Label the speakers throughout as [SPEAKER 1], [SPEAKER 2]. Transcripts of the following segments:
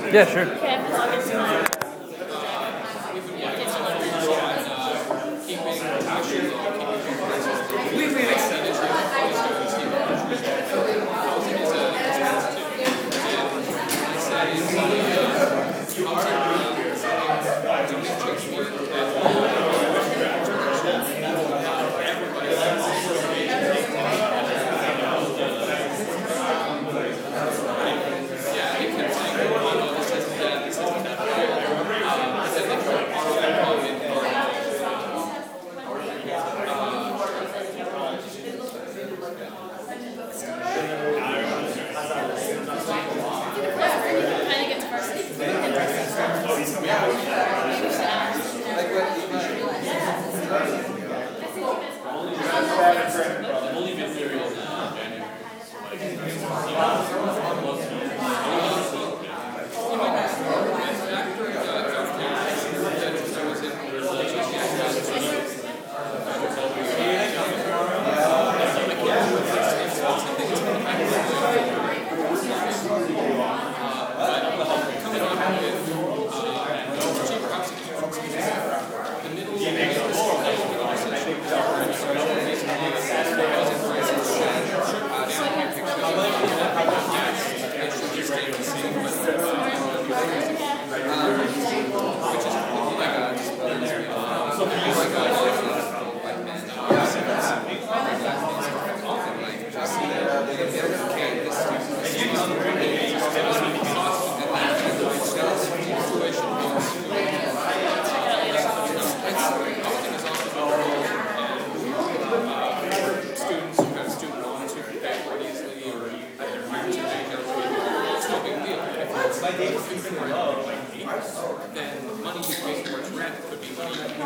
[SPEAKER 1] Yeah, sure.
[SPEAKER 2] Okay, I'll get some.
[SPEAKER 3] Then money you pay towards rent could be money you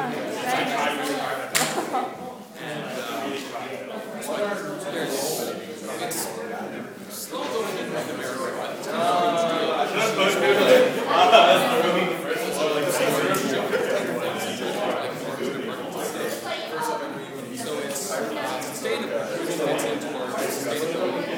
[SPEAKER 3] it's slow going in North America, but it's so it's sustainable. It's into more sustainability.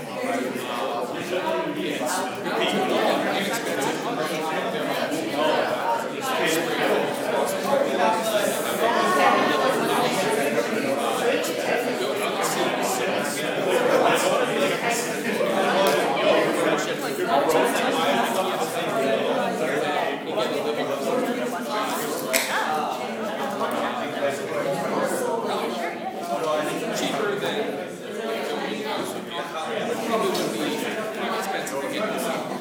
[SPEAKER 3] Cheaper than building a house would be. Probably would be expensive to get this out.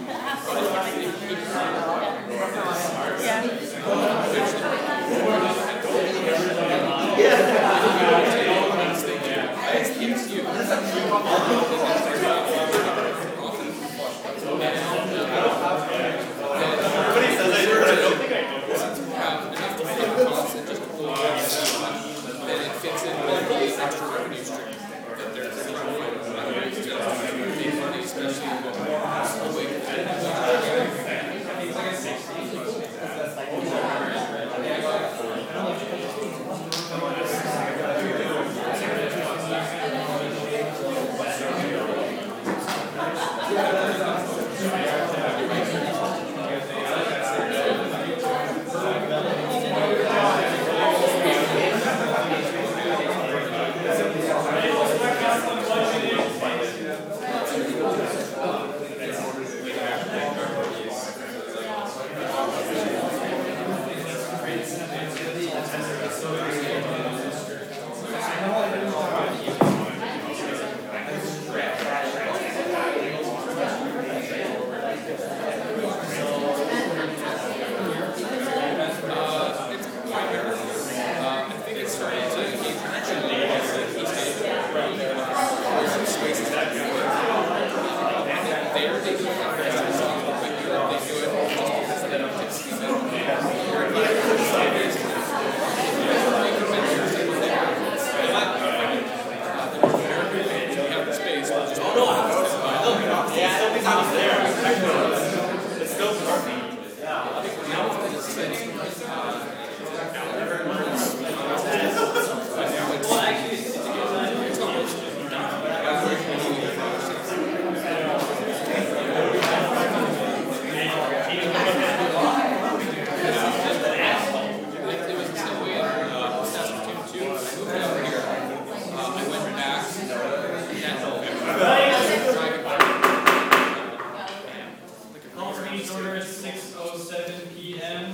[SPEAKER 1] order at 6:07 p.m.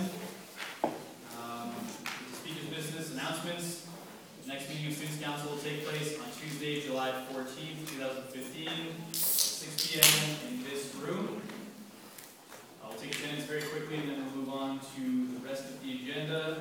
[SPEAKER 1] Speakers' business announcements. The next meeting of Students' Council will take place on Tuesday, July 14th, 2015, 6 p.m. in this room. We'll take attendance very quickly and then we'll move on to the rest of the agenda.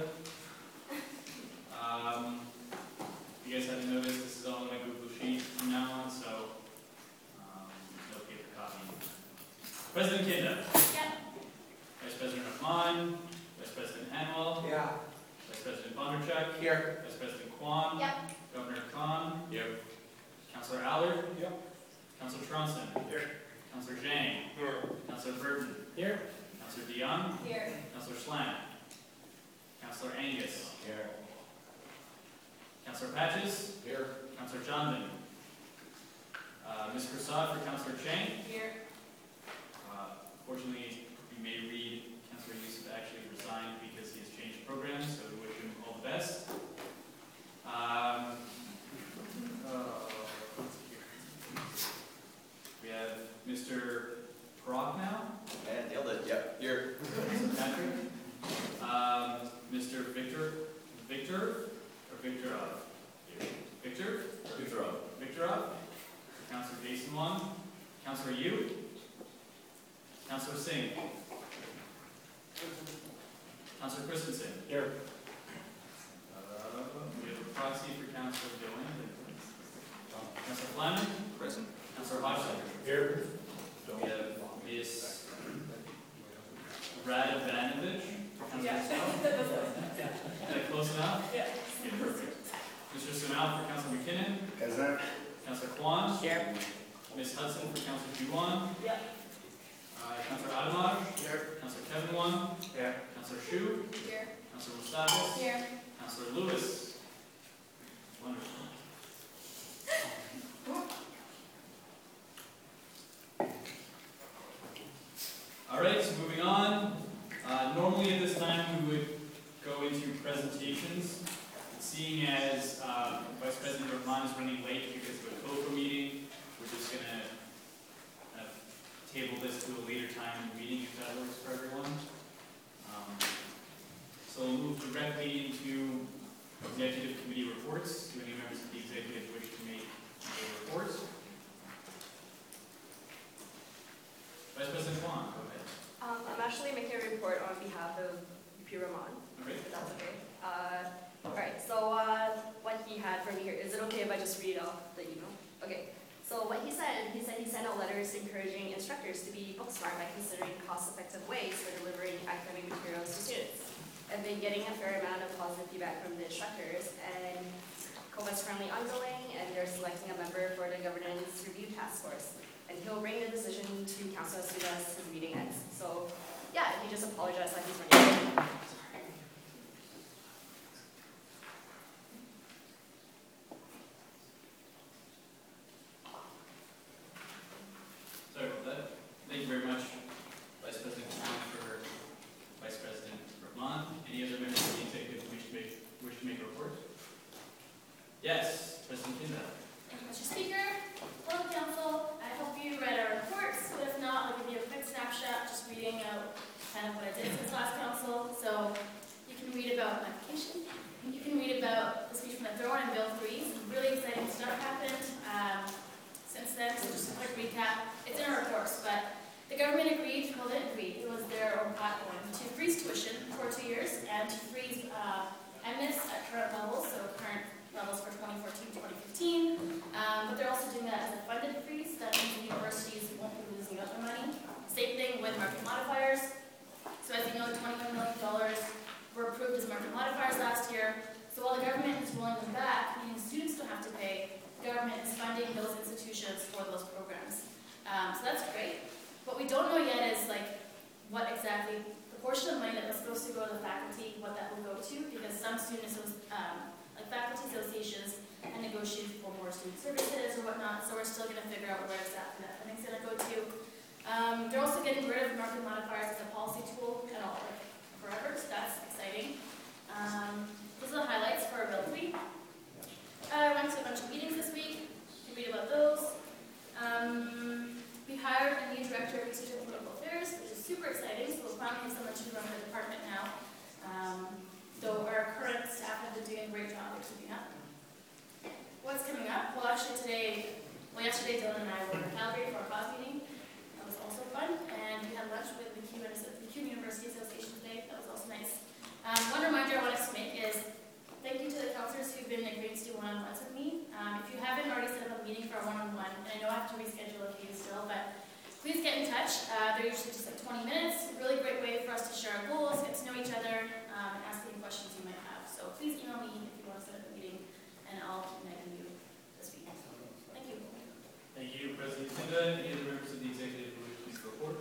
[SPEAKER 1] If you guys haven't noticed, this is all on my Google Sheet from now on, so no paper copy. President Kinda.
[SPEAKER 2] Yep.
[SPEAKER 1] Vice President Rahman. Vice President Hanwell.
[SPEAKER 4] Yeah.
[SPEAKER 1] Vice President Bondarchuk.
[SPEAKER 4] Here.
[SPEAKER 1] Vice President Kwan.
[SPEAKER 2] Yep.
[SPEAKER 1] Governor Khan.
[SPEAKER 3] Yep.
[SPEAKER 1] Councillor Allard.
[SPEAKER 4] Yep.
[SPEAKER 1] Councillor Tronson.
[SPEAKER 4] Here.
[SPEAKER 1] Councillor Zhang.
[SPEAKER 4] Here.
[SPEAKER 1] Councillor Burton.
[SPEAKER 4] Here.
[SPEAKER 1] Councillor Dion.
[SPEAKER 2] Here.
[SPEAKER 1] Councillor Slam. Councillor Angus.
[SPEAKER 4] Here.
[SPEAKER 1] Councillor Patches.
[SPEAKER 4] Here.
[SPEAKER 1] Councillor Jondon. Ms. Prasad for Councillor Chang.
[SPEAKER 2] Here.
[SPEAKER 1] Fortunately, you may read Councillor Yusuf actually resigned because he has changed programs, so we wish him all the best. We have Mr. Brock now.
[SPEAKER 3] And nailed it. Yep. Here.
[SPEAKER 1] Patrick. Mr. Victor or Victorov? Victorov. Councillor Jason Wong. Councillor Yu. Councillor Singh. Councillor Christensen.
[SPEAKER 4] Here.
[SPEAKER 1] We have a proxy for Councillor Dillon. Councillor Fleming.
[SPEAKER 3] Present.
[SPEAKER 1] Councillor Hodgson.
[SPEAKER 4] Here.
[SPEAKER 1] We have Ms. Radovanovich.
[SPEAKER 2] Yeah.
[SPEAKER 1] Is that close enough?
[SPEAKER 2] Yeah.
[SPEAKER 1] Okay, perfect. Mr. Samal for Councillor McKinnon.
[SPEAKER 4] Present.
[SPEAKER 1] Councillor Kwan.
[SPEAKER 2] Here.
[SPEAKER 1] Ms. Hudson for Councillor Juwan.
[SPEAKER 2] Yep.
[SPEAKER 1] Councillor Adamaj.
[SPEAKER 4] Here.
[SPEAKER 1] Councillor Kevin Wan.
[SPEAKER 4] Here.
[SPEAKER 1] Councillor Shu.
[SPEAKER 2] Here.
[SPEAKER 1] Councillor Mustafa.
[SPEAKER 2] Here.
[SPEAKER 1] Councillor Lewis. Wonderful. All right, so moving on. Normally at this time we would go into presentations. Seeing as Vice President Rahman is running late because of a COFA meeting, we're just going to table this to a later time in the meeting if that works for everyone. So we'll move directly into executive committee reports. Do any members of the executive wish to make a report? Vice President Kwan, go ahead.
[SPEAKER 5] I'm actually making a report on behalf of UP Rahman,
[SPEAKER 1] All right.
[SPEAKER 5] if that's okay. Alright, so what he had for me here, is it okay if I just read off the email? Okay, so what he said he sent out letters encouraging instructors to be book smart by considering cost-effective ways for delivering academic materials to students. I've been getting a fair amount of positive feedback from the instructors, and COFA is currently ongoing, and they're selecting a member for the governance review task force. And he'll bring the decision to council as soon as his meeting ends. So, yeah, he just apologized that he's running late.
[SPEAKER 1] Sorry about that. Thank you very much, Vice President Kwan, for Vice President Rahman. Any other members of the executive wish to make a report? Yes, President Kinda.
[SPEAKER 2] Thank you, Mr. Speaker. Hello, Council. I hope you read our reports, but if not, I'll give you a quick snapshot, just reading out kind of what I did since last Council. So you can read about my vacation. You can read about the speech from the Throw-In and Bill 3. Some really exciting stuff happened since then. So just a quick recap. It's in our reports, but the government agreed, well, they agreed, it was their own platform, to freeze tuition for 2 years and to freeze MNIS at current levels, so current levels for 2014-2015. But they're also doing that as a funded freeze. That means the universities won't be losing out their money. Same thing with market modifiers. So as you know, $21 million were approved as market modifiers last year. So while the government is rolling them back, meaning students don't have to pay, the government is funding those institutions for those programs. So that's great. What we don't know yet is what exactly the portion of money that was supposed to go to the faculty, what that will go to, because some students, like faculty associations, and negotiate for more student services or whatnot. So we're still going to figure out where exactly that funding's going to go to. They're also getting rid of market modifiers as a policy tool and all forever, so that's exciting. Those are the highlights for Bill 3. I went to a bunch of meetings this week. You can read about those. We hired a new director of research and political affairs, which is super exciting. So we'll finally have someone to run the department now. Though our current staff have been doing a great job of keeping up. What's coming up? Well, actually yesterday Dylan and I were in Calgary for a cause meeting. That was also fun. And we had lunch with the MacEwan University Association today. That was also nice. One reminder I want us to make is thank you to the counselors who've been agreeing to do one-on-ones with me. If you haven't already set up a meeting for a one-on-one, and I know I have to reschedule a few still, but please get in touch. They're usually just like 20 minutes. A really great way for us to share our goals, get to know each other, and ask any questions you might have. So please email me if you want to set up a meeting, and I'll keep nagging you this week. Thank you.
[SPEAKER 1] Thank you, President Tinda. Any other members of the executive who wish to report?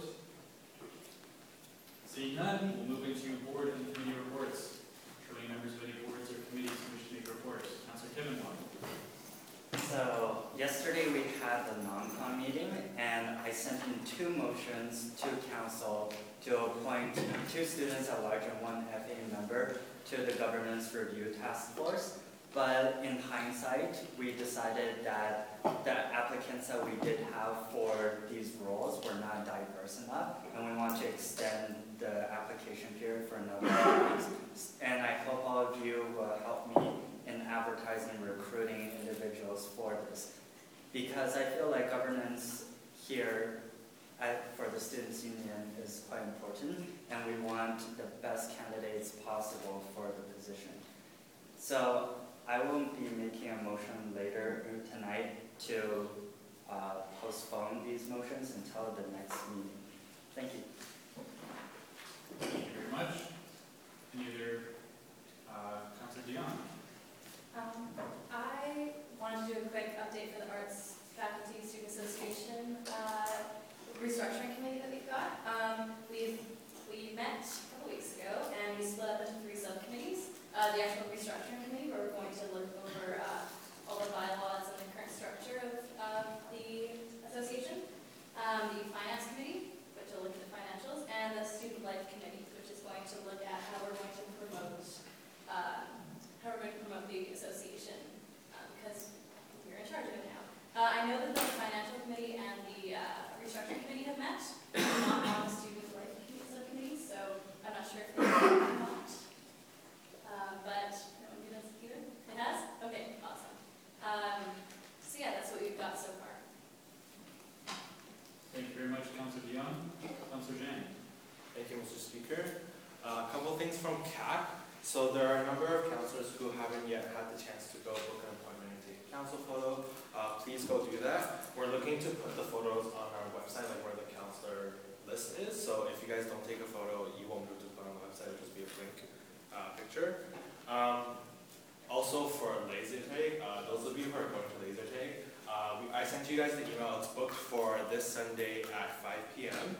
[SPEAKER 1] Seeing none, we'll move into board and committee reports. Surely members of any boards or committees who wish to make reports. Councillor Kevin Wong.
[SPEAKER 4] So yesterday we had the non-con meeting, and I sent in 2 motions to council to appoint 2 students at large and 1 FA member to the governance review task force. But in hindsight, we decided that the applicants that we did have for these roles were not diverse enough, and we want to extend the application period for another 2 weeks. And I hope all of you will help me in advertising and recruiting individuals for this. Because I feel like governance here for the Students' Union is quite important, and we want the best candidates possible for the position. So I will be making a motion later tonight to postpone these motions until the next meeting. Thank you.
[SPEAKER 1] Thank you very much. Any other, Councillor Dion?
[SPEAKER 5] I wanted to do a quick update for the Arts Faculty Student Association restructuring committee that we've got. We met a couple weeks ago, and we split up into 3 subcommittees. The actual restructuring committee, where we're going to look over all the bylaws and the current structure of the association. The finance committee, which will look at the financials, and the student life committee, which is going to look at how we're going to promote the association, because we're in charge of it now. I know that the financial committee and the restructuring committee have met, not on the student life subcommittee, so I'm not sure if they have or not. But no one did this either? It has? Okay, awesome. So yeah, that's what we've got so far.
[SPEAKER 1] Thank you very much, Councillor Dion. Councillor Zhang.
[SPEAKER 6] Thank you, Mr. Speaker. A couple things from CAC. So there are a number of councillors who haven't yet had the chance to go book an appointment and take a council photo. Please go do that. We're looking to put the photos on our website, like where the councillor list is. So if you guys don't take a photo, you won't be able to put on the website. It'll just be a blank picture. Also for laser tag, those of you who are going to laser tag, I sent you guys the email. It's booked for this Sunday at 5 p.m.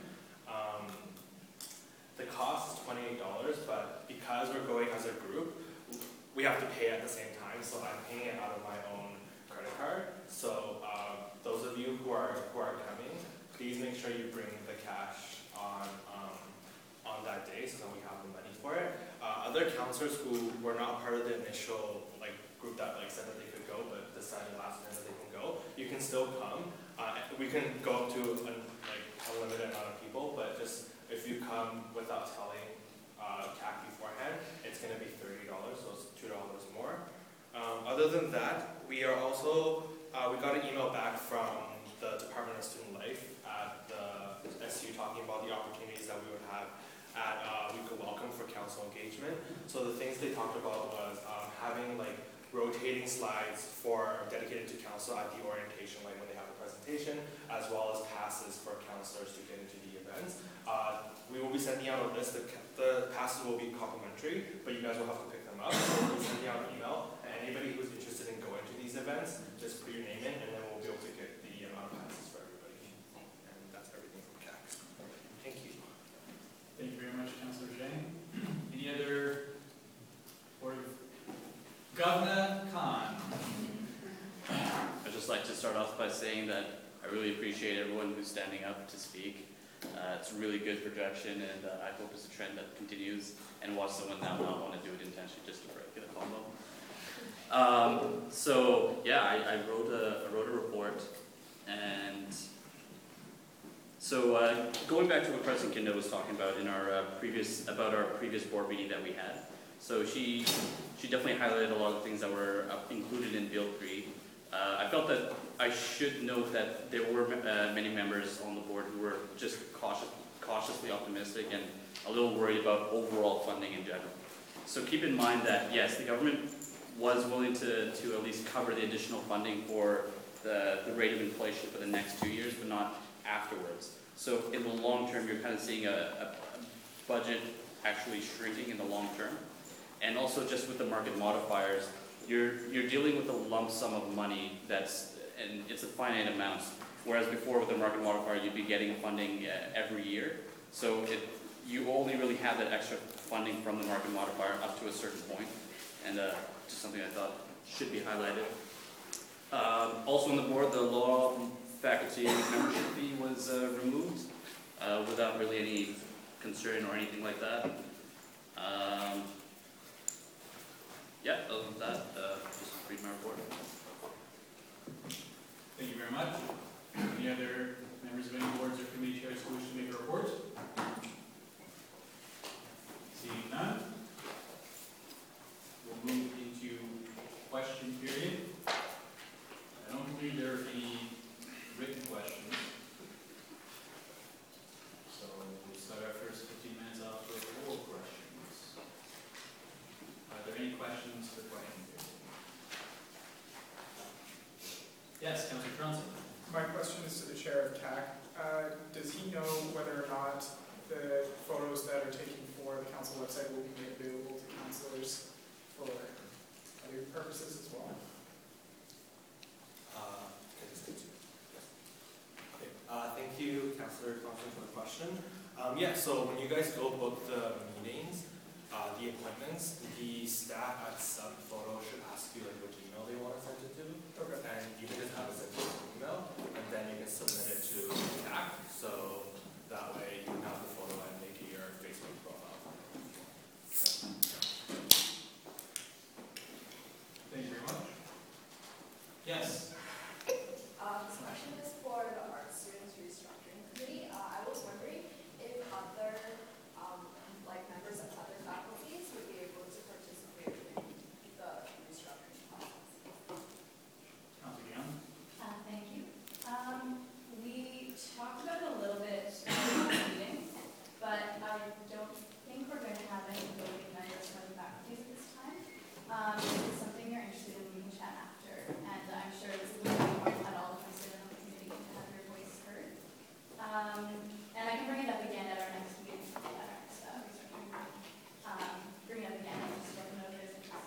[SPEAKER 6] The cost is $28, but because we're going as a group, we have to pay at the same time. So I'm paying it out of my own credit card. So those of you who are coming, please make sure you bring the cash on that day, so that we have the money for it. Other councillors who were not part of the initial group that said that they could go, but decided last minute that they can go, you can still come. We can go up to a limited amount of people, but just if you come without telling CAC beforehand, it's going to be $30, so it's $2 more. Other than that, we are also we got an email back from the Department of Student Life at the SU talking about the opportunities that we would have at We Could Welcome for council engagement. So the things they talked about was having rotating slides dedicated to council at the orientation, when they have a presentation, as well as passes for councillors to get into the events. We will be sending out a list. The passes will be complimentary, but you guys will have to pick them up. So we'll be sending out an email, and anybody who's interested in going to these events, just put your name in, and then we'll be able to get the amount of passes for everybody. And that's everything from CAC. Thank you.
[SPEAKER 1] Thank you very much, Councillor Zhang. Any other Board of Governor Khan?
[SPEAKER 7] I'd just like to start off by saying that I really appreciate everyone who's standing up to speak. It's a really good projection, and I hope it's a trend that continues, and watch someone now not want to do it intentionally just to break it a combo. So yeah, I wrote a report, and So going back to what President Kindo was talking about in our previous board meeting that we had. So she definitely highlighted a lot of things that were included in Bill 3. I felt that I should note that there were many members on the board who were just cautiously optimistic and a little worried about overall funding in general. So keep in mind that yes, the government was willing to at least cover the additional funding for the rate of inflation for the next 2 years, but not afterwards. So in the long term, you're kind of seeing a budget actually shrinking in the long term. And also just with the market modifiers, you're dealing with a lump sum of money and it's a finite amount. Whereas before with the market modifier, you'd be getting funding every year. So you only really have that extra funding from the market modifier up to a certain point. And just something I thought should be highlighted. Also on the board, the law faculty membership fee was removed without really any concern or anything like that. Yeah, other than that, just read my report.
[SPEAKER 1] Thank you very much. Any other members of any boards or committee chairs who wish to make a report? Seeing none, we'll move into question period. I don't believe there are any written questions. So we'll start our first 15 minutes off with oral questions. Are there any questions for question period? Yes, Councilor Johnson.
[SPEAKER 8] My question is to the chair of TAC. Does he know whether or not the photos that are taken for the council website will be made available to councillors for other purposes as well?
[SPEAKER 6] Thank you, Councillor Thompson, for the question. Yeah, so when you guys go book the meetings, the appointments, the staff at some photo should ask you like which email they want to send it to.
[SPEAKER 8] Okay.
[SPEAKER 6] And you can just have it sent to an email, and then you can submit it to TAC. So that way you can have the photo and make it your Facebook profile.
[SPEAKER 1] Thank you very much. Yes.
[SPEAKER 5] This question is for the Art Students Restructuring Committee. I was wondering if other, members of other faculties would be able to participate in the restructuring process.
[SPEAKER 1] Councilor Young.
[SPEAKER 9] Thank you. We talked about it a little bit in the meeting, but I don't think we're going to have any voting members from the faculties at this time. If it's something you're interested in, we can chat after. And I'm sure this is going to be more at all if you sit on the committee to have your voice heard. And I can bring it up again at our next meeting, at our next restructuring meeting. Bring it up again and just let them know there's interest.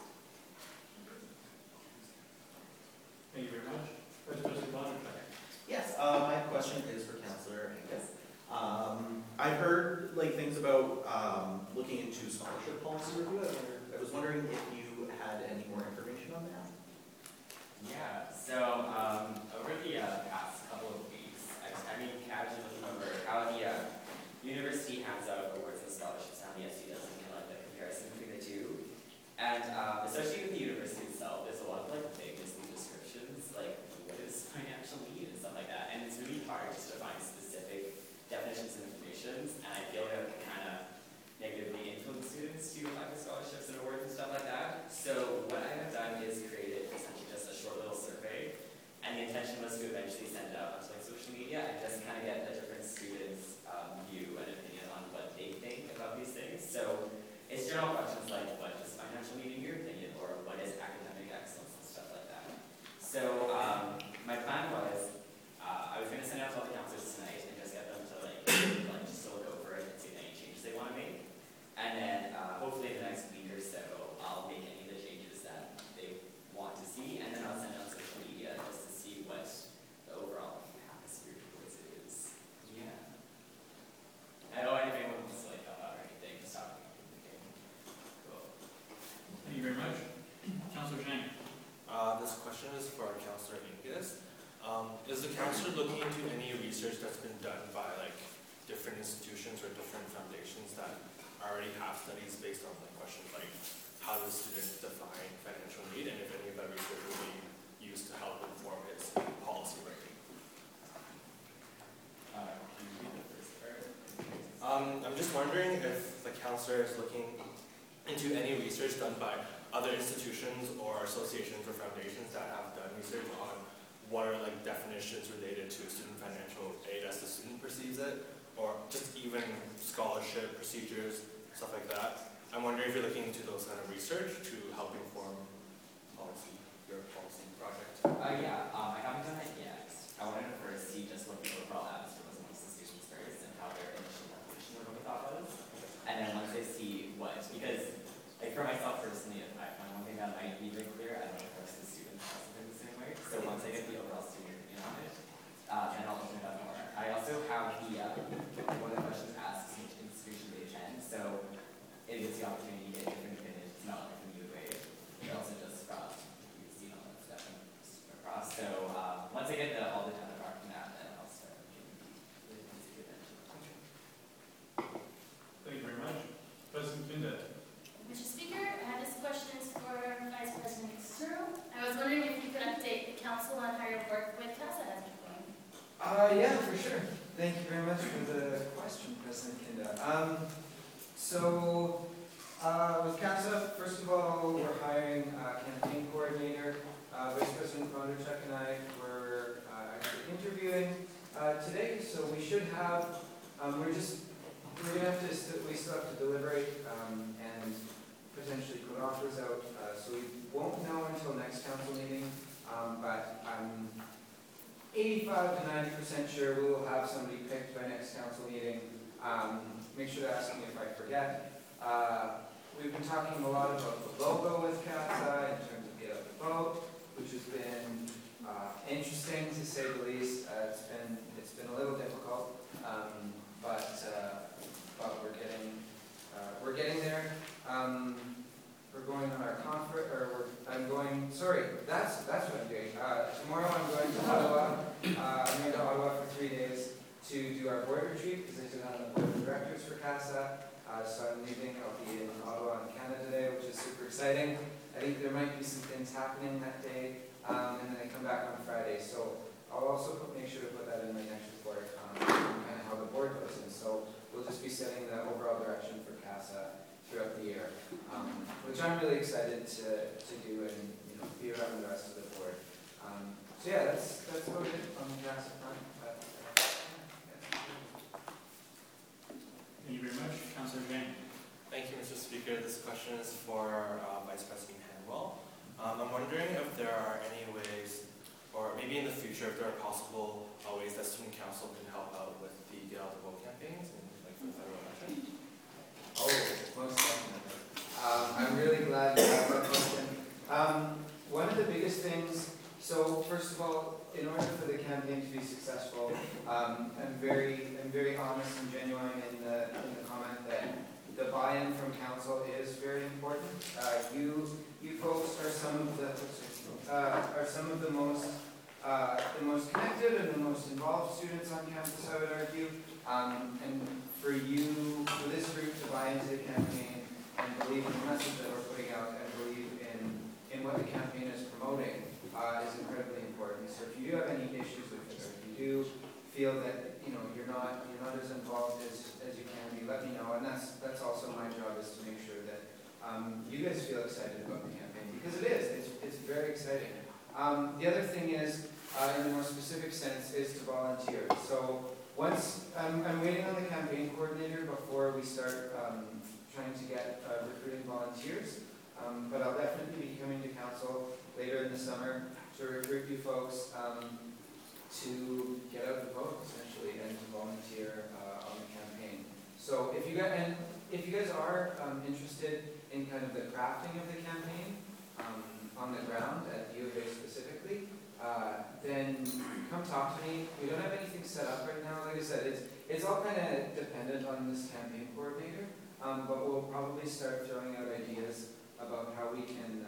[SPEAKER 1] Thank you very much. Vice President Bonner.
[SPEAKER 10] Yes, my question is for Councillor Angus. I've heard things about looking into scholarship policy review. I was wondering if you had any more information on that.
[SPEAKER 11] Yeah, so over the past couple of weeks, I've been casually looking over how the university hands out awards and scholarships, how the SU does, and kind of the comparison between the two. And especially with the university itself, there's a lot of vagueness in the descriptions, like what is financial need and stuff like that. And it's really hard to define specific definitions and informations. And I feel that it kind of negatively influence students to apply for scholarships and awards and stuff like that. So what I have done is created essentially just a short little survey, and the intention was to eventually send it out onto social media and just kind of get a different student's view and opinion on what they think about these things. So it's general questions like what is financial need in your opinion, or what is academic excellence and stuff like that. So my plan was I was going to send it out to all the counselors tonight and just get them to just to look over it and see any changes they want to make. And then hopefully in the next week or so, I'll make any of the changes that they want to see, and then I'll send it on social media just to see what the overall atmosphere towards it is. Yeah. I don't know if anyone wants to help out or anything. Just talk. Okay. Cool.
[SPEAKER 1] Thank you very much. Councilor Zhang.
[SPEAKER 6] This question is for Councillor Angus. Is the councillor looking into any research that's been done by different institutions or different foundations that already have studies based on questions like how does students define financial need, and if any of that research will be used to help inform its policy writing?
[SPEAKER 1] Can you repeat
[SPEAKER 6] I'm just wondering if the counselor is looking into any research done by other institutions or associations or foundations that have done research on what are like definitions related to student financial aid as the student perceives it, or just even scholarship procedures, stuff like that. I'm wondering if you're looking into those kind of research to help inform your policy project.
[SPEAKER 11] Yeah, I haven't done it yet. I wanted to first see just what the overall atmosphere was amongst the students first and how their initial definition of what we thought was. And then once I see what, because like for myself personally, I find one thing that might be very clear, I don't know if the rest of the students also think the same way. So once I get the overall student opinion on it, then I'll open it up more. I also have the, one of the questions asks which institution they attend, so it gives the opportunity to get different opinions. It's not like from U of A, it also just from UC and all that stuff across. So once I get all the data back from that, then I'll start looking really into it.
[SPEAKER 1] Thank you very much. President Pinda.
[SPEAKER 2] Mr. Speaker, this question is for Vice President External. I was wondering if you could update the council on how your work with CASA has been going.
[SPEAKER 12] Yeah, for sure. Thank you very much for the question, President Kinda. With CASA, first of all, we're hiring a campaign coordinator. Vice President Bondarchuk and I were actually interviewing today, so we should have, we're gonna have to, we still have to deliberate and potentially put offers out, so we won't know until next council meeting, but I'm 85 to 90% sure we will have somebody picked by next council meeting. Make sure to ask me if I forget. We've been talking a lot about the logo with CASA in terms of Get Out the Vote, which has been interesting to say the least. It's been a little difficult, but we're getting there. We're going on our conference, I'm going. Sorry, that's what I'm doing. Tomorrow I'm going to Ottawa. I'm going to Ottawa for 3 days to do our board retreat because I sit on the board of directors for CASA. So I'm leaving. I'll be in Ottawa, Canada today, which is super exciting. I think there might be some things happening that day, and then I come back on Friday. So I'll also make sure to put that in my next report, kind of how the board goes. And so we'll just be setting the overall direction for CASA throughout the year, which I'm really excited to do and be around the rest of the board. So yeah, that's about it on the CASA front.
[SPEAKER 1] Thank you very much. Councillor Jane.
[SPEAKER 6] Thank you, Mr. Speaker. This question is for Vice President Hanwell. I'm wondering if there are any ways, or maybe in the future, if there are possible ways that Student Council can help out with the Get Out the Vote campaigns and like for the federal election.
[SPEAKER 12] Oh, most definitely. I'm really glad you asked that question. One of the biggest things, so first of all, in order for the campaign to be successful, I'm very honest and genuine in the comment that the buy-in from council is very important. You folks are some of the most connected and the most involved students on campus, I would argue. And for this group to buy into the campaign and believe in the message that we're putting out and believe in what the campaign is promoting is incredibly important. So if you do have any issues with it, or if you do feel that you're not as involved as you can be, let me know. And that's also my job, is to make sure that you guys feel excited about the campaign, because it is. It's very exciting. The other thing is, in a more specific sense, is to volunteer. So once I'm waiting on the campaign coordinator before we start trying to get recruiting volunteers. But I'll definitely be coming to council later in the summer to recruit you folks to get out the vote, essentially, and to volunteer on the campaign. So if you guys are interested in kind of the crafting of the campaign on the ground at U of A specifically, then come talk to me. We don't have anything set up right now. Like I said, it's all kind of dependent on this campaign coordinator, but we'll probably start throwing out ideas about how we can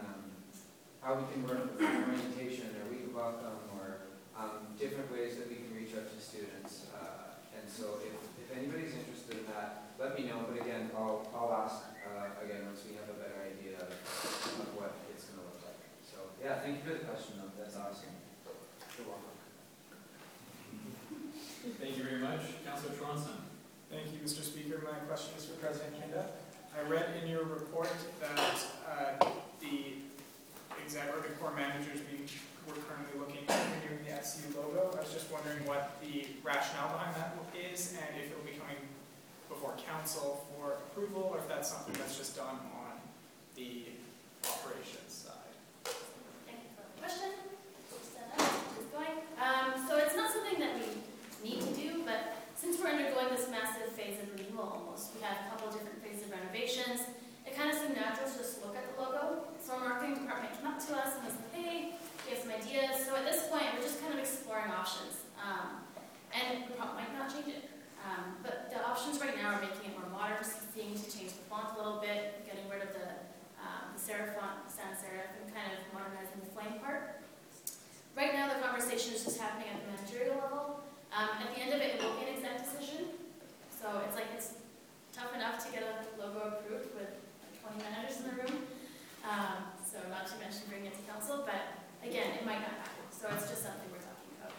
[SPEAKER 12] work with orientation or week of welcome or different ways that we can reach out to students. And so if anybody's interested in that, let me know. But again, I'll ask again once we have a better idea of what it's going to look like. So yeah, thank you for the question, though. That's awesome. You're welcome.
[SPEAKER 1] Thank you very much. Councillor Tronson.
[SPEAKER 8] Thank you, Mr. Speaker. Speaker. My question is for President Kinda. I read in your report that the exec or the core managers we're currently looking at renewing the SU logo. I was just wondering what the rationale behind that is, and if it will be coming before council for approval, or if that's something that's just done on the operations side.
[SPEAKER 2] Thank you for the question. Just going. So it's not something that we need to do, but since we're undergoing this massive phase of renewal almost, we have a couple different phases of renovations, it kind of seemed natural to just look at the logo. So our marketing department came up to us and was like, hey, we have some ideas. So at this point, we're just kind of exploring options. And we probably might not change it. But the options right now are making it more modern, seeing to change the font a little bit, getting rid of the serif font, sans serif, and kind of modernizing the flame part. Right now, the conversation is just happening at the managerial level. At the end of it, it will be an exec decision. So it's like it's tough enough to get a logo approved with like 20 managers in the room. So not to mention bringing it to council, but again, it might not happen. So it's just something we're talking about.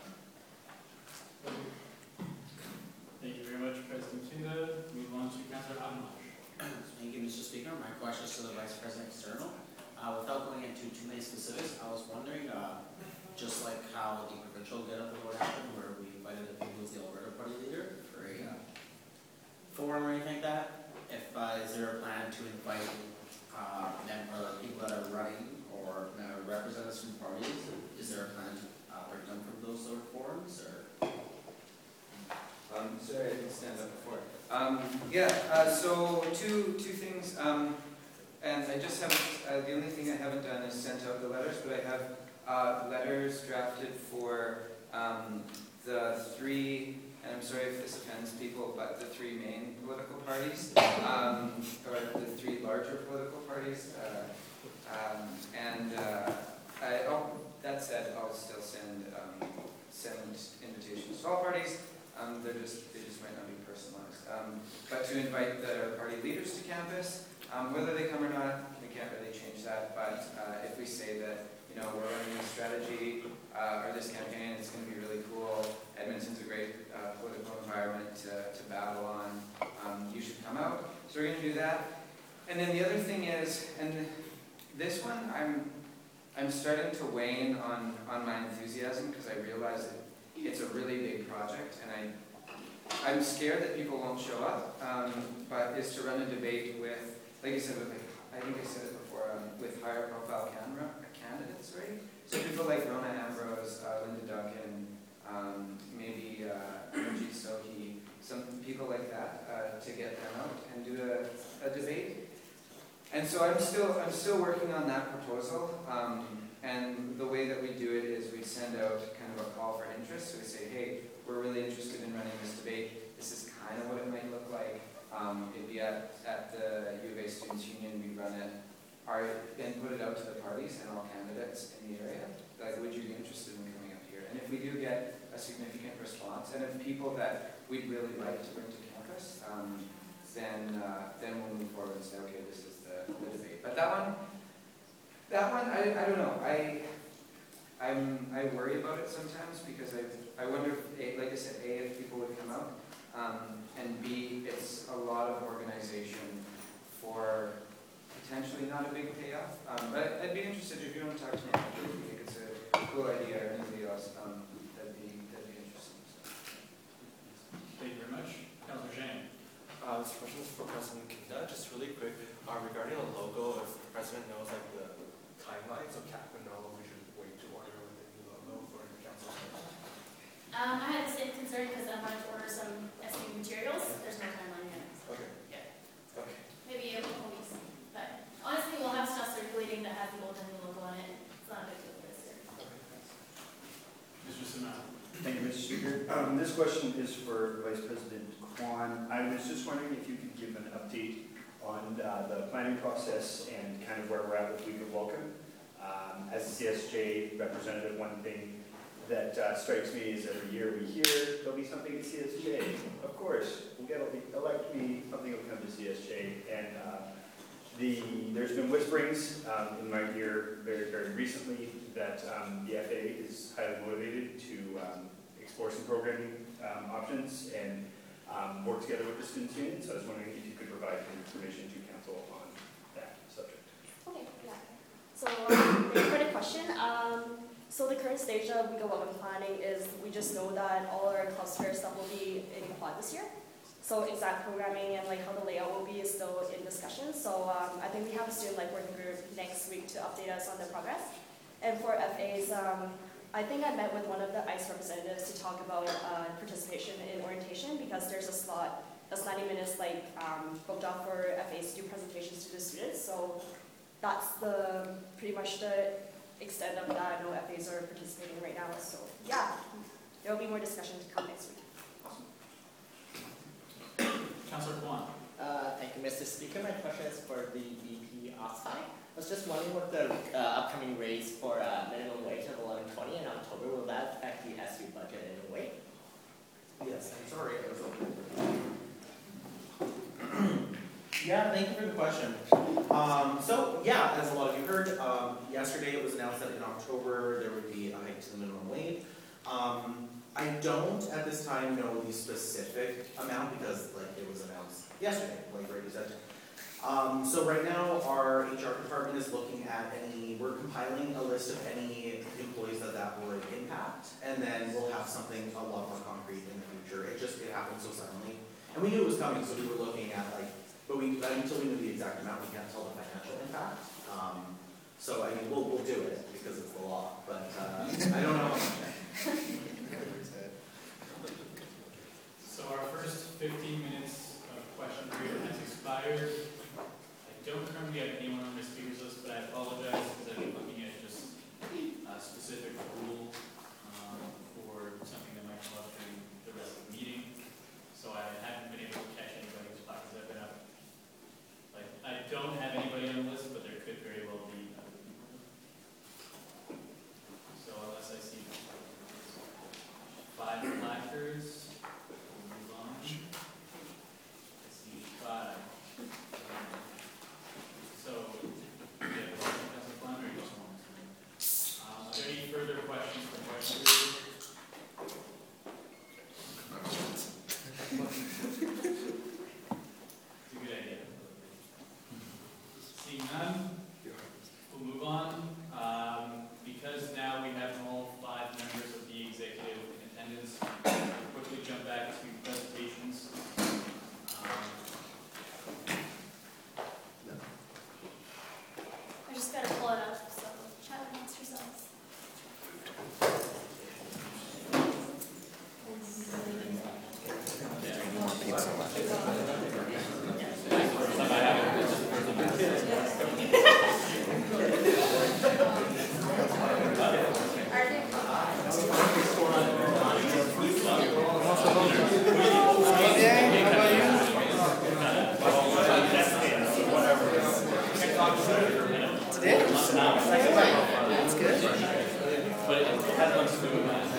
[SPEAKER 1] Thank you very much, President Kinda. Move on to Councillor Abmach.
[SPEAKER 13] Thank you, Mr. Speaker. My question is to the Vice President External. Without going into too many specifics, I was wondering, just like how the provincial get up award happened, where we invited the people who's the Alberta Party leader for a forum or anything like that, if is there a plan to invite them or people that are running or representatives from parties? Is there a plan to bring them from those sort of forums? Or
[SPEAKER 12] sorry, I didn't stand up before. So two things. And I just haven't, the only thing I haven't done is sent out the letters, but I have letters drafted for the three, and I'm sorry if this offends people, but the three main political parties, or the three larger political parties. That said, I'll still send invitations to all parties. They just might not be personalized. But to invite the party leaders to campus, whether they come or not, we can't really change that. But if we say that, we're running a strategy or this campaign, it's going to be really cool. Edmonton's a great political environment to battle on. You should come out. So we're going to do that. And then the other thing is, and this one, I'm starting to wane on my enthusiasm because I realize that it's a really big project, and I'm scared that people won't show up. But is to run a debate with, like I said, I think I said it before, with higher profile candidates, right? So people like Rona Ambrose, Linda Duncan, maybe Ranjit Sohi, some people like that, to get them out and do a debate. And so I'm still working on that proposal. And the way that we do it is we send out kind of a call for interest. So we say, hey, we're really interested in running this debate. This is kind of what it might look like. It'd be at the U of A Students' Union. We run it, then put it out to the parties and all candidates in the area. Like, would you be interested in coming up here? And if we do get a significant response, and if people that we'd really like to bring to campus, then we'll move forward and say, okay, this is the debate. But that one, I don't know. I worry about it sometimes because I wonder if, like I said, A, if people would come out, and B, it's a lot of organization for potentially not a big payoff. But I'd be interested if you want to talk to me. If you think it's a cool idea or anybody else, that'd be interesting.
[SPEAKER 1] Thank you very much. Councillor Shane.
[SPEAKER 6] This question is for President Kinda. Just really quick, regarding a logo, if the President knows like the timeline, so Kat would know we should wait to order with the new logo for the council.
[SPEAKER 2] I had the same concern because I wanted to order some SU materials. There's no timeline yet.
[SPEAKER 6] Okay.
[SPEAKER 2] Yeah.
[SPEAKER 6] Okay.
[SPEAKER 2] Maybe a couple weeks. But honestly, we'll have stuff circulating that has the old and new logo on it. It's not a big deal for this year.
[SPEAKER 1] Mr. Simao.
[SPEAKER 14] Thank you, Mr. Speaker. This question is for Vice President Kwan. I was just wondering if you could give an update on the planning process and kind of where we're at with Week of Welcome. As a CSJ representative, one thing that strikes me is every year we hear there'll be something at CSJ. Of course, elect me, something will come to CSJ. And there's been whisperings in my ear very, very recently that the FA is highly motivated to explore some programming options. And work together with the students union. So I was wondering if you could provide information to council on that subject.
[SPEAKER 5] Okay, yeah. So, thank you for the question. So the current stage of Week of Welcome planning is we just know that all our cluster stuff will be in quad this year. So exact programming and like how the layout will be is still in discussion. So I think we have a student working group next week to update us on the progress. And for FAs, I think I met with one of the ICE representatives to talk about participation in orientation because there's a slot that's 90 minutes booked off for FAs to do presentations to the students. So that's pretty much the extent of that. I know FAs are participating right now. So yeah, there will be more discussion to come next week.
[SPEAKER 1] Councillor Kwan.
[SPEAKER 15] Thank you, Mr. Speaker. My question is for the VP offsite. I was just wondering what the upcoming raise for minimum wage of $11.20 in October, will that affect the SU budget in a way?
[SPEAKER 10] Yes, I'm sorry. I was open. Yeah, thank you for the question. So yeah, as a lot of you heard, yesterday it was announced that in October there would be a hike to the minimum wage. I don't at this time know the specific amount because it was announced yesterday, like Brady said. So right now our HR department is looking at we're compiling a list of any employees that would impact, and then we'll have something a lot more concrete in the future. It happened so suddenly. And we knew it was coming, so we were looking at but until we knew the exact amount, we can't tell the financial impact. So I mean, we'll do it because it's the law, but I don't know how much yet.
[SPEAKER 1] So our first 15 minutes of question period has expired. I don't currently have anyone on the speakers list, but I apologize because I've been looking at just a specific rule for something that might come up during the rest of the meeting. So I haven't been able to catch anybody who's because I've been up. I don't have anybody on the list, but there could very well be other people. So unless I see 5 placards, we'll move on. I see 5. So, yeah, Councilor Kwan, or you just want to? Are there any further questions for question period? It's a good idea. Seeing none, we'll move on. Because now we have all 5 members of the executive in attendance, we'll quickly jump back to presentations.
[SPEAKER 2] I just gotta pull it up, so chat amongst yourselves.
[SPEAKER 15] That's good.
[SPEAKER 1] But it has much to do with that.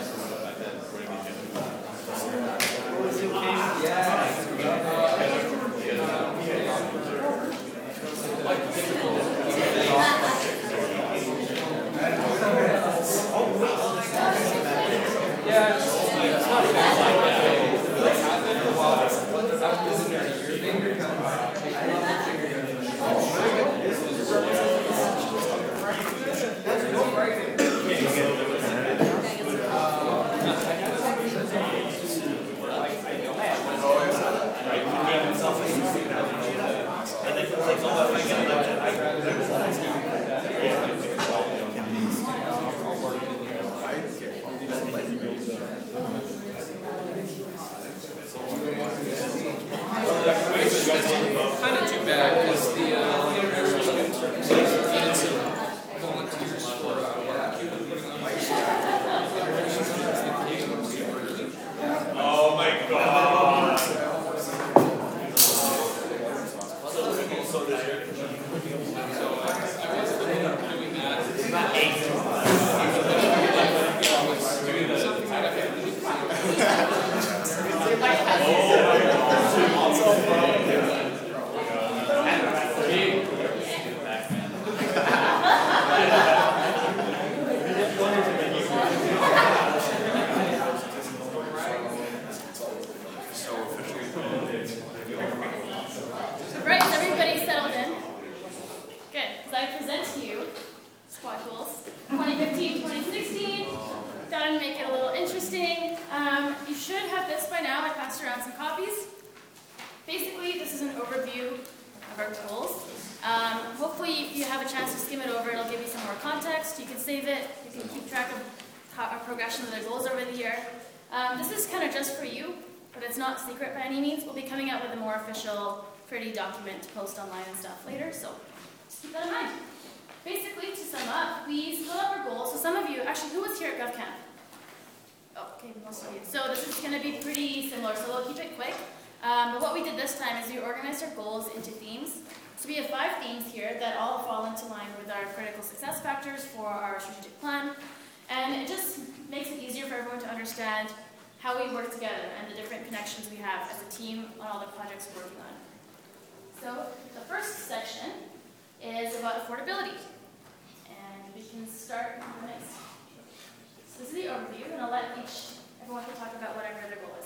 [SPEAKER 2] passed around some copies. Basically, this is an overview of our goals. Hopefully, if you have a chance to skim it over, it'll give you some more context. You can save it. You can keep track of our progression of the goals over the year. This is kind of just for you, but it's not secret by any means. We'll be coming out with a more official, pretty document to post online and stuff later, so just keep that in mind. Basically, to sum up, we split up our goals. So some of you, actually, who was here at GovCamp? Oh, okay, most of you. So this is going to be pretty similar, so we'll keep it quick. But what we did this time is we organized our goals into themes. So we have 5 themes here that all fall into line with our critical success factors for our strategic plan. And it just makes it easier for everyone to understand how we work together and the different connections we have as a team on all the projects we're working on. So the first section is about affordability. And we can start with the next. So this is the overview, and I'll let everyone can talk about whatever their goal is.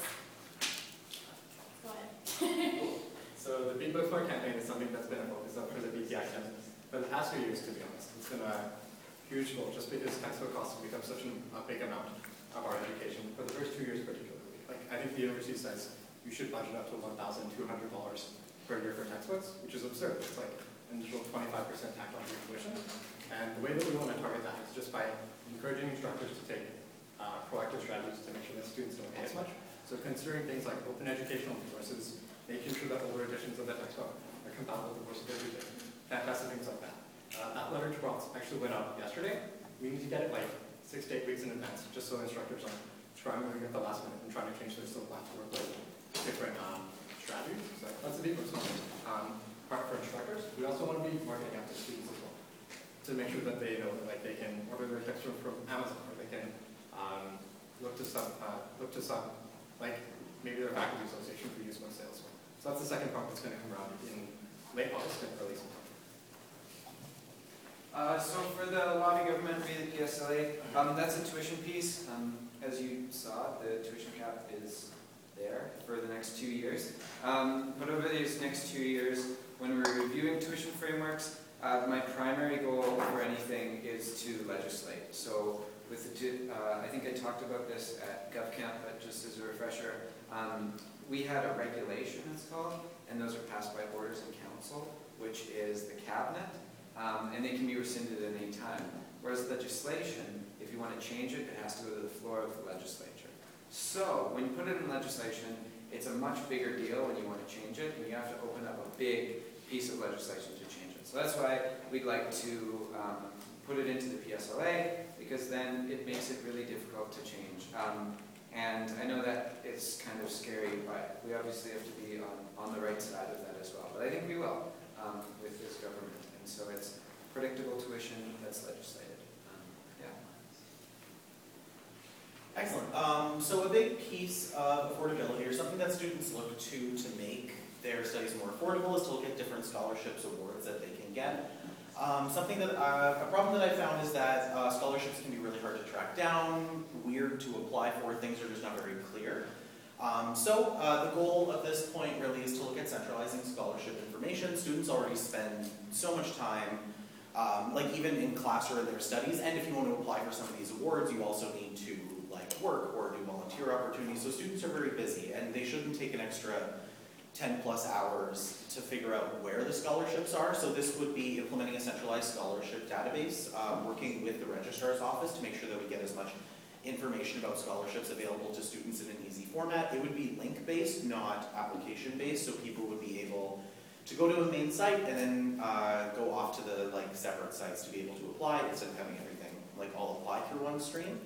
[SPEAKER 2] Go ahead.
[SPEAKER 16] So the Big Book Smart campaign is something that's been a focus of for the BTI campus for the past few years, to be honest. It's been a huge goal just because textbook costs have become such a big amount of our education for the first 2 years particularly. Like, I think the university says you should budget up to $1,200 per year for textbooks, which is absurd. It's like an initial 25% tax on your tuition. And the way that we want to target that is just by encouraging instructors to take proactive strategies to make sure that students don't pay as much. So considering things like open educational resources, making sure that older editions of the textbook are compatible with the course of their teaching, fantastic things like that. That letter to prompts actually went out yesterday. We need to get it like 6 to 8 weeks in advance, just so instructors aren't scrambling at the last minute and trying to change their syllabus to work with different strategies. So that's the big part for instructors. We also want to be marketing out to students as well, to make sure that they know that like they can order their textbook from Amazon, or they can look to some like maybe their faculty association for use once sales. So that's the second part that's going to come around in late August and early September.
[SPEAKER 12] So for the lobby government via the PSLA, that's a tuition piece. As you saw, the tuition cap is there for the next 2 years. But over these next 2 years, when we're reviewing tuition frameworks, my primary goal for anything is to legislate. So with the I think I talked about this at GovCamp, but just as a refresher, we had a regulation, it's called, and those are passed by orders in council, which is the cabinet, and they can be rescinded at any time. Whereas legislation, if you want to change it, it has to go to the floor of the legislature. So when you put it in legislation, it's a much bigger deal when you want to change it, and you have to open up a big piece of legislation to change it. So that's why we'd like to put it into the PSLA, because then it makes it really difficult to change. And I know that it's kind of scary, but we obviously have to be on the right side of that as well. But I think we will with this government. And so it's predictable tuition that's legislated. Yeah.
[SPEAKER 10] Excellent. So a big piece of affordability, or something that students look to make their studies more affordable, is to look at different scholarships, awards that they can get. A problem that I found is that scholarships can be really hard to track down, weird to apply for, things are just not very clear. So the goal at this point really is to look at centralizing scholarship information. Students already spend so much time, like even in class or in their studies, and if you want to apply for some of these awards, you also need to like work or do volunteer opportunities. So students are very busy, and they shouldn't take an extra 10 plus hours to figure out where the scholarships are. So this would be implementing a centralized scholarship database, working with the registrar's office to make sure that we get as much information about scholarships available to students in an easy format. It would be link-based, not application-based, so people would be able to go to a main site and then go off to the separate sites to be able to apply instead of having everything all apply through one stream.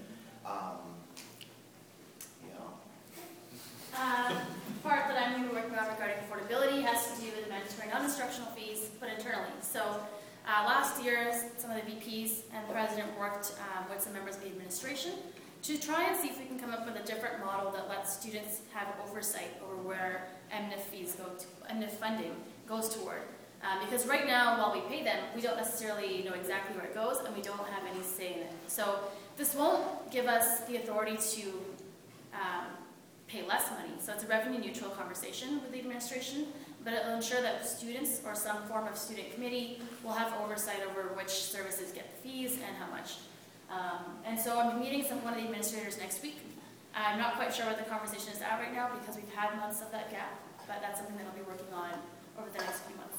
[SPEAKER 2] Part that I'm going to be working on regarding affordability has to do with the mandatory non-instructional fees, but internally. So last year, some of the VPs and the president worked with some members of the administration to try and see if we can come up with a different model that lets students have oversight over where MNIF fees go to, MNIF funding goes toward. Because right now, while we pay them, we don't necessarily know exactly where it goes, and we don't have any say in it. So this won't give us the authority to pay less money. So it's a revenue neutral conversation with the administration, but it will ensure that students or some form of student committee will have oversight over which services get the fees and how much. And so I'm meeting one of the administrators next week I'm not quite sure what the conversation is at right now because we've had months of that gap, but that's something that I'll be working on over the next few months.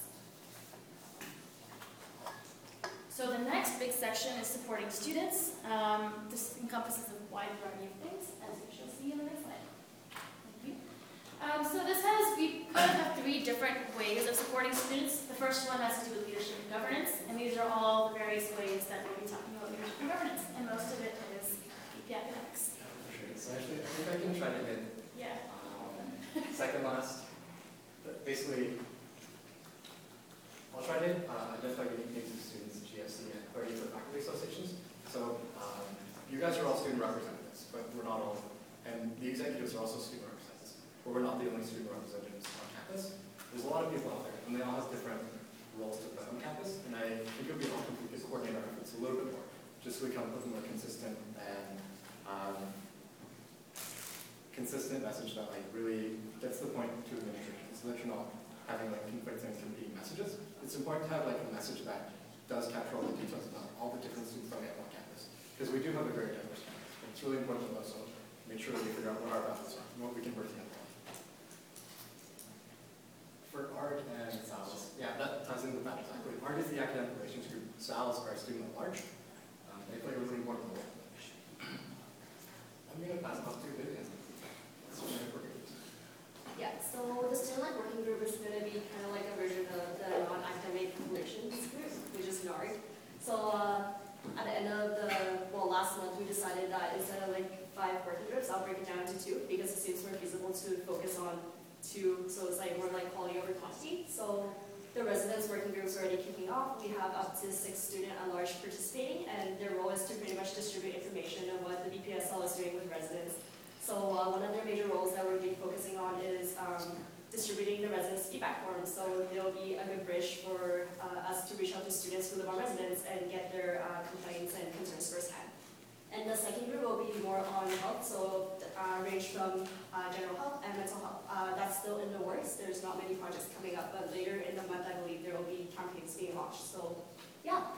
[SPEAKER 2] So the next big section is supporting students. This encompasses a wide variety of things, as you shall see in the next slide. Thank you. So we kind of have three different ways of supporting students. The first one has to do with leadership and governance, and these are all the various ways that we'll be talking about leadership and governance, and most of it is AP academics.
[SPEAKER 16] So actually, I think I can try to hit second last. But basically, I'll try to identify unique needs of students in GFC and clarity for faculty associations. So you guys are all student representatives, but we're not all, and the executives are also student representatives, but we're not the only student representatives on campus. There's a lot of people out there, and they all have different roles to play on campus, and I think it would be helpful if we could coordinate our efforts a little bit more, just so we come up with a more consistent and consistent message that like really gets the point to administration, so that you're not having like conflicting competing messages. It's important to have like a message that does capture all the details about all the different students that we have on campus, because we do have a very diverse campus. And it's really important to also make sure that we figure out what our values are and what we can work together on. For art and SALs, yeah, that ties into that exactly. Art is the academic relations group. SALs are student at large. They play a really important role. I'm going to pass it off to Vivian.
[SPEAKER 5] Yeah, so the student working group is going to be kind of like a version of the non-academic relations group, which is NARG. So at the end of last month we decided that instead of like 5 working groups, I'll break it down to 2 because it seems more feasible to focus on 2. So it's like more like quality over quantity. So the residents working group is already kicking off. We have up to 6 students at large participating, and their role is to pretty much distribute information of what the BPSL is doing with residents. So one of their major roles that we'll be focusing on is distributing the residents' feedback forms. So it'll be a good bridge for us to reach out to students who live on residence and get their complaints and concerns firsthand. And the second group will be more on health, so range from general health and mental health. That's still in the works. There's not many projects coming up, but later in the month, I believe there will be campaigns being launched. So, yeah.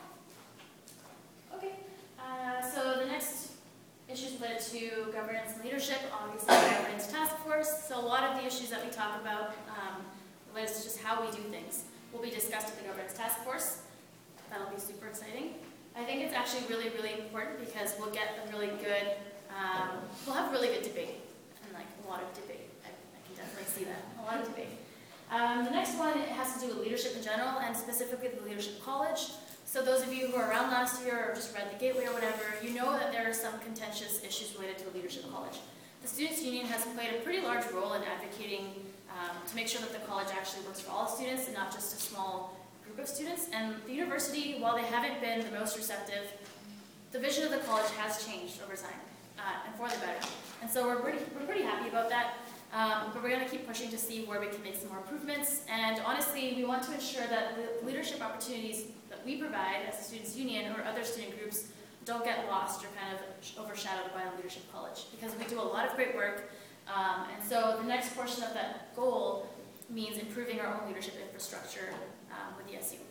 [SPEAKER 5] Okay. So the next issues related to governance and leadership, obviously the governance task force. So a lot of the issues that we talk about related to just how we do things will be discussed at the governance task force. That'll be super exciting. I think it's actually really, really important because we'll get a really good, we'll have really good debate and like a lot of debate. I can definitely see that, a lot of debate. The next one, it has to do with leadership in general and specifically the Leadership College. So those of you who were around last year or just read the Gateway or whatever, you know that there are some contentious issues related to the Leadership College. The Students' Union has played a pretty large role in advocating to make sure that the college actually works for all students and not just a small group of students. And the university, while they haven't been the most receptive, the vision of the college has changed over time and for the better. And so we're pretty happy about that. But we're going to keep pushing to see where we can make some more improvements. And honestly, we want to ensure that the leadership opportunities that we provide as a students' union or other student groups don't get lost or kind of overshadowed by the Leadership College, because we do a lot of great work. And so the next portion of that goal means improving our own leadership infrastructure with the SU.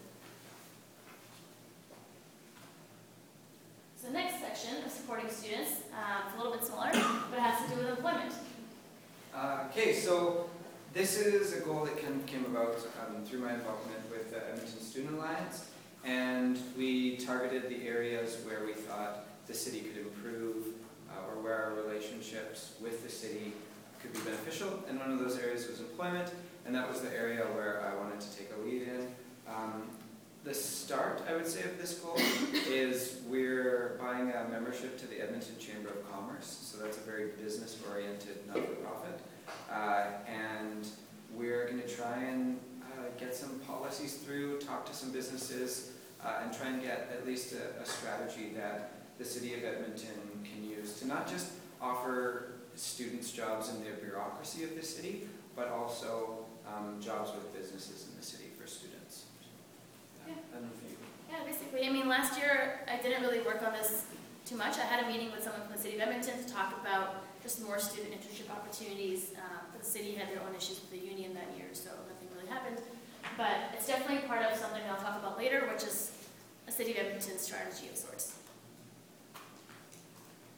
[SPEAKER 5] So the next section of supporting students, it's a little bit smaller, but it has to do with employment.
[SPEAKER 12] Okay, so this is a goal that came about through my involvement with the Edmonton Student Alliance, and we targeted the areas where we thought the city could improve or where our relationships with the city could be beneficial, and one of those areas was employment, and that was the area where I wanted to take a lead in. The start, I would say, of this goal is we're buying a membership to the Edmonton Chamber of Commerce, so that's a very business-oriented not-for-profit, and we're going to try and get some policies through, talk to some businesses, and try and get at least a strategy that the City of Edmonton can use to not just offer students jobs in the bureaucracy of the city, but also jobs with businesses in the city for students.
[SPEAKER 2] Yeah.
[SPEAKER 12] I don't know if you...
[SPEAKER 2] Yeah, basically. I mean, last year I didn't really work on this too much. I had a meeting with someone from the City of Edmonton to talk about just more student internship opportunities. The city had their own issues with the union that year, so nothing really happened. But it's definitely part of something I'll talk about later, which is a City of Edmonton strategy of sorts. The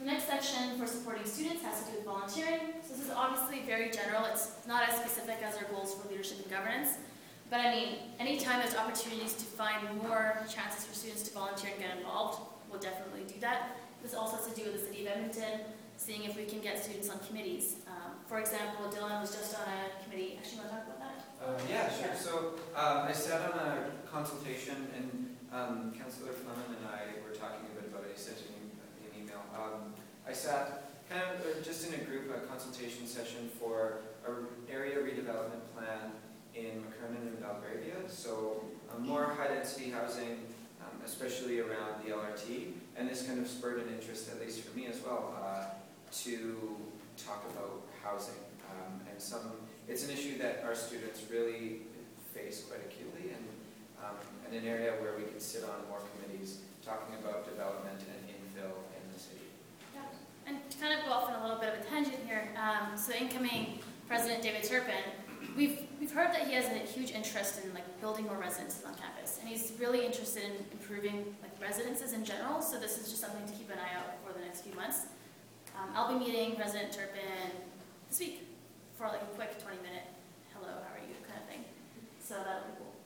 [SPEAKER 2] next section for supporting students has to do with volunteering. So this is obviously very general. It's not as specific as our goals for leadership and governance. But I mean, anytime there's opportunities to find more chances for students to volunteer and get involved, we'll definitely do that. This also has to do with the City of Edmonton, seeing if we can get students on committees. For example, Dylan was just on a committee. Actually, you want to talk about that?
[SPEAKER 12] Yeah, sure. So I sat on a consultation, and Councillor Fleming and I were talking a bit about it. He sent me an email. I sat kind of just in a group, a consultation session for an area redevelopment plan in McKernan and Belgravia. So more high-density housing, especially around the LRT. And this kind of spurred an interest, at least for me as well, to talk about housing. It's an issue that our students really face quite acutely, and an area where we can sit on more committees talking about development and infill in the city.
[SPEAKER 2] Yeah, and to kind of go off on a little bit of a tangent here, so incoming President David Turpin, we've heard that he has a huge interest in building more residences on campus, and he's really interested in improving residences in general. So this is just something to keep an eye out for the next few months. I'll be meeting President Turpin this week for a quick 20-minute hello, how are you kind of thing. So that'll be cool.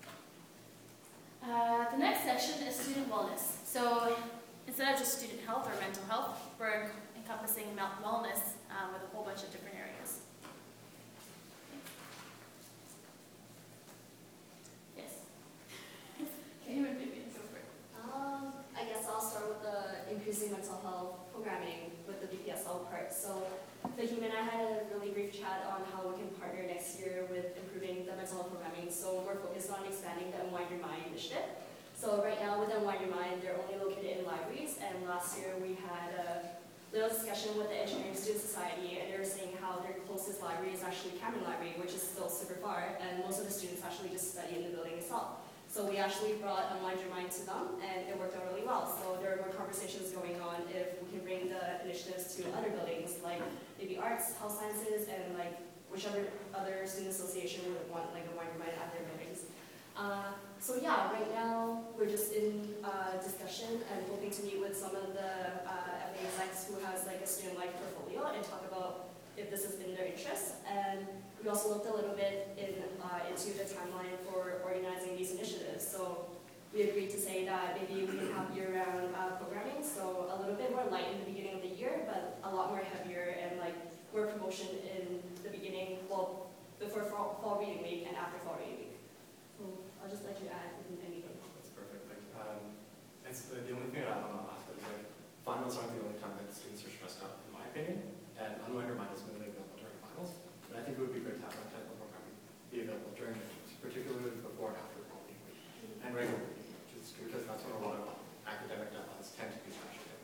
[SPEAKER 2] The next section is student wellness. So instead of just student health or mental health, we're encompassing wellness with a whole bunch of different areas. Yes. Can you maybe go for it?
[SPEAKER 5] I guess I'll start with the increasing mental health programming with the BPSL part. So Fahim and I had a really brief chat on how we can partner next year with improving the mental health programming. So we're focused on expanding the Unwind Your Mind initiative. So right now with Unwind Your Mind, they're only located in libraries, and last year we had a little discussion with the Engineering Student Society, and they were saying how their closest library is actually Cameron Library, which is still super far, and most of the students actually just study in the building itself. So we actually brought Unwind Your Mind to them, and it worked out really well. So there were conversations going on if we can bring the initiatives to other buildings, like maybe arts, health sciences, and whichever other student association would want Unwind Your Mind at their buildings. So yeah, right now we're just in discussion and hoping to meet with some of the FA execs who has a student-like portfolio and talk about if this is in their interest. And we also looked a little bit into the timeline for organizing these initiatives. So we agreed to say that maybe we can have year-round programming, so a little bit more light in the beginning of the year, but a lot more heavier and more promotion in the beginning, well, before fall reading week and after fall reading week. So I'll just let you add anything.
[SPEAKER 16] That's perfect. It's the only thing I want to ask is finals aren't the only time that students are stressed out, in my opinion, and Unwind Your Mind is really available during finals. But I think it would be great to have that type of programming be available during it, particularly before and after fall reading week, and regular reading week, because that's when a lot of academic deadlines tend to be smashed together.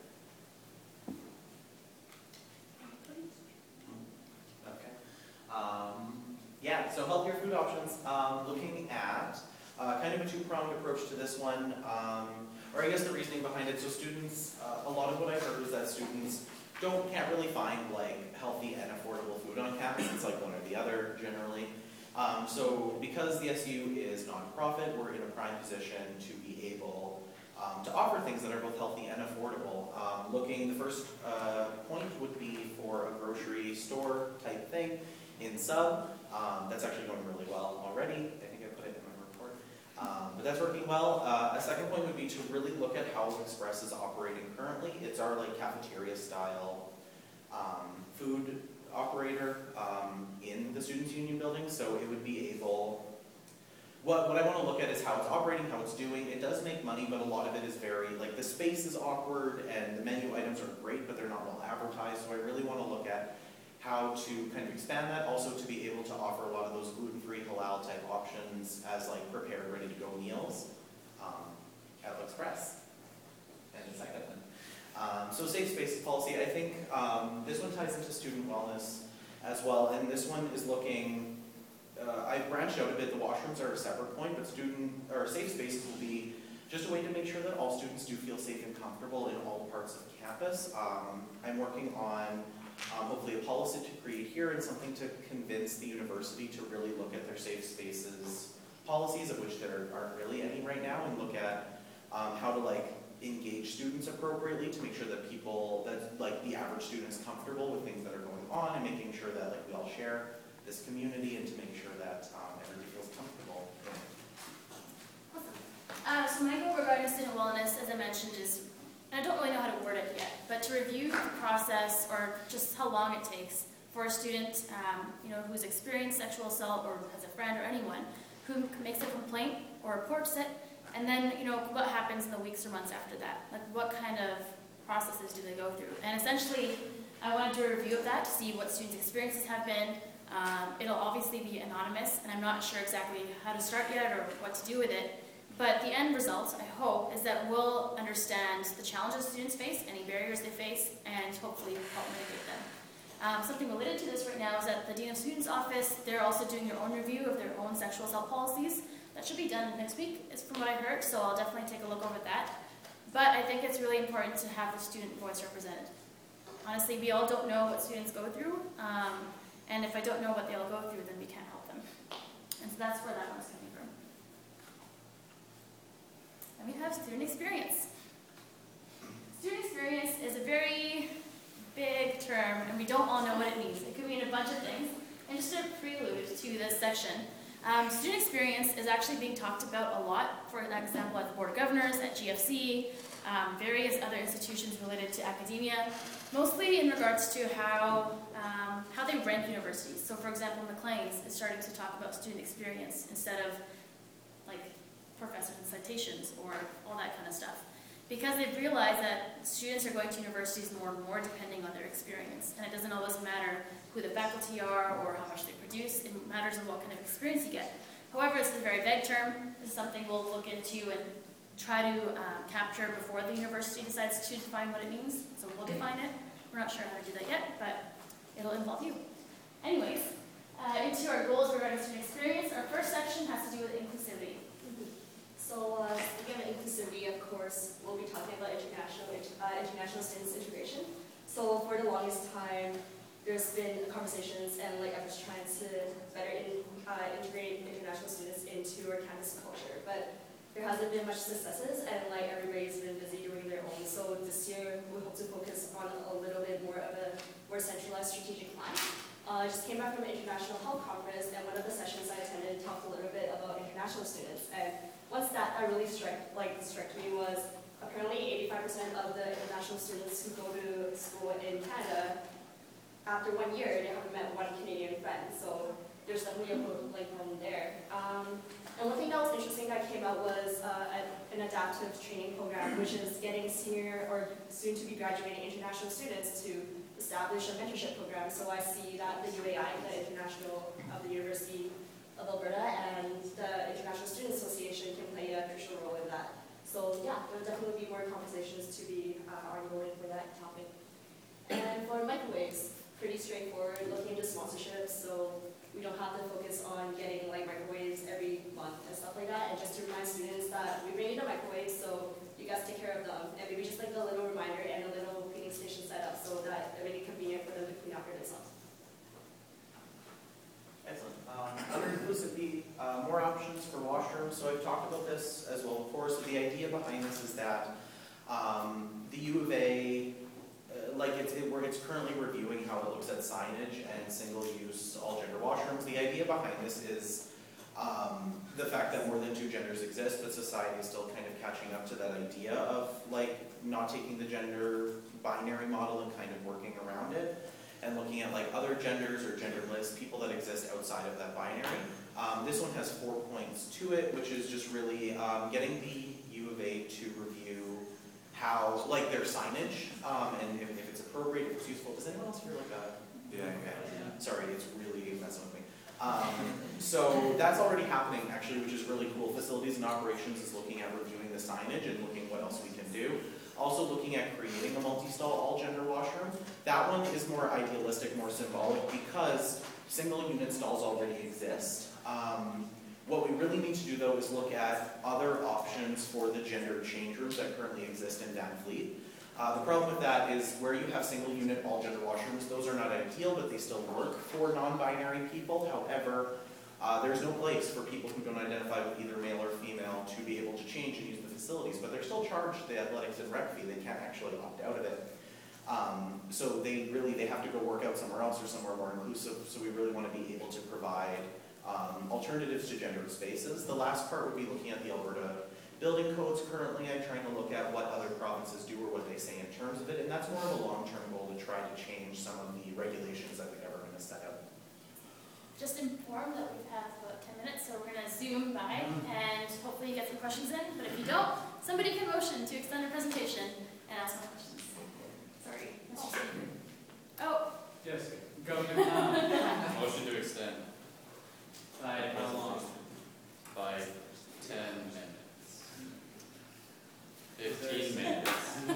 [SPEAKER 10] Okay. Yeah, so healthier food options. Looking at kind of a two-pronged approach to this one, or I guess the reasoning behind it. So students, a lot of what I've heard is that students can't really find healthy and affordable food on campus. It's one or the other generally. So because the SU is nonprofit, we're in a prime position to be able to offer things that are both healthy and affordable. The first point would be for a grocery store type thing in Sub. That's actually going really well already. I think I put it in my report. But that's working well. A second point would be to really look at how Express is operating currently. It's our cafeteria style food operator in the Students' Union building. So it would be able, what I want to look at is how it's operating, how it's doing. It does make money, but a lot of it is very, the space is awkward and the menu items are great, but they're not well advertised. So I really want to look at how to kind of expand that, also to be able to offer a lot of those gluten-free halal type options as prepared, ready to go meals at Express. And the second one. So safe spaces policy, I think this one ties into student wellness as well, and this one is looking, I've branched out a bit. The washrooms are a separate point, but safe spaces will be just a way to make sure that all students do feel safe and comfortable in all parts of campus. I'm working on hopefully a policy to create here and something to convince the university to really look at their safe spaces policies, of which there aren't really any right now, and look at how to engage students appropriately to make sure that like the average student is comfortable with things that are going on, and making sure that like we all share this community, and to make sure that everybody feels comfortable.
[SPEAKER 2] So my goal regarding student wellness, as I mentioned, is, and I don't really know how to word it yet, but to review the process or just how long it takes for a student, who's experienced sexual assault or has a friend or anyone who makes a complaint or reports it, and then, what happens in the weeks or months after that. Like, what kind of processes do they go through? And essentially, I want to do a review of that to see what students' experiences have been. It'll obviously be anonymous, and I'm not sure exactly how to start yet or what to do with it. But the end result, I hope, is that we'll understand the challenges students face, any barriers they face, and hopefully help mitigate them. Something related to this right now is that the Dean of Students' office, they're also doing their own review of their own sexual assault policies. That should be done next week, is from what I heard, so I'll definitely take a look over that. But I think it's really important to have the student voice represented. Honestly, we all don't know what students go through, and if I don't know what they all go through, then we can't help them. And so that's where that one's coming from. And we have student experience. Student experience is a very big term, and we don't all know what it means. It could mean a bunch of things. And just a prelude to this section, student experience is actually being talked about a lot, for example, at the Board of Governors, at GFC, various other institutions related to academia, mostly in regards to how they rank universities. So for example, Maclean's is starting to talk about student experience instead of like professors and citations or all that kind of stuff. Because they've realized that students are going to universities more and more depending on their experience. And it doesn't always matter who the faculty are or how much they produce. It matters on what kind of experience you get. However, it's a very vague term. It's something we'll look into and try to capture before the university decides to define what it means. So we'll define it. We're not sure how to do that yet, but it'll involve you. Anyways, into our goals regarding student experience, our first section has to do with inclusivity.
[SPEAKER 5] So, speaking of inclusivity, of course, we'll be talking about international students integration. So, for the longest time, there's been conversations and efforts trying to better integrate international students into our campus culture. But there hasn't been much successes, and everybody's been busy doing their own. So this year, we hope to focus on a little bit more of a more centralized strategic plan. I just came back from an international health conference, and one of the sessions I attended talked a little bit about international students. And one stat that really struck me was apparently 85% of the international students who go to school in Canada, after 1 year, they haven't met one Canadian friend. So there's definitely a room there. And one thing that was interesting that came out was an adaptive training program, which is getting senior or soon-to-be graduating international students to establish a mentorship program. So I see that the UAI, the International of the University of Alberta, and the International Student Association can play a crucial role in that. So yeah, there'll definitely be more conversations to be ongoing for that topic. And for microwaves, pretty straightforward, looking into sponsorships, so we don't have to focus on getting microwaves every month and stuff like that. And just to remind students that we bring in the microwaves, so you guys take care of them. And maybe just a little reminder and a little cleaning station set up so that it make it convenient for them to clean after themselves.
[SPEAKER 10] Excellent. Under inclusivity, more options for washrooms. So I've talked about this as well before. So the idea behind this is that the U of A, it's currently reviewing how it looks at signage and single-use all-gender washrooms. The idea behind this is the fact that more than two genders exist, but society is still kind of catching up to that idea of not taking the gender binary model and kind of working around it, and looking at other genders or genderless people that exist outside of that binary. This one has 4 points to it, which is just really getting the U of A to review how, their signage, and if it's appropriate, if it's useful. Does anyone else hear that? Yeah, okay. Sorry, it's really messing with me. So that's already happening, actually, which is really cool. Facilities and Operations is looking at reviewing the signage and looking what else we can do. Also looking at creating a multi-stall all-gender washroom. That one is more idealistic, more symbolic, because single-unit stalls already exist. What we really need to do, though, is look at other options for the gender change rooms that currently exist in Van Fleet. The problem with that is where you have single-unit all-gender washrooms, those are not ideal, but they still work for non-binary people. However, there's no place for people who don't identify with either male or female to be able to change and use the facilities, but they're still charged the athletics and rec fee. They can't actually opt out of it. So they have to go work out somewhere else or somewhere more inclusive. So we really want to be able to provide alternatives to gendered spaces. The last part would be looking at the Alberta building codes. Currently, I'm trying to look at what other provinces do or what they say in terms of it, and that's more of a long-term goal to try to change some of the regulations that the government has set out.
[SPEAKER 2] Just inform that we have about 10 minutes, so we're going to zoom by and hopefully get some questions in. But if you don't, somebody can motion to extend their presentation and ask more questions. Sorry, Mr. Speaker. Oh.
[SPEAKER 1] Yes, Governor Khan.
[SPEAKER 7] Motion to extend.
[SPEAKER 1] By how long?
[SPEAKER 7] By 10 minutes. 15 minutes.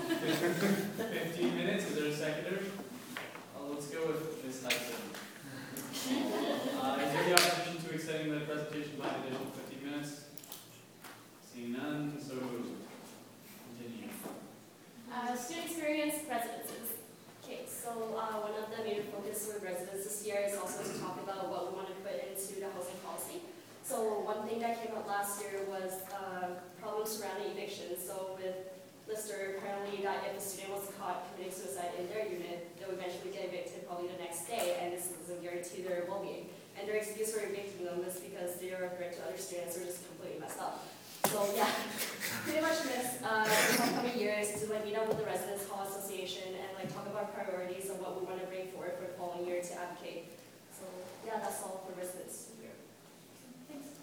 [SPEAKER 1] 15 minutes, is there a seconder? Let's go with Ms. Hudson. Is there the opposition to extending the presentation by an additional 15 minutes? Seeing none, so moved. Continue.
[SPEAKER 5] Student experience residences. Okay, so one of the major focuses with residents this year is also to talk about what we want to put into the housing policy. So one thing that came out last year was problems surrounding evictions. So with Lister, apparently that if a student was caught committing suicide in their unit, they'll eventually get evicted probably the next day, and this doesn't guarantee their well-being. And their excuse for evicting them is because they are a threat to other students or just completely messed up. So yeah, pretty much this upcoming years to meet up with the Residents Hall Association and talk about priorities and what we want to bring forward for the following year to advocate. So yeah, that's all for residents here.
[SPEAKER 2] Thanks.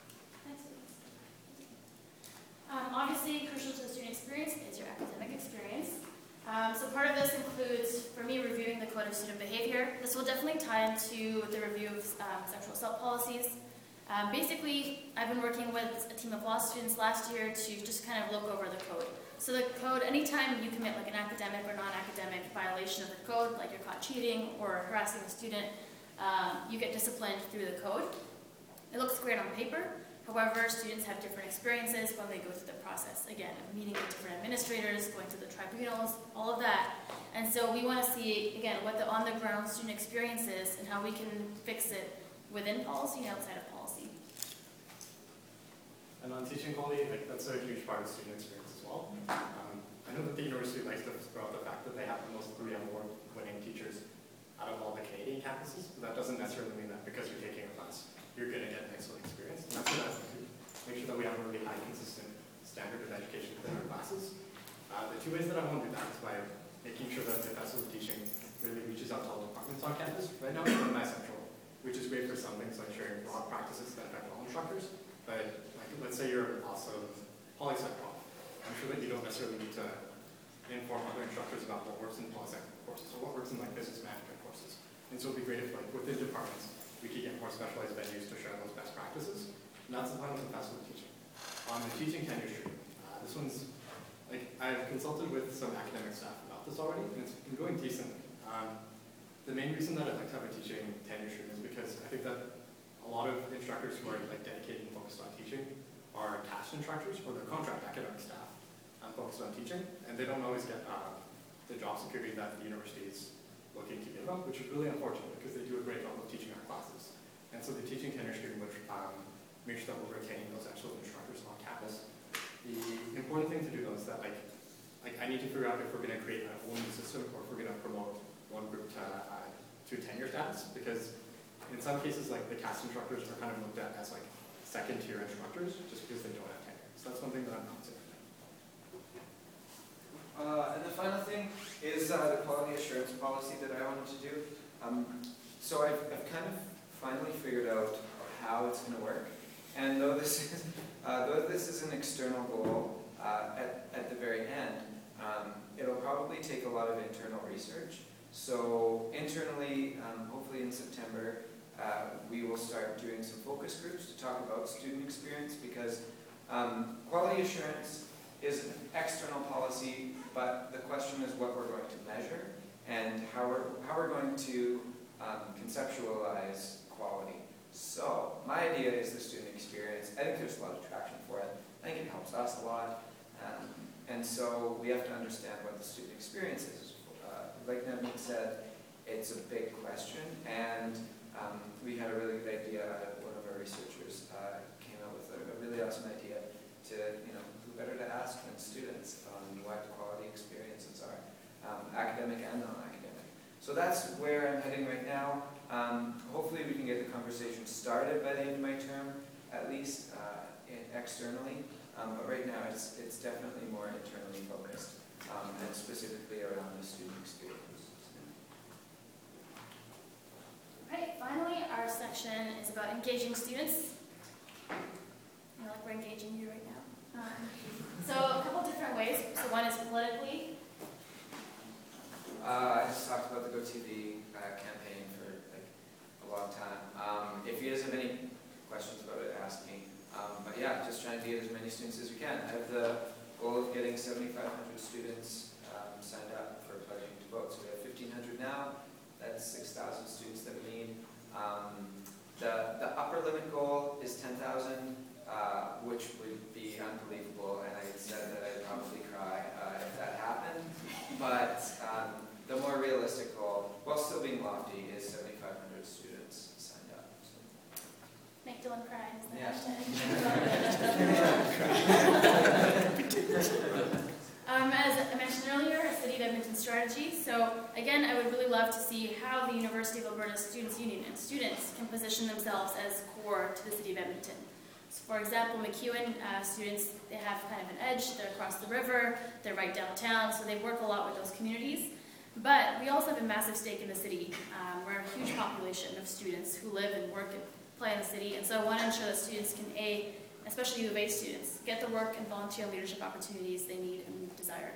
[SPEAKER 2] Obviously, crucial to the student experience is your academic experience. So part of this includes, for me, reviewing the Code of Student Behavior. This will definitely tie into the review of sexual assault policies. Basically, I've been working with a team of law students last year to just kind of look over the code. So the code, anytime you commit an academic or non-academic violation of the code, like you're caught cheating or harassing a student, you get disciplined through the code. It looks great on paper. However, students have different experiences when they go through the process. Again, meeting with different administrators, going to the tribunals, all of that. And so we want to see, again, what the on-the-ground student experience is and how we can fix it within policy and outside of policy.
[SPEAKER 16] And on teaching quality, that's a huge part of student experience as well. I know that the university likes to throw out the fact that they have the most 3 award-winning teachers out of all the Canadian campuses, but that doesn't necessarily mean that because you're taking a class, you're going to get an excellent experience. And that's what I want to make sure that we have a really high, consistent standard of education within our classes. The 2 ways that I want to do that is by making sure that the professor of teaching really reaches out to all departments on campus. Right now, it's my central, which is great for some things like sharing broad practices that affect all instructors. But let's say you're also poli-sci prof. I'm sure that you don't necessarily need to inform other instructors about what works in poli-sci courses or what works in business management courses. And so it'd be great if within departments we could get more specialized venues to share those best practices. And that's the final professor of teaching. On the teaching tenure stream, this one's I've consulted with some academic staff about this already, and it's been going decently. The main reason that I'd like to have a teaching tenure stream is because I think that a lot of instructors who are dedicated and focused on teaching are task instructors or they're contract academic staff focused on teaching, and they don't always get the job security that the university is looking to give them, which is really unfortunate because they do a great job of teaching our classes. And so the teaching tenure stream would make sure that we're retaining those excellent instructors on campus. The important thing to do though is that I need to figure out if we're going to create a whole new system or if we're going to promote one group to tenure status, because in some cases the cast instructors are kind of looked at as second-tier instructors just because they don't have tenure. So that's one thing that I'm not saying.
[SPEAKER 12] And the final thing is the quality assurance policy that I wanted to do. So I've kind of finally figured out how it's going to work. And though this is an external goal at the very end, it'll probably take a lot of internal research. So internally, hopefully in September, we will start doing some focus groups to talk about student experience, because quality assurance is an external policy, but the question is what we're going to measure and how we're going to conceptualize quality. So my idea is the student experience. I think there's a lot of traction for it. I think it helps us a lot. And so we have to understand what the student experience is. Like Navneet said, it's a big question, and we had a really good idea. One of our researchers came up with a really awesome idea to, who better to So that's where I'm heading right now. Hopefully we can get the conversation started by the end of my term, at least externally. But right now it's definitely more internally focused, and specifically around the student experience.
[SPEAKER 2] Right, finally, our section is about engaging students. I feel like we're engaging you right now. So a couple different ways. So one is politically.
[SPEAKER 12] I just talked about the GoTV campaign for like a long time. If you guys have any questions about it, ask me. But yeah, just trying to get as many students as we can. I have the goal of getting 7,500 students signed up for pledging to vote. So we have 1,500 now. That's 6,000 students that we need. The upper limit goal is 10,000, which would be unbelievable, and I said that I'd probably cry if that happened. But the more realistic goal, while still being lofty, is 7,500 students signed up. So.
[SPEAKER 2] Make Dylan cry. Is that
[SPEAKER 12] Yeah.
[SPEAKER 2] As I mentioned earlier, a City of Edmonton strategy. So again, I would really love to see how the University of Alberta Students' Union and students can position themselves as core to the City of Edmonton. So for example, MacEwan students, they have kind of an edge. They're across the river, they're right downtown, so they work a lot with those communities. But we also have a massive stake in the city. We're a huge population of students who live and work and play in the city, and so I want to ensure that students can, especially U of A students, get the work and volunteer leadership opportunities they need and desire.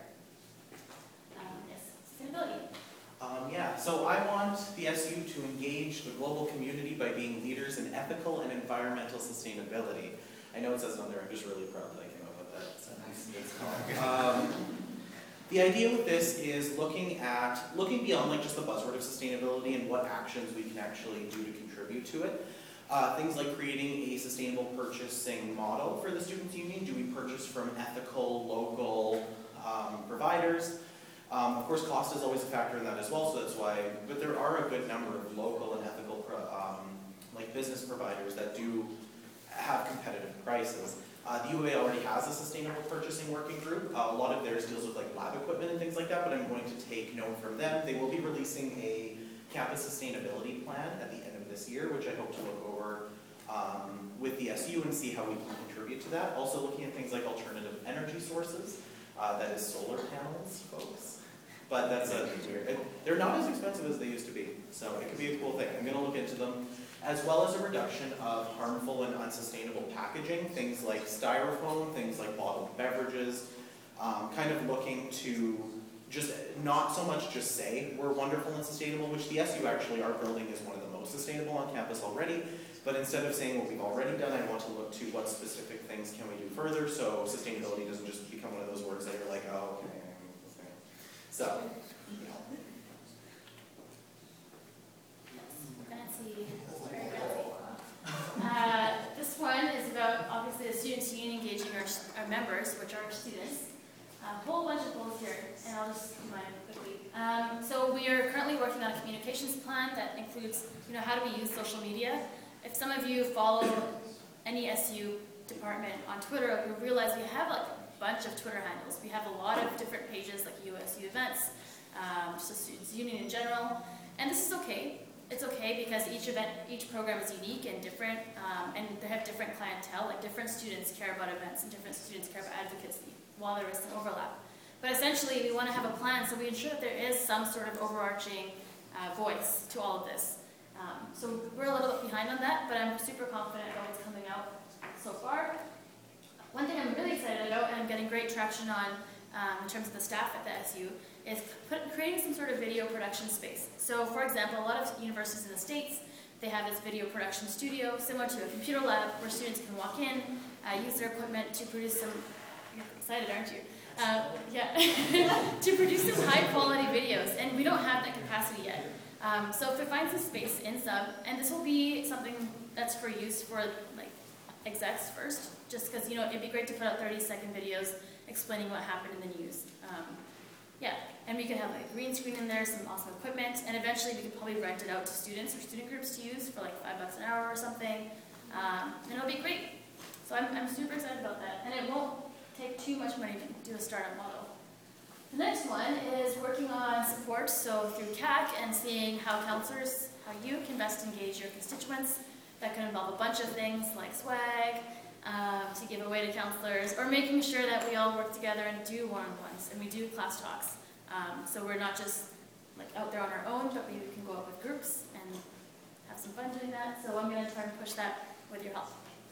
[SPEAKER 2] Yes, sustainability.
[SPEAKER 10] Yeah, so I want the SU to engage the global community by being leaders in ethical and environmental sustainability. I know it says it on there, I'm just really proud that I came up with that sentence. The idea with this is looking beyond like just the buzzword of sustainability and what actions we can actually do to contribute to it. Things like creating a sustainable purchasing model for the Students' Union. Do we purchase from ethical, local providers? Of course, cost is always a factor in that as well, so that's why, but there are a good number of local and ethical like business providers that do have competitive prices. The U of A already has a sustainable purchasing working group. A lot of theirs deals with like lab equipment and things like that, but I'm going to take note from them. They will be releasing a campus sustainability plan at the end of this year, which I hope to look over with the SU and see how we can contribute to that. Also looking at things like alternative energy sources, that is solar panels, folks. But that's they're not as expensive as they used to be, so it could be a cool thing. I'm going to look into them, as well as a reduction of harmful and unsustainable packaging, things like styrofoam, things like bottled beverages, kind of looking to just not so much just say we're wonderful and sustainable, which the SU actually, our building is one of the most sustainable on campus already, but instead of saying what we've already done, I want to look to what specific things can we do further, so sustainability doesn't just become one of those words that you're like, oh, okay. So,
[SPEAKER 2] Fancy, very fancy. This one is about, obviously, the Students' Union engaging our members, which are our students. A whole bunch of goals here, and I'll just combine it quickly. So we are currently working on a communications plan that includes, how do we use social media. If some of you follow any SU department on Twitter, you'll realize we have like a bunch of Twitter handles. We have a lot of different pages like USU events, just the Students' Union in general, and this is okay. It's okay because each program is unique and different, and they have different clientele. Like different students care about events and different students care about advocacy, while there is some overlap. But essentially, we want to have a plan so we ensure that there is some sort of overarching voice to all of this. So we're a little bit behind on that, but I'm super confident about what's coming out so far. One thing I'm really excited about, and I'm getting great traction on in terms of the staff at the SU, is creating some sort of video production space. So for example, a lot of universities in the States, they have this video production studio similar to a computer lab where students can walk in, use their equipment to produce some, you're excited, aren't you? Yeah, to produce some high quality videos, and we don't have that capacity yet. So if we find some space in Sub, and this will be something that's for use for like execs first, just because it'd be great to put out 30-second videos explaining what happened in the news. Yeah, and we could have like a green screen in there, some awesome equipment, and eventually we could probably rent it out to students or student groups to use for like $5 an hour or something, and it'll be great. So I'm super excited about that, and it won't take too much money to do a startup model. The next one is working on support, so through CAC and seeing how counselors, how you can best engage your constituents. That can involve a bunch of things like swag, to give away to counselors, or making sure that we all work together and do one-on-ones, and we do class talks. So we're not just like out there on our own, but maybe we can go out with groups and have some fun doing that. So I'm going to try and push that with your help.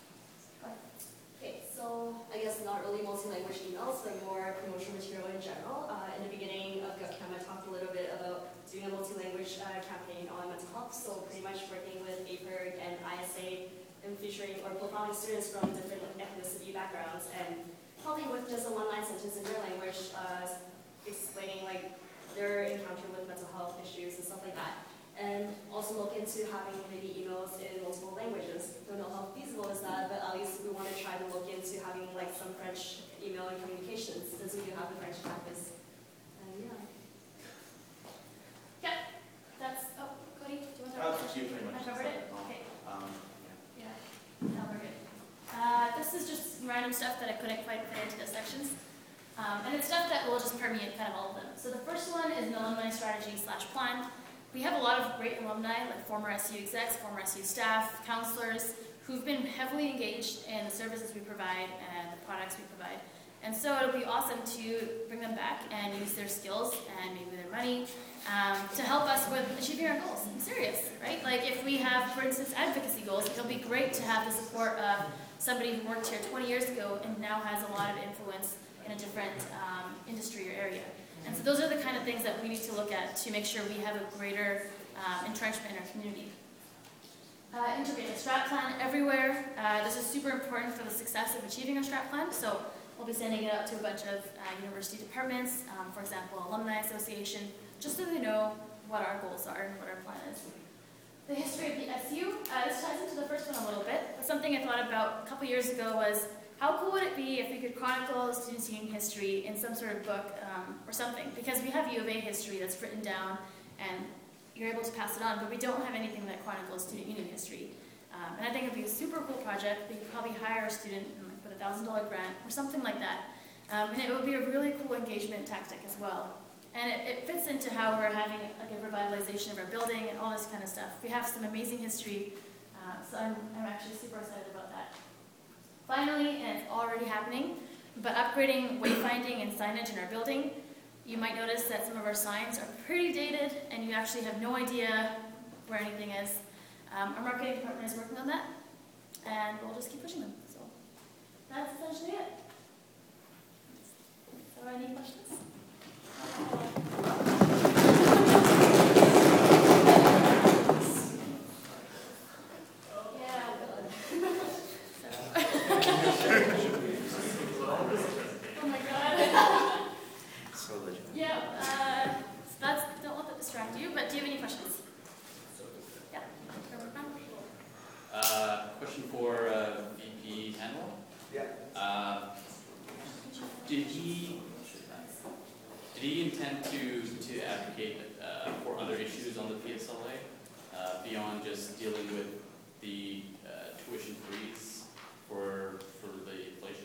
[SPEAKER 5] Okay, so I guess not really multi-language emails, but more promotional material in general. In the beginning of GovCam, I talked a little bit about doing a multi-language campaign on mental health. So pretty much working with APERG and ISA and featuring or profiling students from different ethnicity backgrounds and helping with just a one-line sentence in their language, explaining like their encounter with mental health issues and stuff like that. And also look into having maybe emails in multiple languages. Don't know how feasible is that, but at least we want to try to look into having like some French email and communications, since we do have the French campus. And yeah.
[SPEAKER 2] Yeah, that's, oh, Cody, do you want to talk?
[SPEAKER 10] You pretty much
[SPEAKER 2] I covered it? Okay.
[SPEAKER 10] Yeah.
[SPEAKER 2] Yeah, no, we're good. This is just random stuff that I couldn't quite fit into the sections. And it's stuff that will just permeate kind of all of them. So the first one is an alumni strategy/plan. We have a lot of great alumni, like former SU execs, former SU staff, counselors, who've been heavily engaged in the services we provide and the products we provide. And so it'll be awesome to bring them back and use their skills and maybe their money to help us with achieving our goals. I'm serious, right? Like if we have, for instance, advocacy goals, it'll be great to have the support of somebody who worked here 20 years ago and now has a lot of influence in a different industry or area. And so those are the kind of things that we need to look at to make sure we have a greater entrenchment in our community. Integrate a strat plan everywhere. This is super important for the success of achieving our strat plan. So we'll be sending it out to a bunch of university departments, for example, Alumni Association, just so they know what our goals are and what our plan is. The history of the SU. This ties into the first one a little bit, but something I thought about a couple years ago was, how cool would it be if we could chronicle students' union history in some sort of book or something? Because we have U of A history that's written down and you're able to pass it on, but we don't have anything that chronicles student union history. And I think it would be a super cool project. We could probably hire a student with a $1,000 grant or something like that. And it would be a really cool engagement tactic as well. And it fits into how we're having like a revitalization of our building and all this kind of stuff. We have some amazing history, so I'm actually super excited about that. Finally, and it's already happening, but upgrading wayfinding and signage in our building. You might notice that some of our signs are pretty dated and you actually have no idea where anything is. Our marketing department is working on that, and we'll just keep pushing them. So that's essentially it. So any questions? Oh my god.
[SPEAKER 10] So legit.
[SPEAKER 2] Yeah, so don't let that distract you, but do you have any questions? Yeah.
[SPEAKER 7] Question for VP Handel.
[SPEAKER 12] Yeah.
[SPEAKER 7] Did he intend to advocate for other issues on the PSLA beyond just dealing with the tuition freeze for the inflation?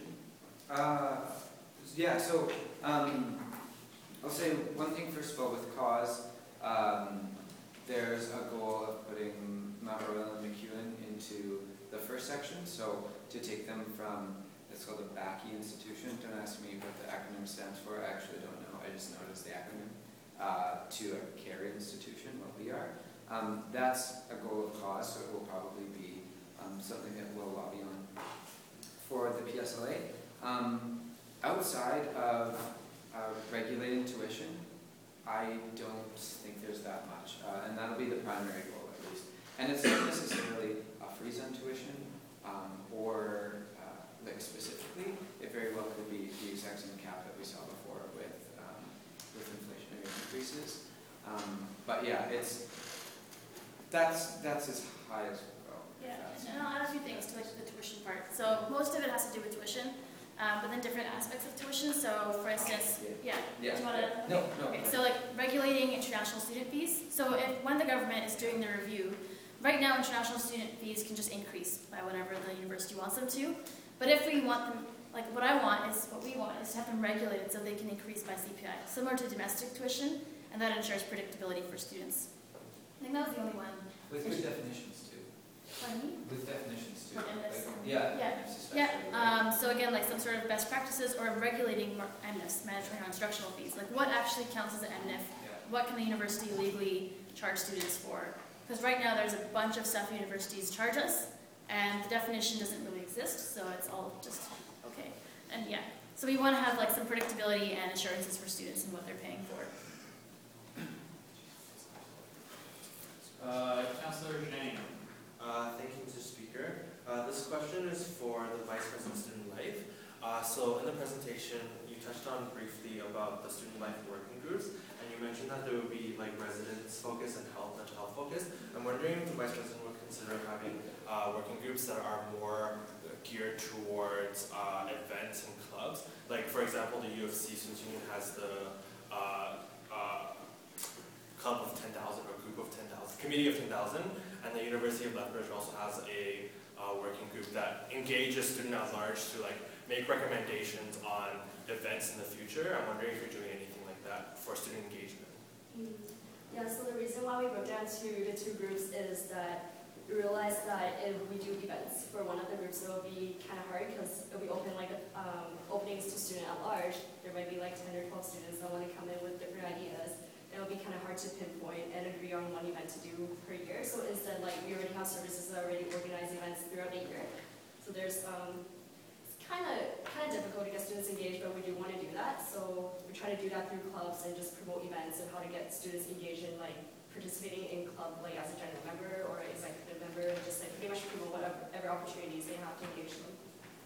[SPEAKER 12] Yeah, so I'll say one thing first of all with cause. There's a goal of putting Mount Royal and MacEwan into the first section, so to take them from, it's called a BACI institution, don't ask me what the acronym stands for, I actually don't know, I just know it as the acronym, to a care institution, what we are. That's a goal of cause, so it will probably be something that we'll lobby on for the PSLA. Outside of regulating tuition, I don't think there's that much, and that'll be the primary goal at least. And it's not necessarily a freeze on tuition, or like specifically, it very well could be the exact same cap that we saw before with inflationary increases. But yeah, that's as high as we'll go.
[SPEAKER 2] Yeah, and I'll add a few things to like the tuition part. So most of it has to do with tuition, but then different aspects of tuition. So for instance, yeah. Do you want to?
[SPEAKER 12] No.
[SPEAKER 2] Okay, so like regulating international student fees. So when the government is doing the review, right now international student fees can just increase by whatever the university wants them to. But if we want them like what we want is to have them regulated so they can increase by CPI, similar to domestic tuition, and that ensures predictability for students. I think that was the only one.
[SPEAKER 12] With good definitions too.
[SPEAKER 2] Pardon me?
[SPEAKER 12] With definitions too.
[SPEAKER 2] For MNIST.
[SPEAKER 12] Like, yeah.
[SPEAKER 2] Yeah.
[SPEAKER 12] MNIST especially,
[SPEAKER 2] Yeah, so again, like some sort of best practices or regulating MNIST, mandatory non-instructional fees. Like what actually counts as an MNIF? What can the university legally charge students for? Because right now there's a bunch of stuff universities charge us, and the definition doesn't really exist, so it's all just okay. And yeah, so we want to have like some predictability and assurances for students and what they're paying for.
[SPEAKER 1] Councillor Zhang.
[SPEAKER 6] Thank you, Mr. Speaker. This question is for the Vice President of Student Life. So in the presentation, you touched on briefly about the student life working groups, and you mentioned that there would be like residence focus and mental health focus. I'm wondering if the Vice President would consider having working groups that are more geared towards events and clubs. Like for example, the U of C Students Union has the club of 10,000 or group of 10,000, committee of 10,000, and the University of Lethbridge also has a working group that engages students at large to like make recommendations on events in the future. I'm wondering if you're doing anything like that for student engagement.
[SPEAKER 5] Yeah, so the reason why we broke down to the two groups is that we realized that if we do events for one of the groups, it will be kind of hard because if we open like openings to student at large, there might be like 10 or 12 students that want to come in with different ideas. It'll be kind of hard to pinpoint and agree on one event to do per year. So instead, like we already have services that already organize events throughout the year. So there's it's kind of difficult to get students engaged, but we do want to do that. So we try to do that through clubs and just promote events and how to get students engaged in like participating in club like as a general member or executive member, and just like pretty much promote whatever opportunities they have to engage them.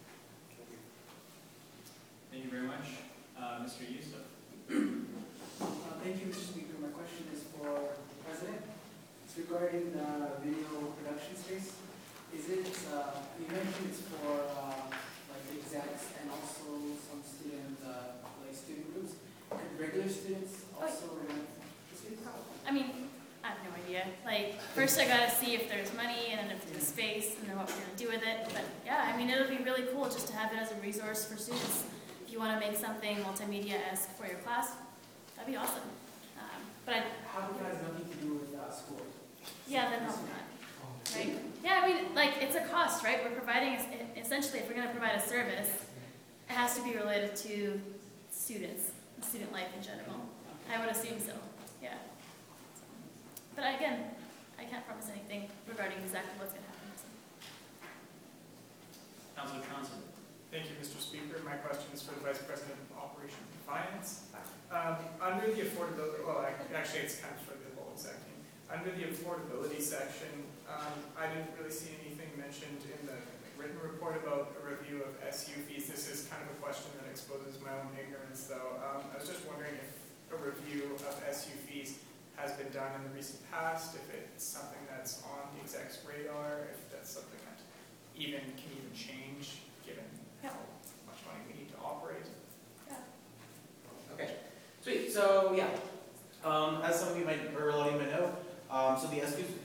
[SPEAKER 1] Thank you very much. Mr. Yusuf.
[SPEAKER 17] Thank you, Mr. Speaker. My question is for the President. It's regarding the video production space. Is it, you mentioned it's for like execs and also some student, like student groups. Could regular students also run the space?
[SPEAKER 2] I mean, I have no idea. Like, first I gotta see if there's money and then if there's space and then what we're gonna do with it. But yeah, I mean, it'll be really cool just to have it as a resource for students. If you wanna make something multimedia-esque for your class, that'd be awesome.
[SPEAKER 17] How it has nothing to do with school?
[SPEAKER 2] Yeah, then help not. Right? Yeah, I mean, like, it's a cost, right? We're providing, essentially, if we're gonna provide a service, it has to be related to students, student life in general. I would assume so, yeah. But again, I can't promise anything regarding exactly what's gonna happen.
[SPEAKER 1] Councillor Johnson.
[SPEAKER 8] Thank you, Mr. Speaker. My question is for the Vice President of Operations and Finance. Under the affordability, well, actually it's kind of for the whole exec team. Under the affordability section, I didn't really see anything mentioned in the written report about a review of SU fees. This is kind of a question that exposes my own ignorance, though. I was just wondering if a review of SU fees has been done in the recent past, if it's something that's on the exec's radar, if that's something that can even change, given how much money we need to operate.
[SPEAKER 10] Okay, sweet. So yeah, as some of you might, or a lot of you might know, so the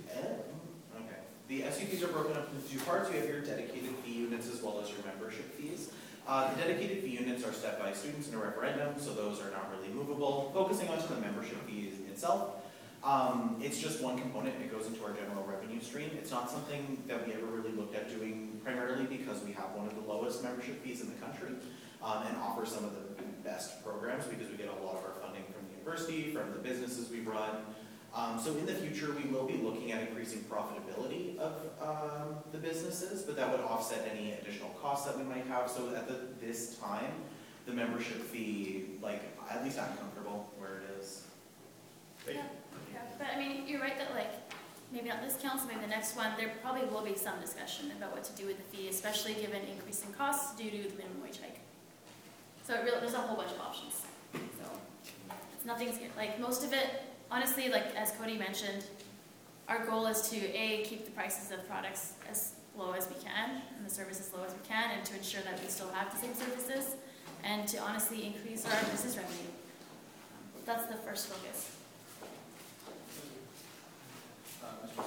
[SPEAKER 10] SU fees are broken up into two parts. You have your dedicated fee units as well as your membership fees. The dedicated fee units are set by students in a referendum, so those are not really movable. Focusing on the membership fee itself, it's just one component. It goes into our general revenue stream. It's not something that we ever really looked at doing, primarily because we have one of the lowest membership fees in the country, and offer some of the best programs because we get a lot of our funding from the university, from the businesses we run. So in the future, we will be looking at increasing profitability of the businesses, but that would offset any additional costs that we might have. So at this time, the membership fee, like, at least I'm comfortable where it is.
[SPEAKER 2] Yeah, but I mean, you're right that like, maybe not this council, maybe the next one, there probably will be some discussion about what to do with the fee, especially given increasing costs due to the minimum wage hike. So there's a whole bunch of options. So it's nothing's like most of it, honestly, like as Cody mentioned, our goal is to keep the prices of products as low as we can and the service as low as we can, and to ensure that we still have the same services, and to honestly increase our business revenue. That's the first focus.
[SPEAKER 1] Mr.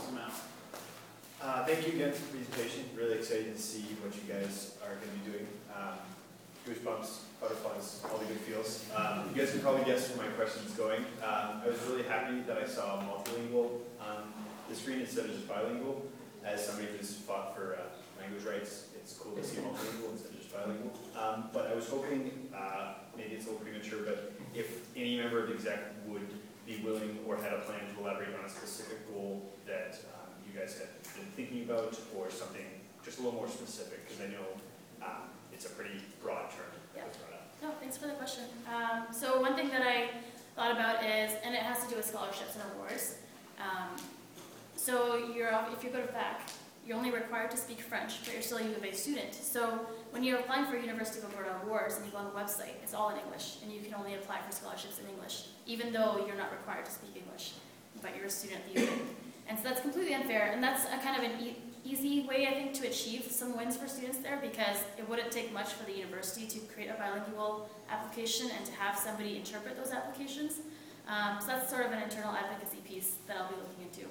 [SPEAKER 1] Simao.
[SPEAKER 18] Thank you again for the presentation. Really excited to see what you guys are going to be doing.
[SPEAKER 14] goosebumps, butterflies, all the good feels. You guys can probably guess where my question is going. I was really happy that I saw multilingual on the screen instead of just bilingual. As somebody who's fought for language rights, it's cool to see multilingual instead of just bilingual. But I was hoping, maybe it's a little premature, but if any member of the exec would be willing or had a plan to elaborate on a specific goal that you guys had been thinking about, or something just a little more specific, because I know it's a pretty broad term that's brought up.
[SPEAKER 2] No, thanks for the question. So one thing that I thought about is, and it has to do with scholarships and awards. So if you go to FAC, you're only required to speak French, but you're still a U of A student. So when you're applying for University of Alberta awards and you go on the website, it's all in English, and you can only apply for scholarships in English, even though you're not required to speak English, but you're a student at the U of A. And so that's completely unfair, and that's a kind of an easy way, I think, to achieve some wins for students there, because it wouldn't take much for the university to create a bilingual application and to have somebody interpret those applications. So that's sort of an internal advocacy piece that I'll be looking into.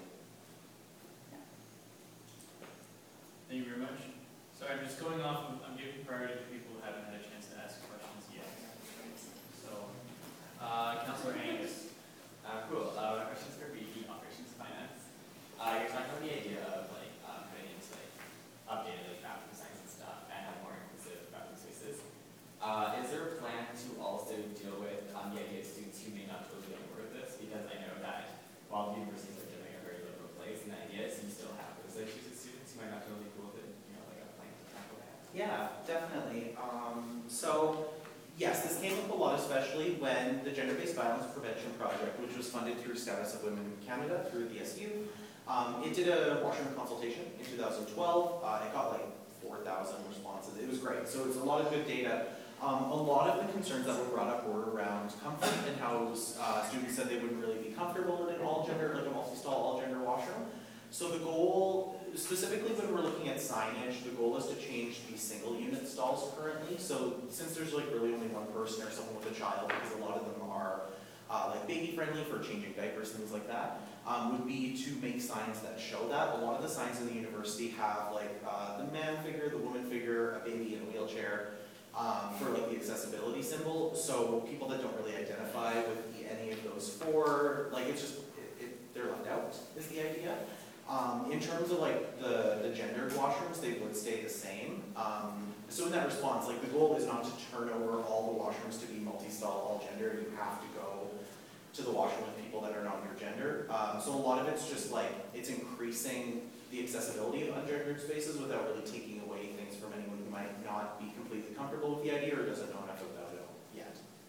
[SPEAKER 1] Thank you very much. So I'm just going off of, I'm giving priority to people who haven't had a chance to ask questions yet. So, Councillor Angus.
[SPEAKER 11] Cool. My question is for VP Operations Finance. You're talking about the idea of like putting into like updated like bathroom signs and stuff and have more inclusive bathroom spaces. Is there a plan to also deal with the idea of students who may not totally get on board with this? Because I know that while the universities are doing a very liberal place in the idea, so you still have those issues with students who might not totally cool with it, you know, like a plan to tackle that.
[SPEAKER 10] Yeah, definitely. So, yes, this came up a lot, especially when the Gender-Based Violence Prevention Project, which was funded through Status of Women in Canada, through the SU, it did a washroom consultation in 2012. It got like 4,000 responses. It was great. So it's a lot of good data. A lot of the concerns that were brought up were around comfort and how students said they wouldn't really be comfortable in an all-gender, like a multi-stall all-gender washroom. So the goal, specifically when we're looking at signage, the goal is to change the single-unit stalls currently. So since there's like really only one person or someone with a child, because a lot of them are like baby-friendly for changing diapers, things like that, would be to make signs that show that. A lot of the signs in the university have like the man figure, the woman figure, a baby in a wheelchair, for like the accessibility symbol. So people that don't really identify with any of those four, like it's just, they're left out is the idea. In terms of like the gendered washrooms, they would stay the same. So in that response, like the goal is not to turn over all the washrooms to be multi-stall, all gender. You have to go to the washroom with people that are not your gender. So a lot of it's just like, it's increasing the accessibility of ungendered spaces without really taking away things from anyone who might not be completely comfortable with the idea or doesn't know enough about it yet.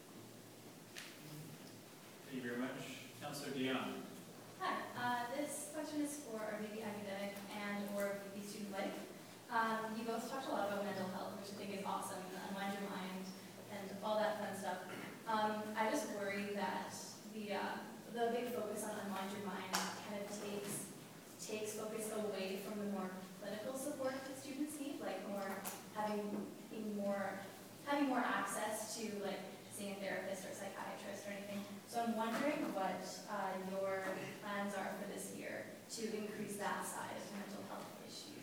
[SPEAKER 1] Thank you very much. Councillor Dion.
[SPEAKER 9] Hi, this question is for our VP Academic and or VP Student Life. You both talked a lot about mental health, which I think is awesome, and Unwind Your Mind, and all that fun stuff. I just worry that the big focus on Unwind Your Mind kind of takes focus away from the more clinical support that students need, like having more access to like seeing a therapist or a psychiatrist or anything. So I'm wondering what your plans are for this year to increase that side of the mental health issue.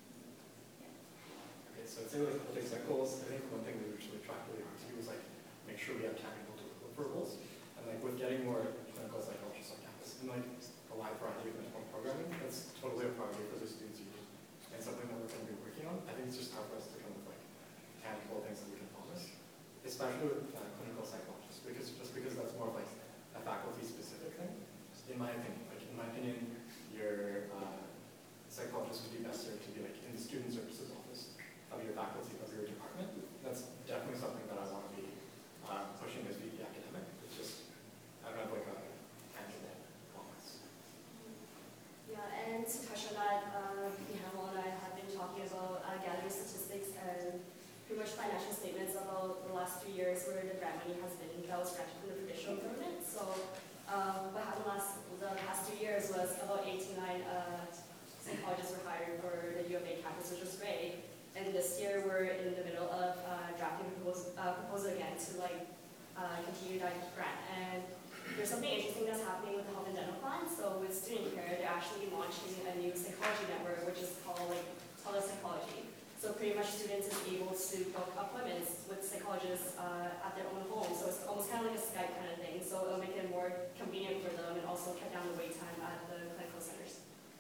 [SPEAKER 16] Okay, so I'd say like a couple examples. I think one thing we usually track really quickly was like make sure we have technical deliverables, and like with getting more clinical psychologists on campus and like a wide variety of mental health programming, that's totally a priority for the students users and something that we're going to be working on. I think it's just hard for us to come with like tangible things that we can promise, especially with clinical psychologists, because that's more of like a faculty specific thing. In my opinion, your psychologist would be best served to be like in the student services office of your faculty of your department. That's definitely something that I want to be pushing as VP Academic. It's just, I don't have like a tangible promise.
[SPEAKER 5] Yeah, and to touch on that, Hamill and I have been talking about gathering statistics and pretty much financial statements about the last 3 years where the grant money has been, that was granted from the provincial government. So what happened the past 2 years was about 89 psychologists were hired for the U of A campus, which was great. And this year we're in the middle of drafting a proposal again to like continue that grant. And there's something interesting that's happening with the health and dental plan. So with student care, they're actually launching a new psychology network, which is called like telepsychology. So pretty much students is able to book appointments with psychologists colleges at their own home. So it's almost kind of like a Skype kind of thing. So it'll make it more convenient for them and also cut down the wait time at the clinical centers.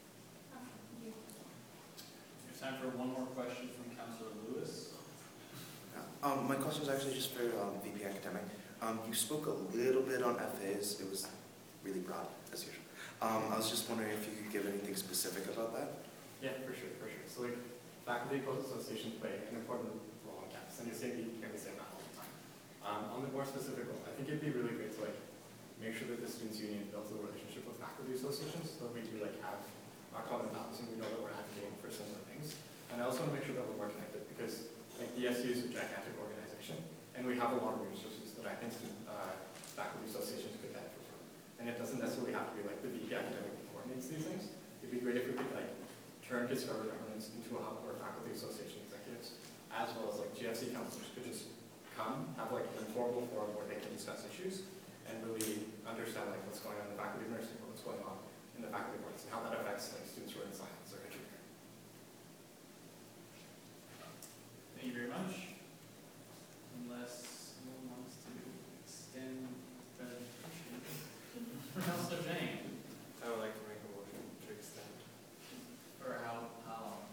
[SPEAKER 1] There's time for one more question from Councillor Lewis.
[SPEAKER 18] My question is actually just for VP Academic. You spoke a little bit on FAs. It was really broad, as usual. I was just wondering if you could give anything specific about that.
[SPEAKER 16] Yeah, for sure. So like, faculty post associations play an important role on campus, and you can say that all the time. On the more specific role, I think it'd be really great to like make sure that the students' union builds a relationship with faculty associations, so that we do like have our common values and we know that we're advocating for similar things. And I also want to make sure that we're more connected because like the SU is a gigantic organization, and we have a lot of resources that I think faculty associations could benefit from. And it doesn't necessarily have to be like the VP Academic who coordinates these things. It'd be great if we could like turn Discover Governance into a hub where faculty association executives, as well as like GFC counselors, could just come, have like an informal forum where they can discuss issues and really understand like what's going on in the faculty of nursing, what's going on in the faculty boards, and how that affects like students who are in science or engineering.
[SPEAKER 1] Thank you very much. Unless someone wants to extend the presentation. Councillor Jane.
[SPEAKER 6] I would like to make a motion to extend.
[SPEAKER 1] For how long?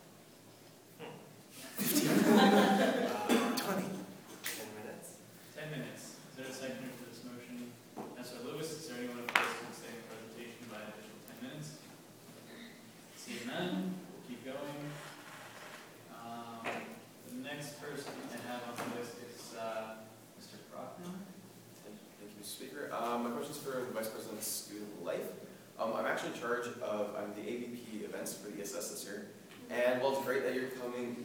[SPEAKER 18] 20.
[SPEAKER 6] 10 minutes.
[SPEAKER 1] 10 minutes. Is there a second for this motion? Councillor Lewis, is there anyone opposed to extending the presentation by an additional 10 minutes? Seeing none, we'll keep going. The next person I have on the list is Mr. Brockman.
[SPEAKER 19] Thank you, Mr. Speaker. My question is for the Vice President of Student Life. I'm actually in charge of the AVP events for the ESS this year. And while it's great that you're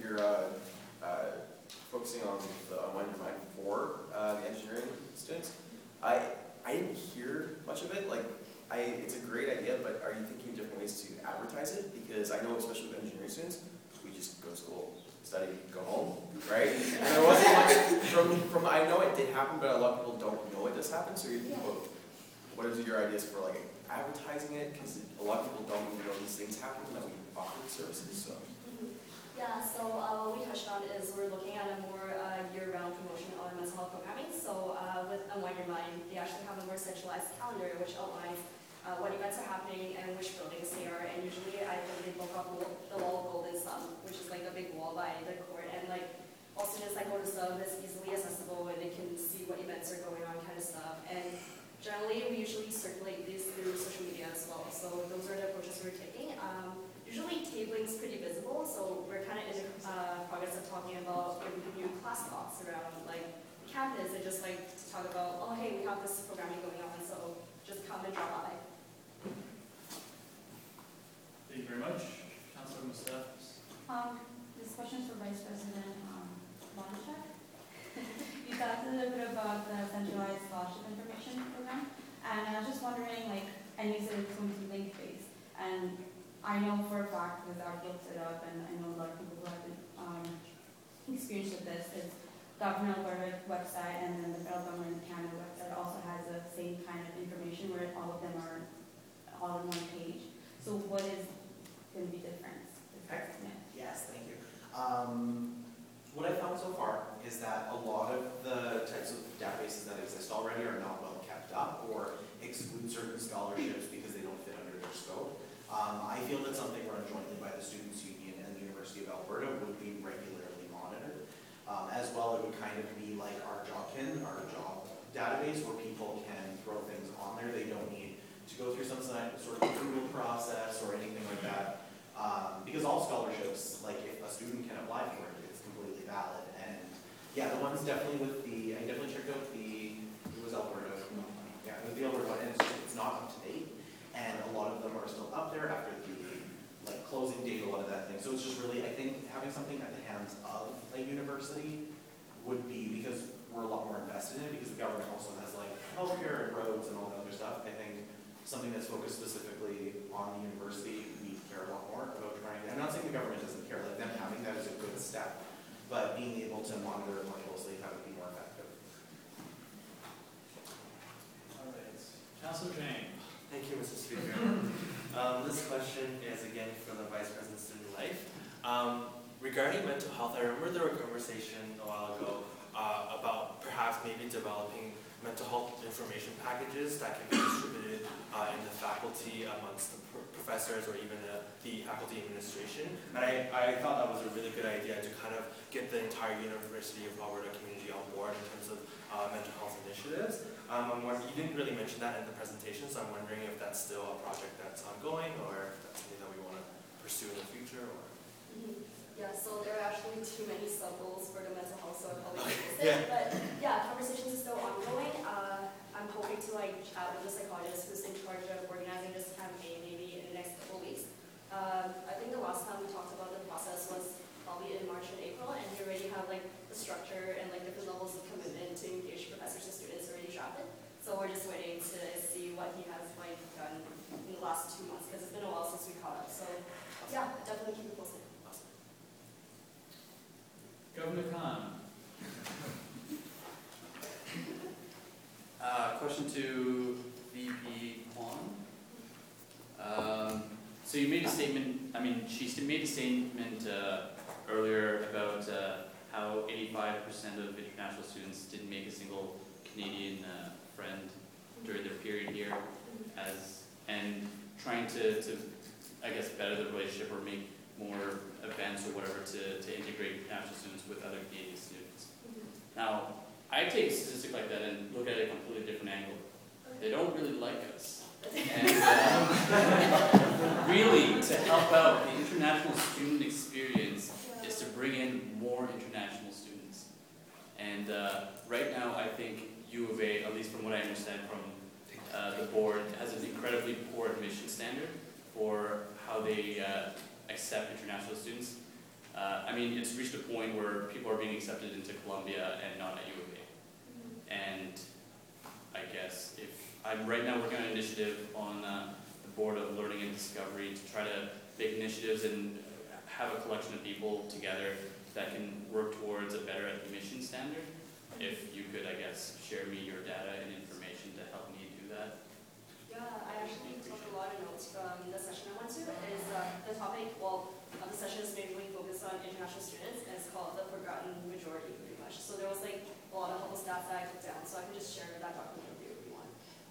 [SPEAKER 19] focusing on the Unwind Your Mind for the engineering students, I didn't hear much of it. Like, it's a great idea, but are you thinking of different ways to advertise it? Because I know, especially with engineering students, we just go to school, study, go home, right? And there wasn't much from I know it did happen, but a lot of people don't know it does happen. So you're thinking about what are your ideas for like advertising it? Because a lot of people don't even know these things happen that we offer services. So.
[SPEAKER 5] Yeah, so what we touched on is we're looking at a more year-round promotion on mental health programming. So with Unwind Your Mind, they actually have a more centralized calendar which outlines what events are happening and which buildings they are. And usually I think they book up the wall of Golden Sun, which is like a big wall by the court. And like all students that go to sub is easily accessible and they can see what events are going on kind of stuff. And generally we usually circulate these through social media as well. So those are the approaches we're taking. Usually tabling is pretty visible, so we're kind of in the progress of talking about new class talks around like campus and just like to talk about, oh hey, we have this programming going on, so just come and drop by.
[SPEAKER 1] Thank you very much. Councilor Mustafa.
[SPEAKER 9] This question is for Vice President Bonchak. You talked a little bit about the centralized scholarship information program, and I was just wondering, like, and you said it's going to be link-based, and I know for a fact, because I've looked it up, and I know a lot of people who have experience with this, is Government Alberta website and then the Federal Government Canada website also has the same kind of information where all of them are all in one page. So what is going to be different?
[SPEAKER 10] Yes, thank you. What I found so far is that a lot of the types of databases that exist already are not well kept up or exclude certain scholarships because they don't fit under their scope. I feel that something run jointly by the Students' Union and the University of Alberta would be regularly monitored. As well, it would kind of be like our JobKin, our job database, where people can throw things on there. They don't need to go through some sort of approval process or anything like that. Because all scholarships, like if a student can apply for it, it's completely valid. And yeah, the ones definitely with the, I definitely checked out it was Alberta. Yeah, with the Alberta one, and it's not up to date. And a lot of them are still up there after the closing date, a lot of that thing. So it's just really, I think, having something at the hands of a university would be, because we're a lot more invested in it, because the government also has like healthcare and roads and all that other stuff. I think something that's focused specifically on the university, we care a lot more about trying. I'm not saying the government doesn't care, like them having that is a good step, but being able to monitor it more closely, how to be more effective.
[SPEAKER 1] All right, Councilor Jane.
[SPEAKER 11] Thank you, Mr. Speaker. This question is again for the Vice President of Student Life. Regarding mental health, I remember there were conversations a while ago about
[SPEAKER 6] maybe developing mental health information packages that can be distributed in the faculty amongst the professors or even the faculty administration. And I thought that was a really good idea to kind of get the entire University of Alberta community on board in terms of mental health initiatives. You didn't really mention that in the presentation, so I'm wondering if that's still a project that's ongoing or if that's something that we want to pursue in the future. Or
[SPEAKER 5] Yeah, so there are actually too many sub-goals for the mental health, so I probably
[SPEAKER 6] Okay,
[SPEAKER 5] missed it. But yeah, conversations are still ongoing. I'm hoping to chat with the psychologist who's in charge of organizing this campaign maybe in the next couple of weeks. I think the last time we talked about the process was probably in March and April, and we already have the structure and different levels of commitment to engage professors and students already drafted. So we're just waiting to see what he has done in the last 2 months, because it's been a while since we caught up. So yeah, definitely keep it posted.
[SPEAKER 1] Governor Khan.
[SPEAKER 7] Question to VP Kwan. So you made a statement, she made a statement earlier about how 85% of international students didn't make a single Canadian friend during their period here, and trying to I guess better the relationship or make more events or whatever to integrate international students with other Canadian students. Now, I take a statistic like that and look at it a completely different angle. They don't really like us. And really, to help out the international student experience is to bring in more international students. And right now, I think U of A, at least from what I understand from the board, has an incredibly poor admission standard for how they accept international students. It's reached a point where people are being accepted into Columbia and not at U of A. And I guess I'm right now working on an initiative on the Board of Learning and Discovery to try to make initiatives and have a collection of people together that can work towards a better admission standard. If you could, I guess, share me your data and information to help me do that.
[SPEAKER 5] Yeah, I actually took a lot of notes from the session I went to. The topic, the session is mainly focused on international students, and it's called the forgotten majority, pretty much. So there was a lot of helpful stats that I took down, so I can just share that document with you if you want.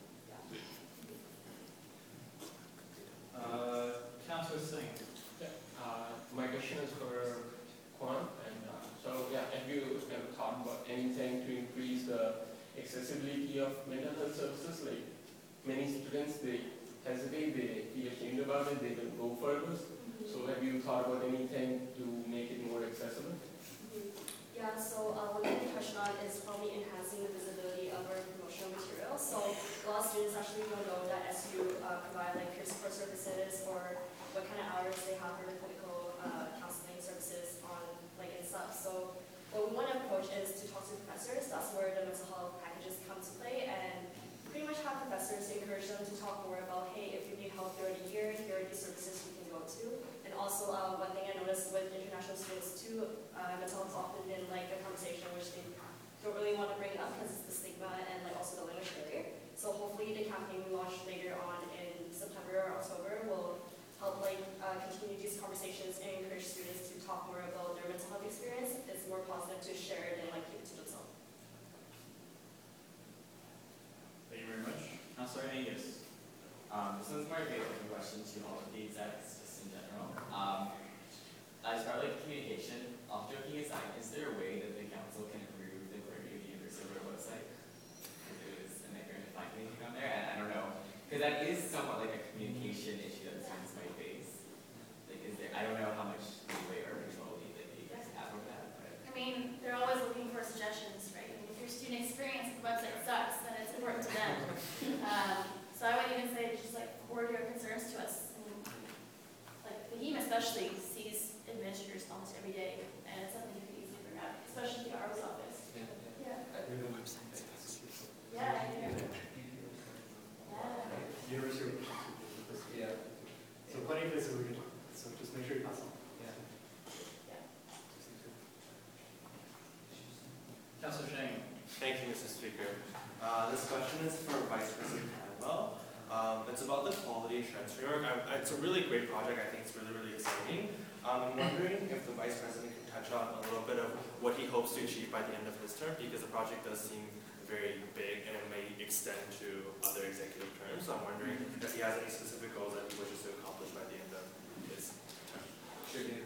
[SPEAKER 1] Councillor Singh.
[SPEAKER 20] My question is for Kwan, and have you ever thought about anything to increase the accessibility of mental health services? Like many students, they hesitate, they feel ashamed about it, they don't go further. So have you thought about anything to make it more accessible?
[SPEAKER 5] Yeah, so one thing we touched on is probably enhancing the visibility of our promotional materials. So a lot of students actually don't know that SU provide peer support services or what kind of hours they have for the clinical counseling services on and stuff. So what we want to approach is to talk to professors. That's where the mental health packages come to play, and pretty much have professors encourage them to talk more about, hey, if you need help during the year, here are these services you can go to. And also one thing I noticed with international students too, mental health has often been a conversation which they don't really want to bring up because it's the stigma and also the language barrier. So hopefully the campaign we launch later on in September or October will help continue these conversations and encourage students to talk more about their mental health experience. It's more positive to share it than keep it to themselves.
[SPEAKER 1] Thank you very much. Councillor Angus.
[SPEAKER 11] This one's more a question to all of the execs, just in general. As far as communication, off joking aside, is there a way that the council can improve the clarity of the University of Alberta website? Because it was a nightmare to find anything on there, and I don't know, because that is somewhat like a communication issue that the students might face. I don't know how much leeway or control that you guys have over that. But
[SPEAKER 2] they're always looking for suggestions, right? If your student experience the website sucks, then it's important to them. So I would even say just forward your concerns to us. Fahim especially sees administrators almost every day, and it's something you can easily bring up, especially the RO's office. Yeah.
[SPEAKER 16] University. Yeah. So plenty of places we can talk. So just make sure you pass on.
[SPEAKER 1] Councillor Shang.
[SPEAKER 6] Thank you, Mr. Speaker. This question is for Vice President Annabelle. It's about the quality assurance framework. It's a really great project. I think it's really, really exciting. I'm wondering if the Vice President can touch on a little bit of what he hopes to achieve by the end of his term, because the project does seem very big and it may extend to other executive terms. So I'm wondering if he has any specific goals that he wishes to accomplish by the end of his term.
[SPEAKER 12] Sure do.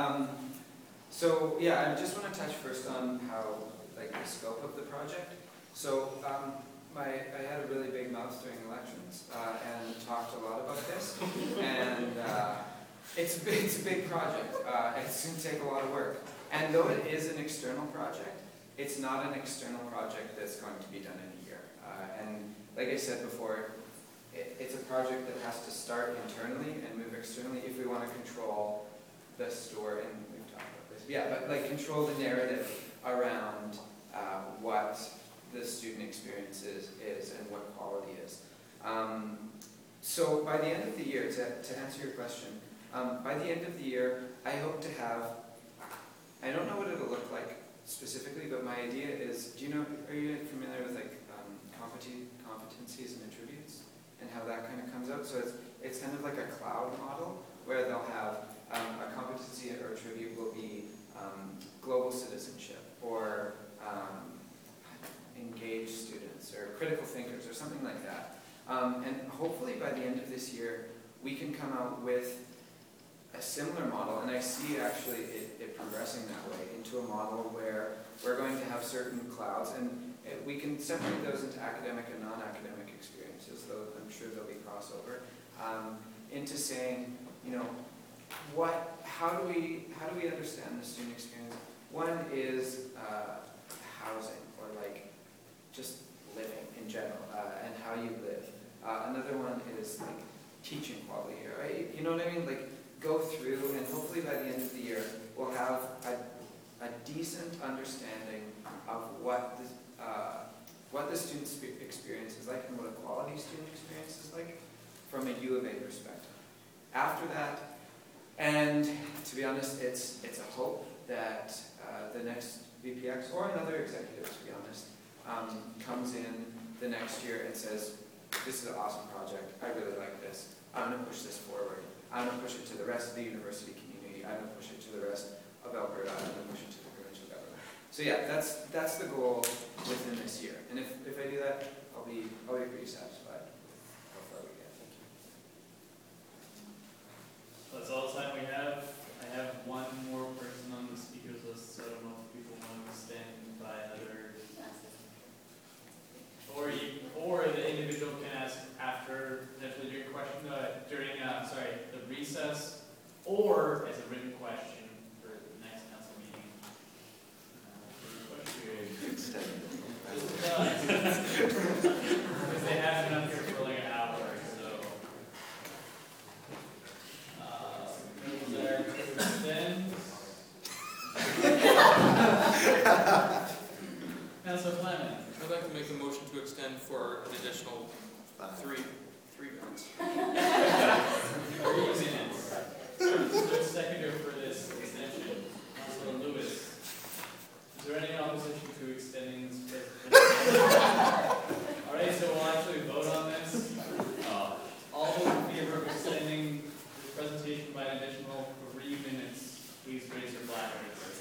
[SPEAKER 12] So yeah, I just want to touch first on how, like, the scope of the project. So I had a really big mouth during elections and talked a lot about this, and it's a big project. It's going to take a lot of work, and though it is an external project, it's not an external project that's going to be done in a year. And like I said before, it's a project that has to start internally and move externally if we want to control the store, and we've talked about this. Yeah, but like control the narrative around what the student experience is and what quality is. So by the end of the year, to answer your question, by the end of the year, I hope to have, I don't know what it'll look like specifically, but my idea is, are you familiar with like competencies and attributes and how that kind of comes out? So it's kind of like a cloud model where they'll have a competency or attribute will be global citizenship or engaged students or critical thinkers or something like that. And hopefully by the end of this year, we can come out with a similar model, and I see actually it progressing that way into a model where we're going to have certain clouds, and we can separate those into academic and non-academic experiences, though I'm sure there'll be crossover, into saying, how do we understand the student experience? One is housing, or like just living in general, and how you live. Another one is like teaching quality, right? You know what I mean? Like go through, and hopefully by the end of the year, we'll have a decent understanding of what the student experience is like and what a quality student experience is like from a U of A perspective. After that, and to be honest, it's a hope that the next VPX or another executive, to be honest, comes in the next year and says, this is an awesome project, I really like this, I'm going to push this forward, I'm going to push it to the rest of the university community, I'm going to push it to the rest of Alberta, I'm going to push it to the provincial government. So yeah, that's the goal within this year, and if I do that, I'll be pretty satisfied how far we get. Thank you.
[SPEAKER 1] That's all the time we have. I have one more person on the speakers list, so I don't know if people want to stand by another. Or the individual can ask after, potentially during the recess, or as a written question for the next council meeting. Because they have been up here for like an hour, so. Councilor Fleming.
[SPEAKER 3] I'd like to make a motion to extend for an additional three minutes.
[SPEAKER 1] Are you using it? Is there a seconder for this extension? Councilor Lewis. Is there any opposition to extending this presentation? Alright, so we'll actually vote on this. All those in favor of extending this presentation by an additional 3 minutes, please raise your flag.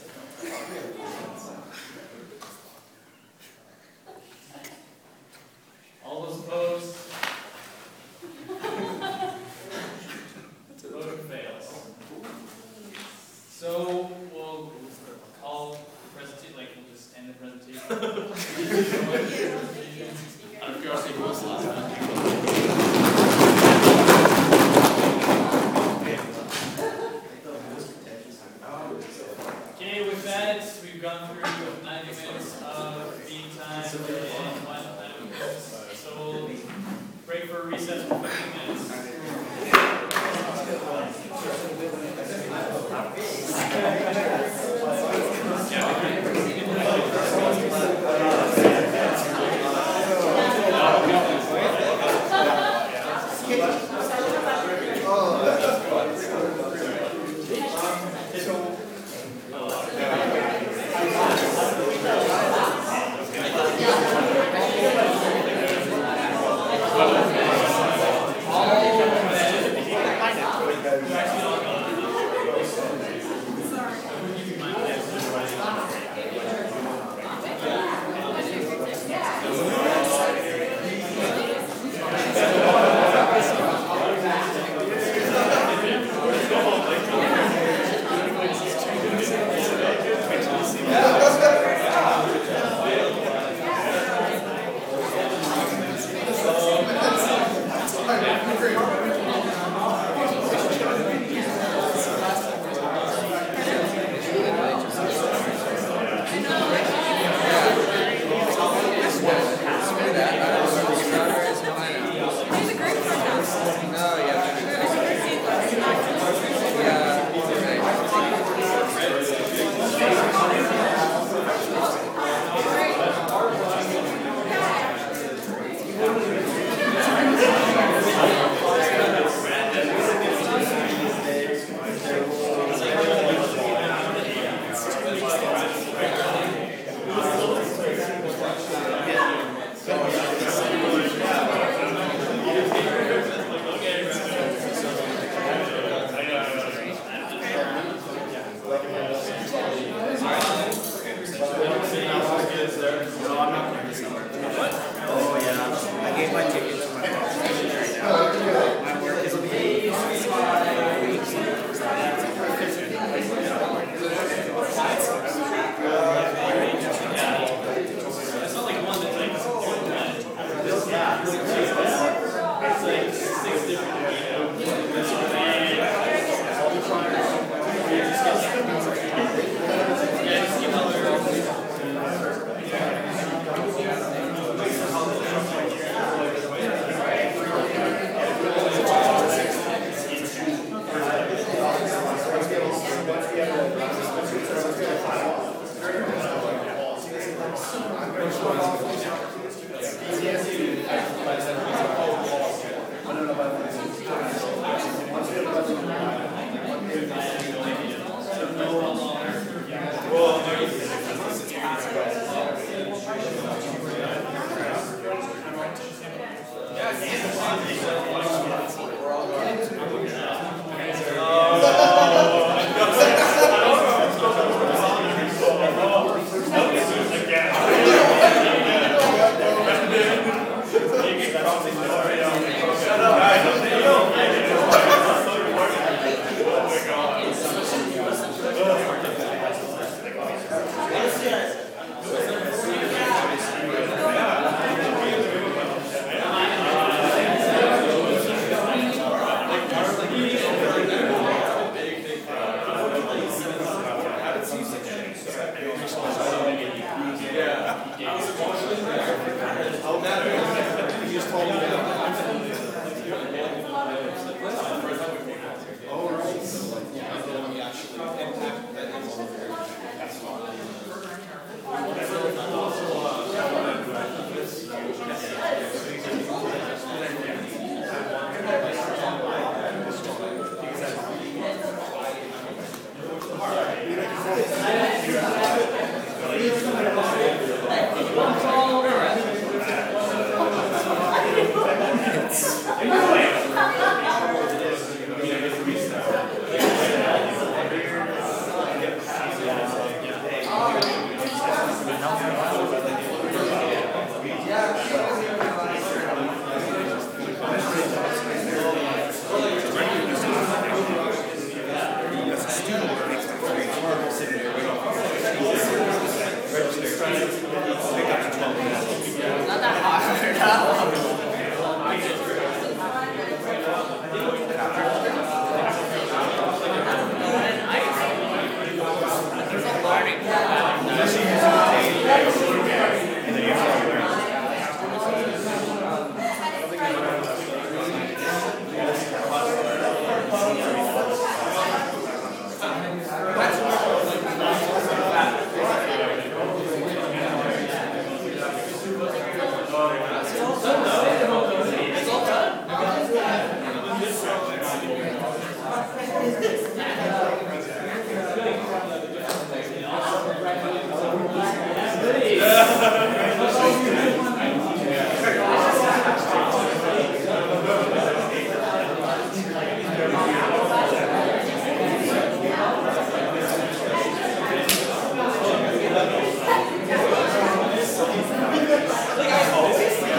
[SPEAKER 1] All those opposed? Motion fails. So we'll call the presentation, we'll just end the presentation. Out of curiosity, who was the last time? Okay, with that, we've gone through 90 minutes of meeting time and final time. So we'll break for a recess for 15 minutes.
[SPEAKER 3] Like, I hope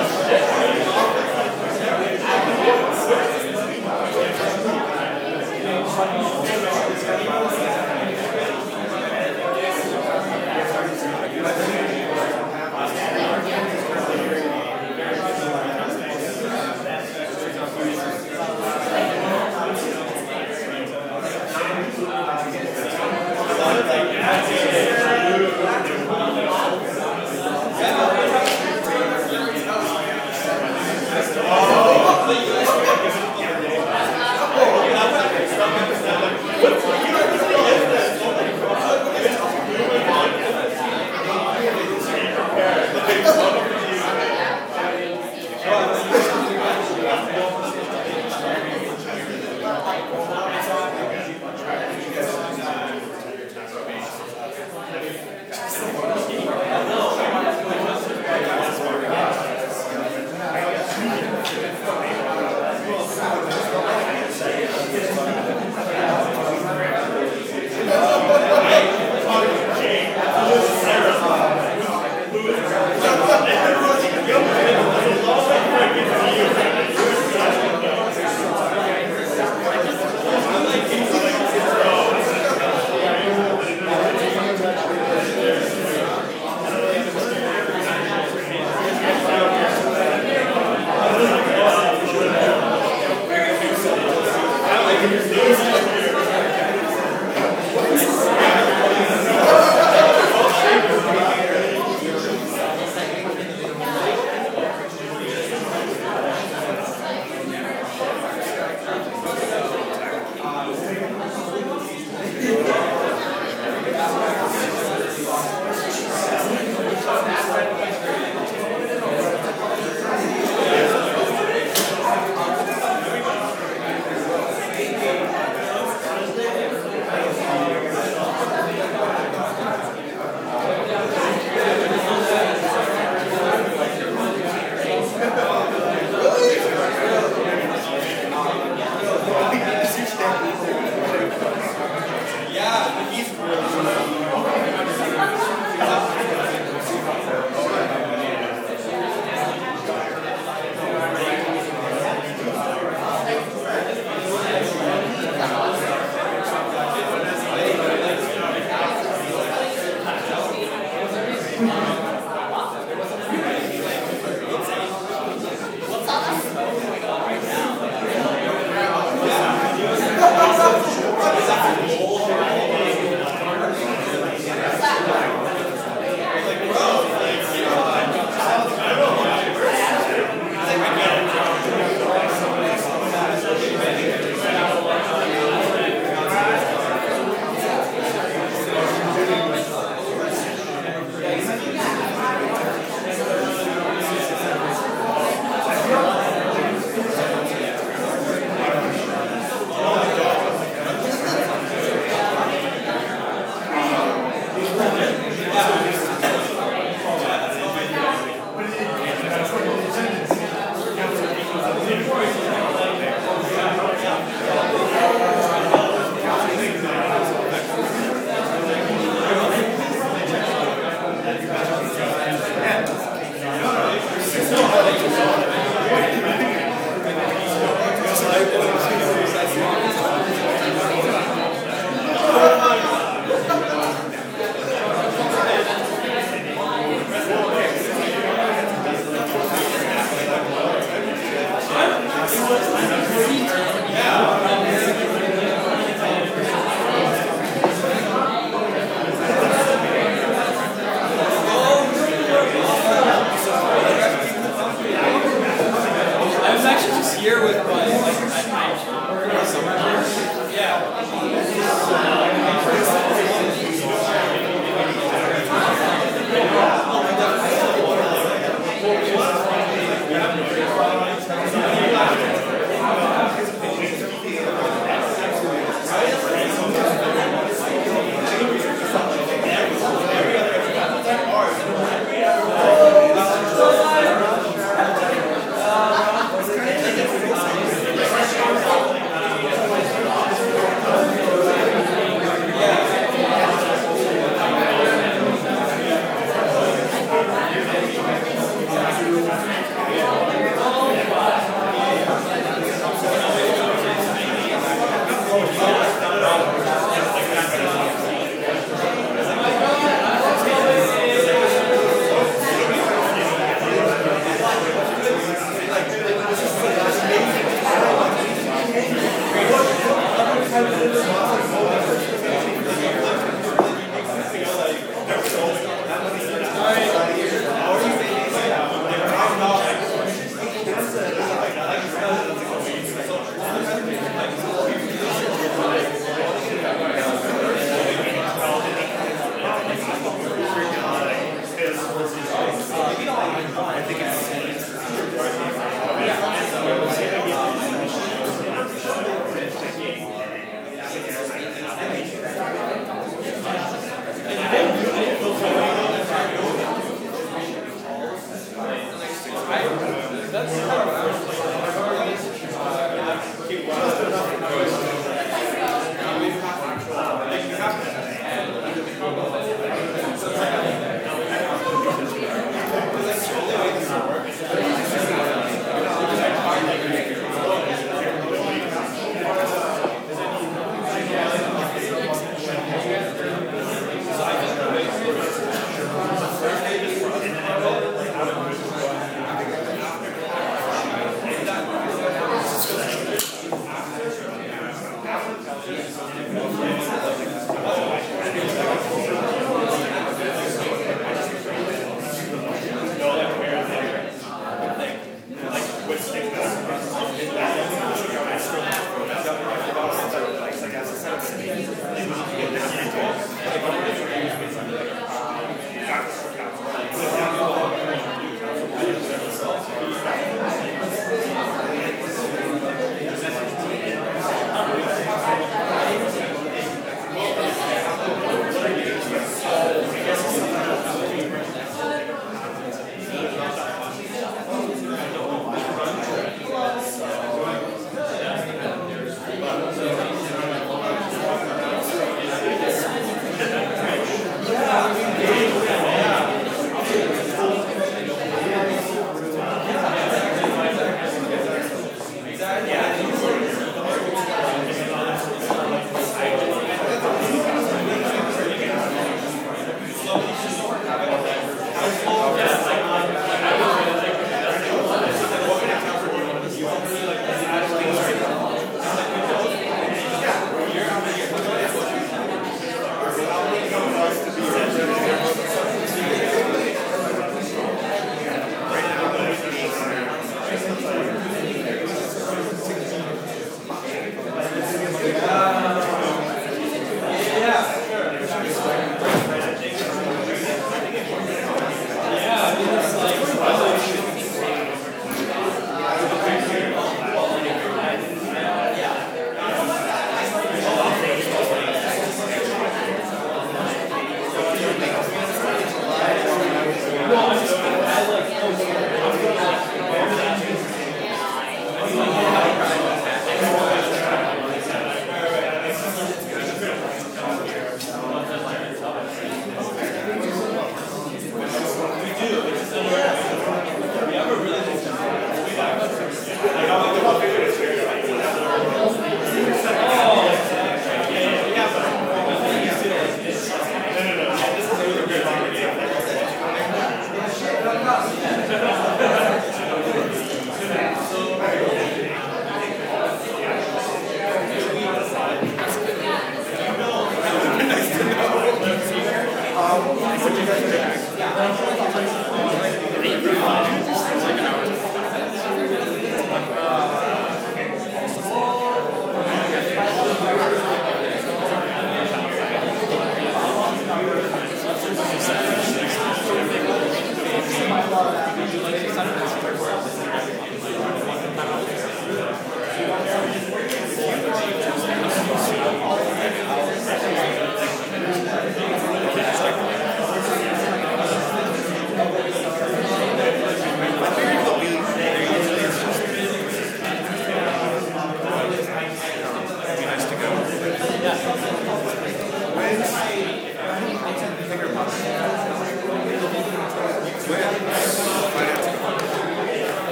[SPEAKER 1] Would you like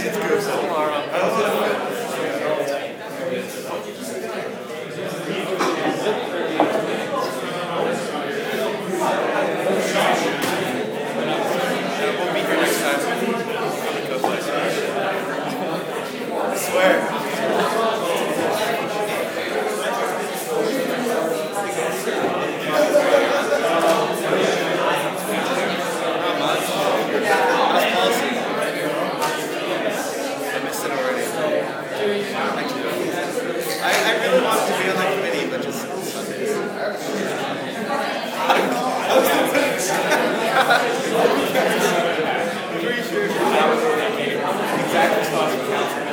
[SPEAKER 19] We'll be here next time. I swear. I missed it already. I really wanted to be on that committee, but just exact response from council.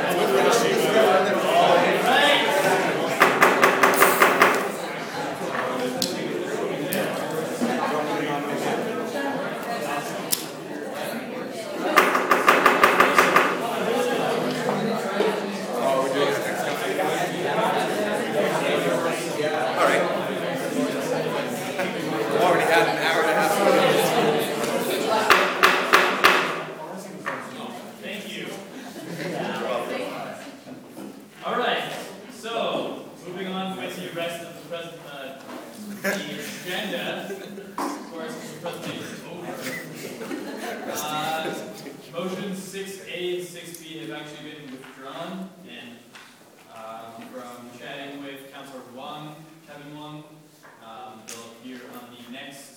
[SPEAKER 1] Thank you. All right, so moving on with the rest of the agenda. Of course, the presentation is over. Motions 6A and 6B have actually been withdrawn, and from chatting with Councillor Wong, Kevin Wong, they'll appear on the next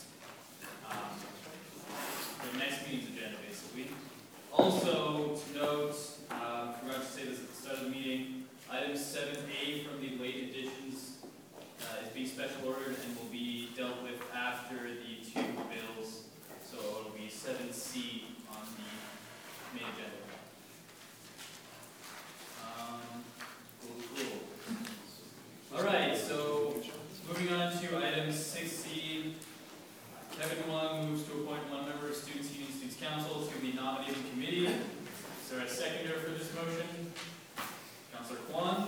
[SPEAKER 1] meeting's agenda, basically. Also, to note, forgot to say this at the start of the meeting, item 7A from the late additions is being special ordered and will be dealt with after the two bills. So it'll be 7C on the main agenda. Cool. All right, so moving on to item 6C. Kevin Wong moves to appoint one member of Students' Union Students' Council to the nominating committee. Is there a seconder for this motion? Councillor Kwan.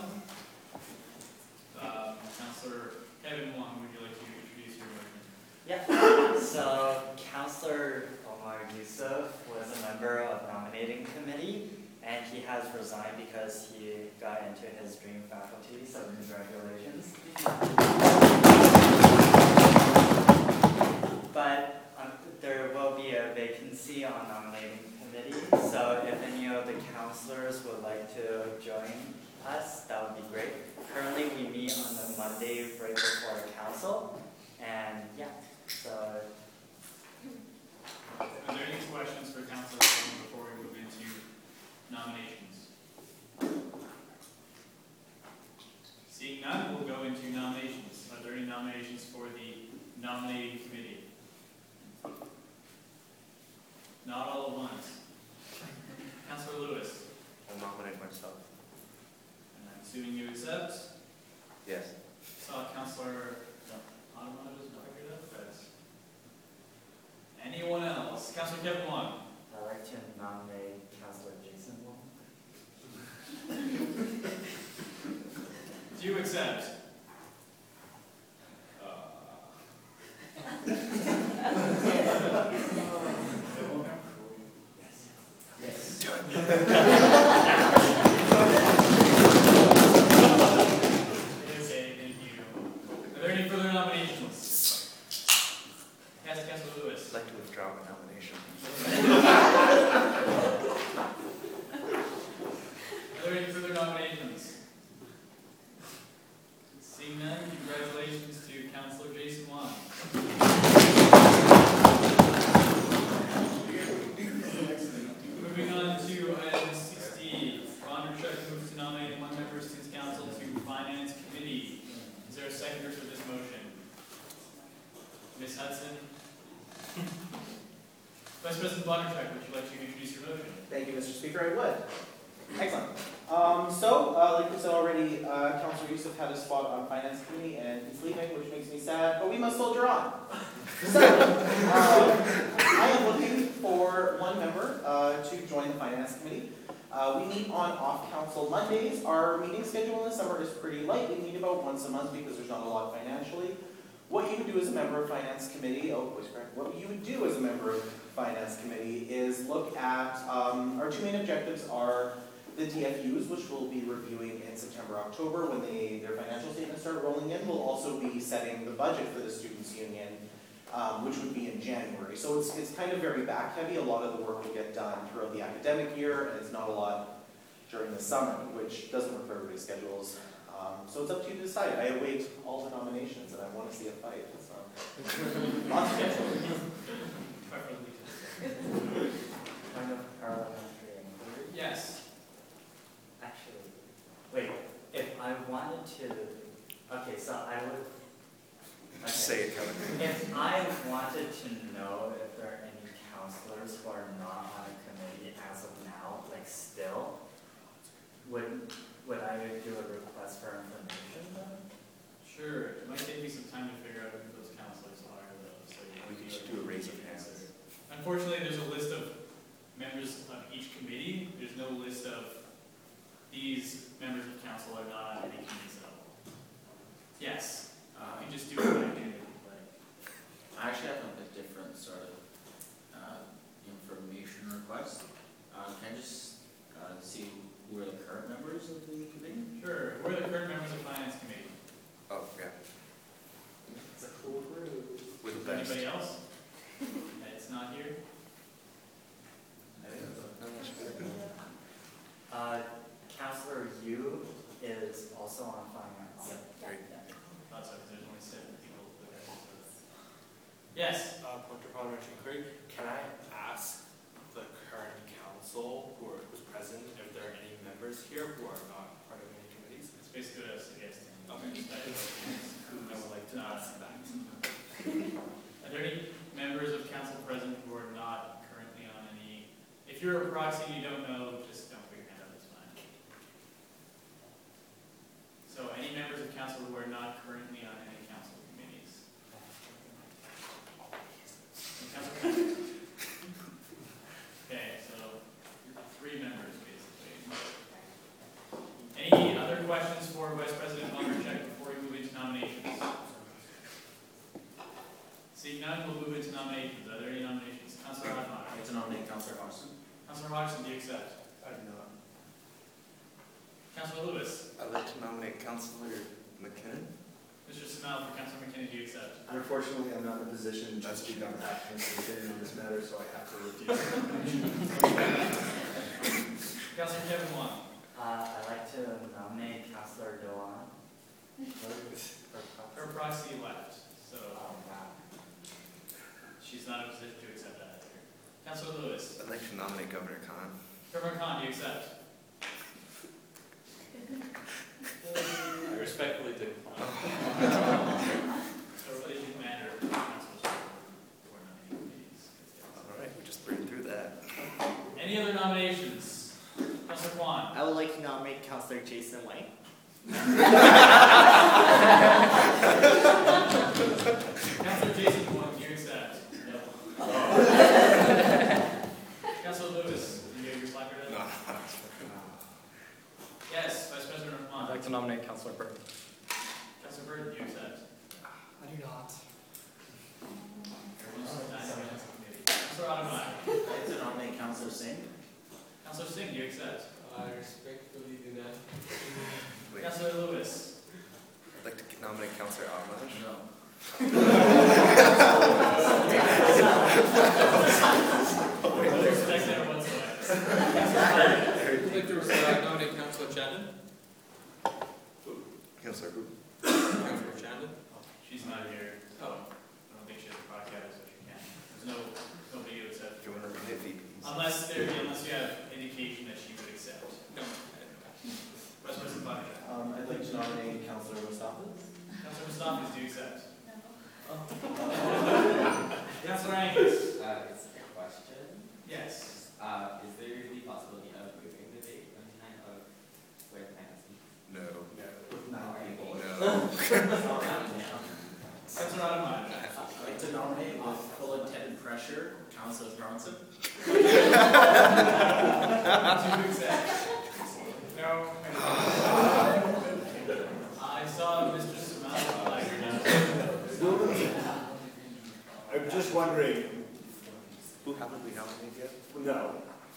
[SPEAKER 1] Councillor Kevin Wong, would you like to introduce your motion?
[SPEAKER 4] Yeah. So Councillor Omar Yusuf was a member of nominating committee, and he has resigned because he got into his dream faculty. So congratulations. But there will be a vacancy on nominating committee, so if any of the councillors would like to join us, that would be great. Currently, we meet on the Monday right before council, and yeah, so.
[SPEAKER 1] Are there any questions for Councillor Wong before we move into nominations? Seeing none, we'll go into nominations. Are there any nominations for the nominating committee? Not all at once. Councillor Lewis.
[SPEAKER 19] I'll nominate myself.
[SPEAKER 1] And I'm assuming you accept?
[SPEAKER 19] Yes.
[SPEAKER 1] Saw Councillor Ottawa just figured out, but anyone else? Councillor Kevin Wong.
[SPEAKER 4] I'd like to nominate Councillor Jason Wong.
[SPEAKER 1] Do you accept?
[SPEAKER 4] Yes.
[SPEAKER 1] Okay, thank you. Are there any further nominations? Yes, Councillor Lewis.
[SPEAKER 19] I'd like to withdraw my nomination.
[SPEAKER 1] Are there any further nominations? Seeing none, congratulations to Councillor Jason Wong. Moving on to item 60, Bondarchuk moves to nominate one member of Students' Council to Finance Committee. Is there a seconder for this motion? Ms. Hudson? Vice President Bondarchuk, would you like to introduce your motion?
[SPEAKER 10] Thank you, Mr. Speaker, I would. Excellent. Like we said already, Councillor Yusuf had a spot on Finance Committee and he's leaving, which makes me sad, but we must soldier on. So, I am looking for one member to join the Finance Committee. We meet on off-council Mondays. Our meeting schedule in the summer is pretty light. We meet about once a month because there's not a lot financially. what you would do as a member of Finance Committee, what you would do as a member of Finance Committee is look at, our two main objectives are the DFUs, which we'll be reviewing in September, October, when their financial statements start rolling in. We'll also be setting the budget for the Students' Union, which would be in January. So it's kind of very back heavy. A lot of the work will get done throughout the academic year, and it's not a lot during the summer, which doesn't work for everybody's schedules. So it's up to you to decide. I await all the nominations, and I want to see a fight. So. Not scheduled.
[SPEAKER 4] Point of parliamentary inquiry?
[SPEAKER 1] Yes.
[SPEAKER 4] Actually, wait, if I wanted to, okay, so I would, okay.
[SPEAKER 18] Say it, Kevin.
[SPEAKER 4] If I wanted to know if there are any counselors who are not on a committee as of now, like still, would I do a request for information then?
[SPEAKER 1] Sure. It might take me some time to figure out who those counselors are, though. So
[SPEAKER 18] We could just do a raise of hands.
[SPEAKER 1] Unfortunately, there's a list of members of each committee. There's no list of these members of council are not on any committees at all. Yes. You can just do it by hand.
[SPEAKER 13] I actually have a different sort of information request. Can I just see who are the current members of the committee?
[SPEAKER 1] Sure. Who are the current members of Finance Committee?
[SPEAKER 18] Oh, yeah.
[SPEAKER 4] It's a cool group.
[SPEAKER 18] We're the best.
[SPEAKER 1] Anybody else? It's not here?
[SPEAKER 4] Councillor Yu is also on finance.
[SPEAKER 1] Great. Thought so, because there's only 7 people there. Yes?
[SPEAKER 6] Point of parliamentary inquiry. Can I ask the current council who's present if there are any members here who are not part of any committees?
[SPEAKER 1] It's basically what I was suggesting.
[SPEAKER 6] Okay. I would like to ask that.
[SPEAKER 1] Are there any members of council present who are not currently on any? If you're a proxy and you don't know, just don't put your hand up, it's fine. So any members of council who are not currently on any council committees? Okay, so 3 members basically. Any other questions for Vice President Lumbercheck before we move into nominations? Seeing none, we'll move into nominations. Are there any nominations? Councillor Hodgson.
[SPEAKER 13] I'd like to nominate Councillor Hodgson.
[SPEAKER 1] Councillor Hodgson, do you accept?
[SPEAKER 18] I do not.
[SPEAKER 1] Councillor Lewis.
[SPEAKER 18] I'd like to nominate Councillor McKinnon.
[SPEAKER 1] Mr. Samel, for Councillor McKinnon, do you accept?
[SPEAKER 21] Unfortunately, I'm not in a position to speak on behalf of Mr. McKinnon on this matter, so I have to refuse.
[SPEAKER 1] Councillor Kevin Wong.
[SPEAKER 4] I'd like to nominate Councillor Dewan.
[SPEAKER 1] Her proxy left, so she's not in a position to accept that either. Councillor Lewis.
[SPEAKER 18] I'd like to nominate Governor Khan.
[SPEAKER 1] Governor Khan, do you accept?
[SPEAKER 7] I respectfully decline.
[SPEAKER 1] So what is the commander of the council for nominating committees?
[SPEAKER 18] All right, we just burned through that.
[SPEAKER 1] Any other nominations? Councillor Kwan.
[SPEAKER 15] I would like to nominate Councillor Jason White.
[SPEAKER 1] Councillor Jason Kwan, do you accept? No. Councillor Lewis, do you have your placard up?
[SPEAKER 18] No.
[SPEAKER 1] Yes, Vice President Rahman.
[SPEAKER 16] I'd like to nominate Councillor Burton.
[SPEAKER 1] Councillor Burton, do you accept?
[SPEAKER 17] I do not.
[SPEAKER 1] Councillor Ottaway.
[SPEAKER 13] I'd like to nominate Councillor Singh.
[SPEAKER 1] Councillor Singh, do you accept?
[SPEAKER 20] I respectfully deny.
[SPEAKER 18] Wait,
[SPEAKER 1] Councillor Lewis.
[SPEAKER 18] I'd like to nominate Councillor Ahmad.
[SPEAKER 13] No.
[SPEAKER 1] No respect there whatsoever.
[SPEAKER 3] I'd like to nominate Councillor Shannon.
[SPEAKER 18] Councillor who?
[SPEAKER 3] Councillor Shannon.
[SPEAKER 1] She's not here. Oh. I don't think she has a podcast, so she can't. There's no video accept.
[SPEAKER 18] Do you want to read it?
[SPEAKER 1] Unless you have indication that she would accept.
[SPEAKER 3] No.
[SPEAKER 1] Vice President Blackjack.
[SPEAKER 10] I'd like to nominate Councillor Mustafas.
[SPEAKER 1] Councillor Mustafas, do you accept? No. Councillor Angus.
[SPEAKER 11] It's a question.
[SPEAKER 1] Yes.
[SPEAKER 11] Is there the possibility of moving the date and time of where finance meets?
[SPEAKER 18] No.
[SPEAKER 10] With 9 people.
[SPEAKER 18] No.
[SPEAKER 1] Councillor Ottaway.
[SPEAKER 13] I'd like to nominate with full intent and pressure Councillor Bronson.
[SPEAKER 1] Do you accept? No. I saw Mr. Samantha.
[SPEAKER 14] I'm just wondering.
[SPEAKER 18] Who haven't we nominated yet?
[SPEAKER 14] No.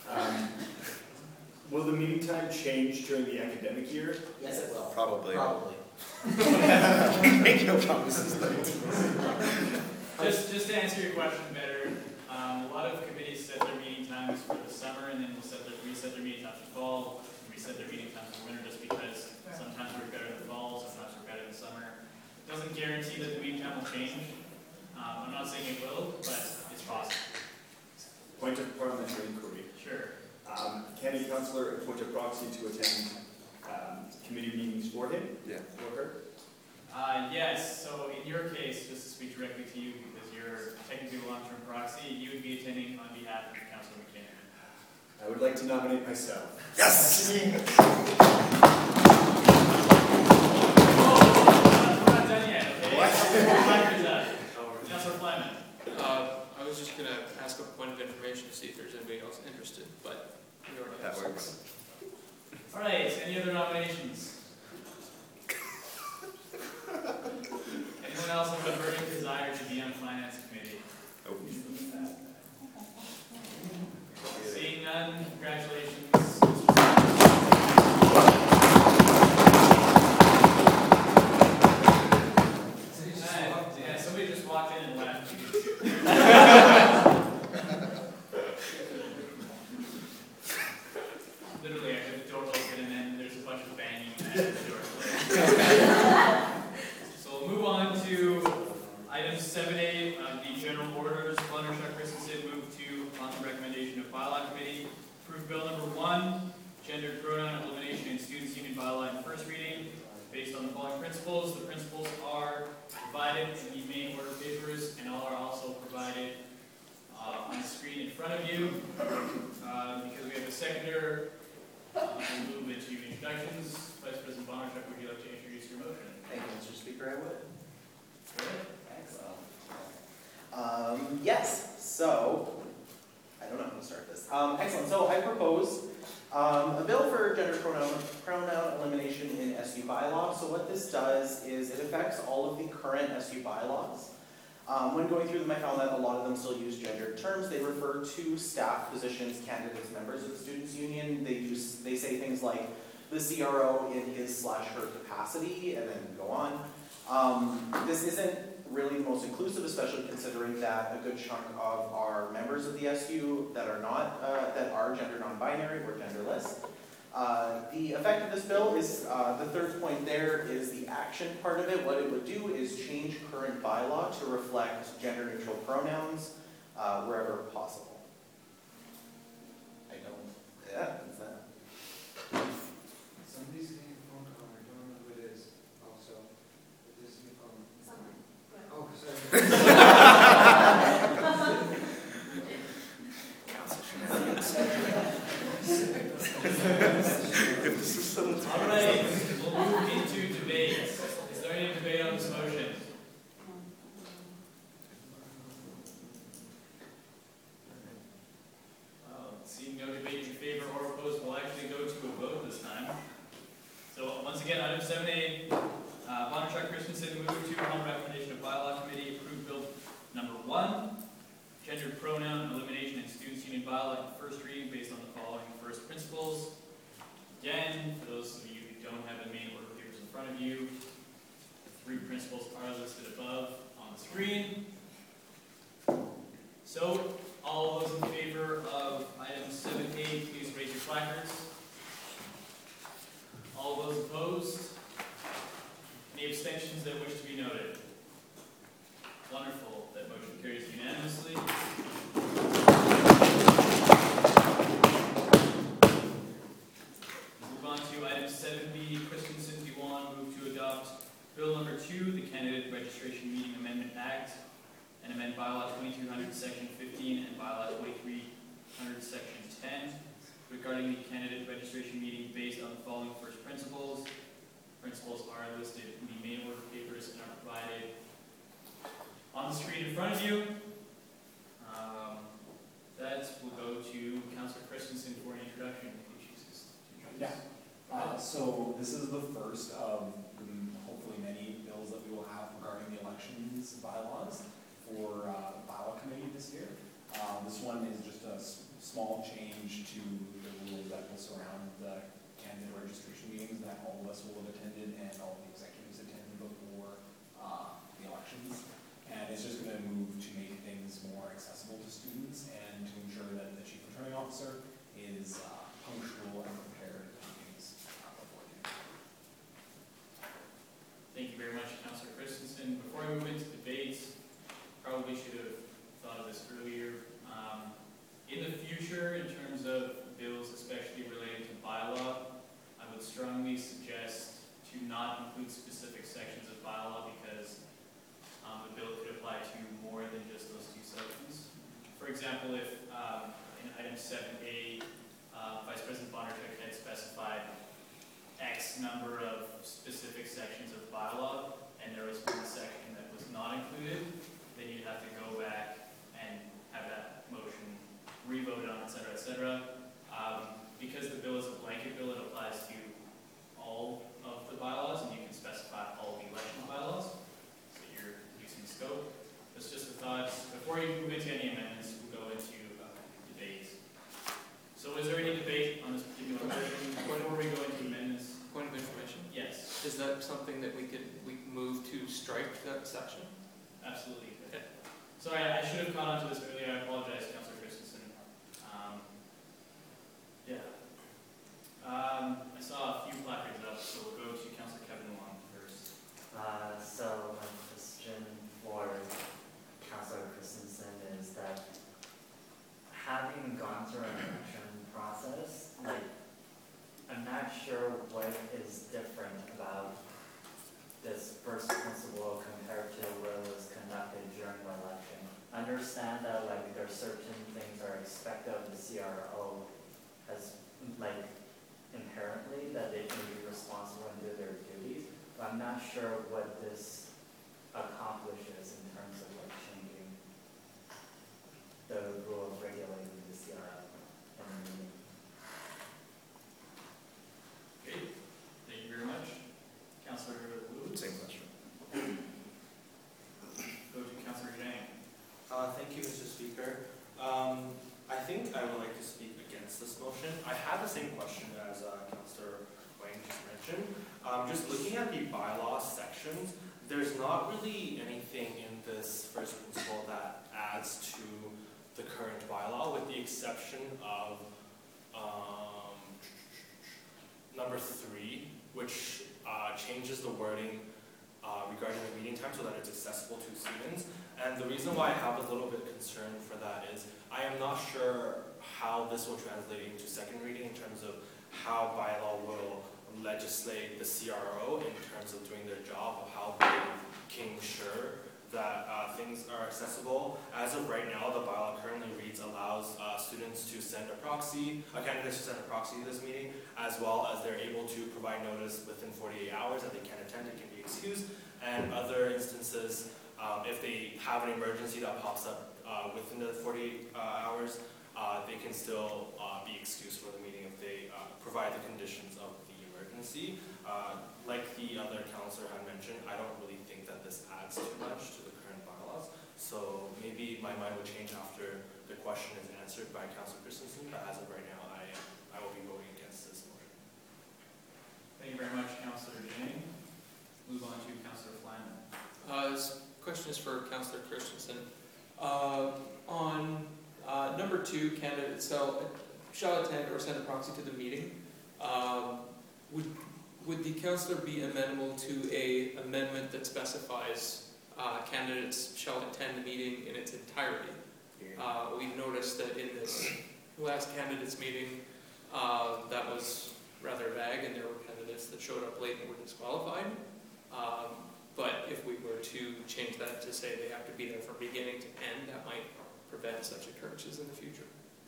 [SPEAKER 14] Will the meeting time change during the academic year?
[SPEAKER 15] Yes, it will.
[SPEAKER 18] Probably.
[SPEAKER 15] Probably.
[SPEAKER 18] Make no promises though.
[SPEAKER 1] Just to answer your question better, a lot of committees set their meeting times for the summer and then reset their meeting times for fall, reset their meeting times for winter just because sometimes we're better in the fall, sometimes we're better in the summer. It doesn't guarantee that the meeting time will change. I'm not saying it will, but it's possible.
[SPEAKER 14] Point of parliamentary inquiry.
[SPEAKER 1] Sure.
[SPEAKER 14] Can a councillor appoint a proxy to attend committee meetings for him?
[SPEAKER 18] Yeah.
[SPEAKER 14] Or her?
[SPEAKER 1] Yes, so in your case, just to speak directly to you, because you're technically a long-term proxy, you would be attending on behalf of Councillor McCann.
[SPEAKER 14] I would like to nominate myself.
[SPEAKER 18] Yes!
[SPEAKER 1] We're not done yet, okay?
[SPEAKER 18] What?
[SPEAKER 1] Councillor Flyman.
[SPEAKER 3] I was just gonna ask a point of information to see if there's anybody else interested, but we already have
[SPEAKER 18] That works.
[SPEAKER 1] All right, any other nominations? Anyone else have a burning desire to be on Finance Committee? Seeing none, congratulations. Yeah, somebody just walked in and left. Literally, I heard the door open and then there's a bunch of banging and the door closed. So we'll move on to item 7A, the general orders. Bonner-Chuck Christensen moved to, on the recommendation of bylaw committee, approve bill number 1, gendered pronoun elimination in students' union bylaw in first reading, based on the following principles. The principles are provided in the main order papers and all are also provided on the screen in front of you. Because we have a seconder, we'll move into introductions. Vice President Bonner-Chuck, would you like to introduce your motion?
[SPEAKER 10] Thank you, Mr. Speaker, I would.
[SPEAKER 1] Excellent.
[SPEAKER 10] Yes, so, I don't know how to start this. Excellent, so I propose a bill for gender pronoun elimination in SU bylaw. So what this does is it affects all of the current SU bylaws. When going through them, I found that a lot of them still use gendered terms. They refer to staff positions, candidates, members of the students' union. They say things like the CRO in his/her capacity, and then go on. This isn't really the most inclusive, especially considering that a good chunk of our members of the SU that are not, that are gender non-binary or genderless. The effect of this bill is, the third point there is the action part of it. What it would do is change current bylaw to reflect gender-neutral pronouns wherever possible. I don't, yeah, that's that.
[SPEAKER 12] Somebody's getting a phone call, I don't know who it is, also. But this is your phone. Oh, sorry.
[SPEAKER 1] All right, we'll move into debate. Is there any debate on this motion? Seeing no debate in favor or opposed, we'll actually go to a vote this time. So once again, item 7A, Bonner-Chuck Christensen moved to, on recommendation of bylaw committee, approve bill number 1, gendered pronoun elimination in students' union bylaw in first reading based on the following first principles. Again, for those of you who don't have the main order papers in front of you, the 3 principles are listed above on the screen. So, all those in favor of item 7A, please raise your placards. All those opposed? Any abstentions that wish to be noted? Wonderful. That motion carries unanimously. Move on to item 7B. Christensen Diwan moved to adopt bill number 2, the Candidate Registration Meeting Amendment Act, and amend bylaw 2200 section 15 and bylaw 2300 section 10 regarding the candidate registration meeting based on the following first principles. Principles are listed in the main order papers and are provided on the screen in front of you. That will go to Councillor Christensen for an introduction if he chooses to introduce.
[SPEAKER 8] Yeah. So this is the first of hopefully many bills that we will have regarding the elections bylaws for small change to the rules that will surround the candidate registration meetings that all of us will have attended and all the executives attended before the elections. And it's just going to move to make things more accessible to students and to ensure that the chief returning officer is punctual and prepared at the meetings before the
[SPEAKER 1] Thank you very much, Councillor Christensen. Before I move into debates, probably should have thought of this earlier. In the future, in terms of bills, especially related to bylaw, I would strongly suggest to not include specific sections of bylaw because the bill could apply to more than just those two sections. For example, if in item 7A, Vice President Bondarchuk had specified X number of specific sections of bylaw, and there was one section that was not included, then you'd have to go back and have that motion re-voted on, et cetera, et cetera. Because the bill is a blanket bill, it applies to all of the bylaws, and you can specify all the election bylaws, so you're using scope. That's just a thought. Before you move into any amendments, we'll go into debate. So is there any debate on this particular motion before we go into amendments?
[SPEAKER 3] Point of information?
[SPEAKER 1] Yes.
[SPEAKER 3] Is that something that we move to strike that section?
[SPEAKER 1] Absolutely. Okay. Sorry, I should have caught on to this earlier. I apologize, Councillor Christensen. I saw a few placards up, so we'll go to Councillor Kevin Wong first.
[SPEAKER 4] So my question for Councillor Christensen is that having gone through an election process, like, I'm not sure what is different about this first principle compared to what was conducted during the election. Understand that like there are certain things that are expected of the CRO as like inherently that they can be responsible and do their duties, but I'm not sure what this accomplishes in terms of like changing the rule of regulating the CRO in the meeting.
[SPEAKER 1] Okay, thank you very much. Councillor Wu.
[SPEAKER 18] Same question.
[SPEAKER 1] Go to Councillor Zhang.
[SPEAKER 6] Thank you, Mr. Speaker. I think I would like to speak against this motion. I have the same question as Councillor Wang just mentioned. Just looking at the bylaw sections, there's not really anything in this first principle that adds to the current bylaw, with the exception of number 3, which changes the wording regarding the meeting time so that it's accessible to students. And the reason why I have a little bit concern for that is I am not sure how this will translate into second reading in terms of how bylaw will legislate the CRO in terms of doing their job, of how they can ensure that things are accessible. As of right now, the bylaw currently reads allows students to send a proxy, candidates to send a proxy to this meeting, as well as they're able to provide notice within 48 hours that they can't attend, it can be excused. And other instances, if they have an emergency that pops up within the 48 hours, they can still be excused for the meeting if they provide the conditions of the emergency. Like the other councillor had mentioned, I don't really think that this adds too much to the current bylaws. So maybe my mind will change after the question is answered by Councillor Christensen, but as of right now, I will be voting against this motion.
[SPEAKER 1] Thank you very much, Councillor Zhang. Move on to Councillor Flyman.
[SPEAKER 3] This question is for Councillor Christensen. On number 2, candidates shall attend or send a proxy to the meeting. Would the councillor be amenable to a amendment that specifies candidates shall attend the meeting in its entirety? We've noticed that in this last candidates meeting, that was rather vague, and there were candidates that showed up late and were disqualified. But if we were to change that to say they have to be there from beginning to end, that might prevent such occurrences in the future.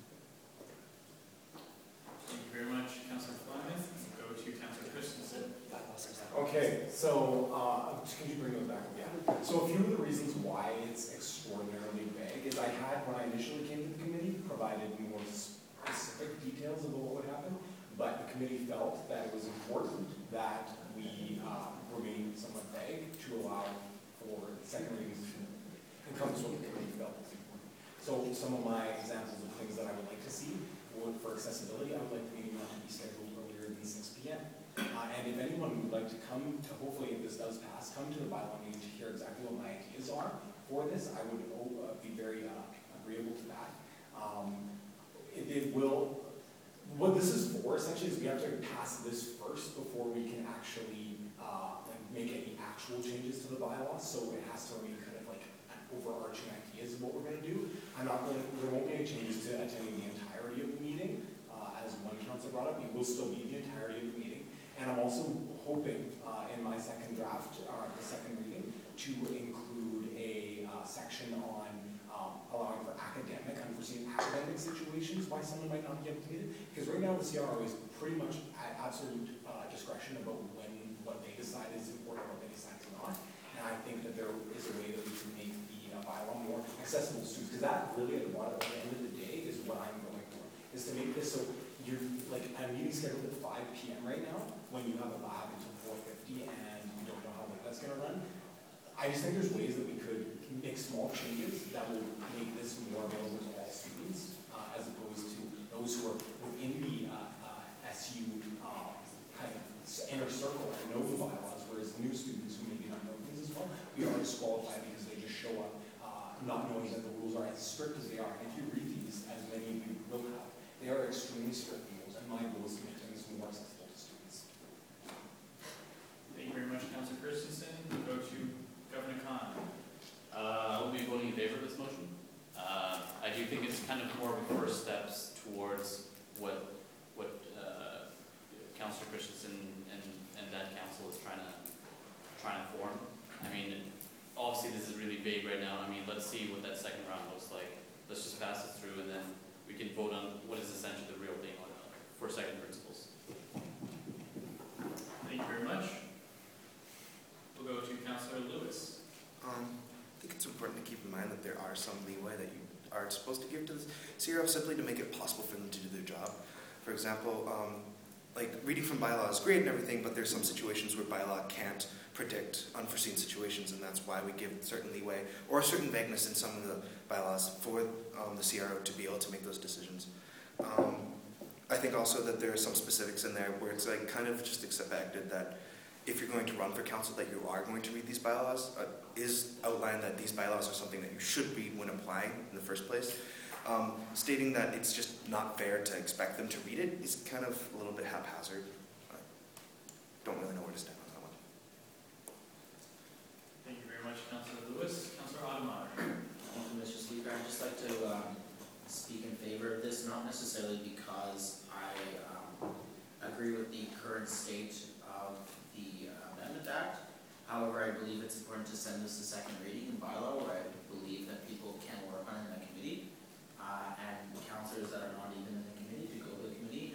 [SPEAKER 1] Thank you very much, Councillor Flyman. Go to Councillor Christensen.
[SPEAKER 8] Okay, so can you bring those back? Yeah. So a few of the reasons why it's extraordinarily vague is I had, when I initially came to the committee, provided more specific details about what would happen, but the committee felt that it was important that we remain somewhat vague to allow for second readings to encompass what the committee felt was important. So some of my examples of things that I would like to see for accessibility. I would like the meeting not to be scheduled earlier than 6 p.m. And if anyone would like to come to, hopefully if this does pass, come to the bylaw meeting to hear exactly what my ideas are for this, I would be very agreeable to that. It will, what this is for essentially is we have to pass this first before we can actually make any actual changes to the bylaws. So it has to remain kind of like an overarching ideas of what we're going to do. There won't be any changes to attending the entirety of the meeting, as one council brought up. We will still be the entirety of the meeting. And I'm also hoping in my second draft, the second reading, to include a section on allowing for unforeseen academic situations why someone might not be able to meet it. Because right now the CRO is pretty much at absolute discretion about what they decide is important, what they decide is not. And I think that there is a way that we can make the bylaw more accessible to students. Because that really, at the end of the day, is what I'm going for. Is to make this so you're like a meeting scheduled at 5 p.m. right now when you have a lab until 4:50 and you don't know how late that's going to run. I just think there's ways that we could make small changes that will make this more available to all students, as opposed to those who are within the SU kind of inner circle and know the bylaws, whereas new students who maybe not know things as well, we are disqualified because they just show up not knowing that the rules are as strict as they are. And if you read these, as many of you will have, they are extremely strict rules, and my goal is to make things more accessible to students.
[SPEAKER 1] Thank you very much, Councillor Christensen. We'll go to Governor Khan.
[SPEAKER 7] I will be voting in favor of this motion. I do think it's kind of more of a first steps towards what Councillor Christensen and that council is trying to form. I mean, obviously this is really vague right now. I mean, let's see what that second round looks like. Let's just pass it through, and then we can vote on what is essentially the real thing for second principles.
[SPEAKER 1] Thank you very much. We'll go to Councillor Lewis.
[SPEAKER 18] I think it's important to keep in mind that there are some leeway that you are supposed to give to the CRO simply to make it possible for them to do their job. For example, like reading from bylaw is great and everything, but there's some situations where bylaw can't predict unforeseen situations, and that's why we give certain leeway or a certain vagueness in some of the bylaws for the CRO to be able to make those decisions. I think also that there are some specifics in there where it's like kind of just expected that if you're going to run for council that you are going to read these bylaws, is outlined that these bylaws are something that you should read when applying in the first place. Stating that it's just not fair to expect them to read it is kind of a little bit haphazard. I don't really know where to stand on that one.
[SPEAKER 1] Thank you very much, Councillor Lewis. Councillor Audemeyer.
[SPEAKER 13] Thank you, Mr. Speaker. I'd just like to speak in favor of this, not necessarily because I agree with the current state of the Amendment Act. However, I believe it's important to send this to second reading in bylaw, where I believe that people can work on it in the committee, and councillors that are not even in the committee to go to the committee.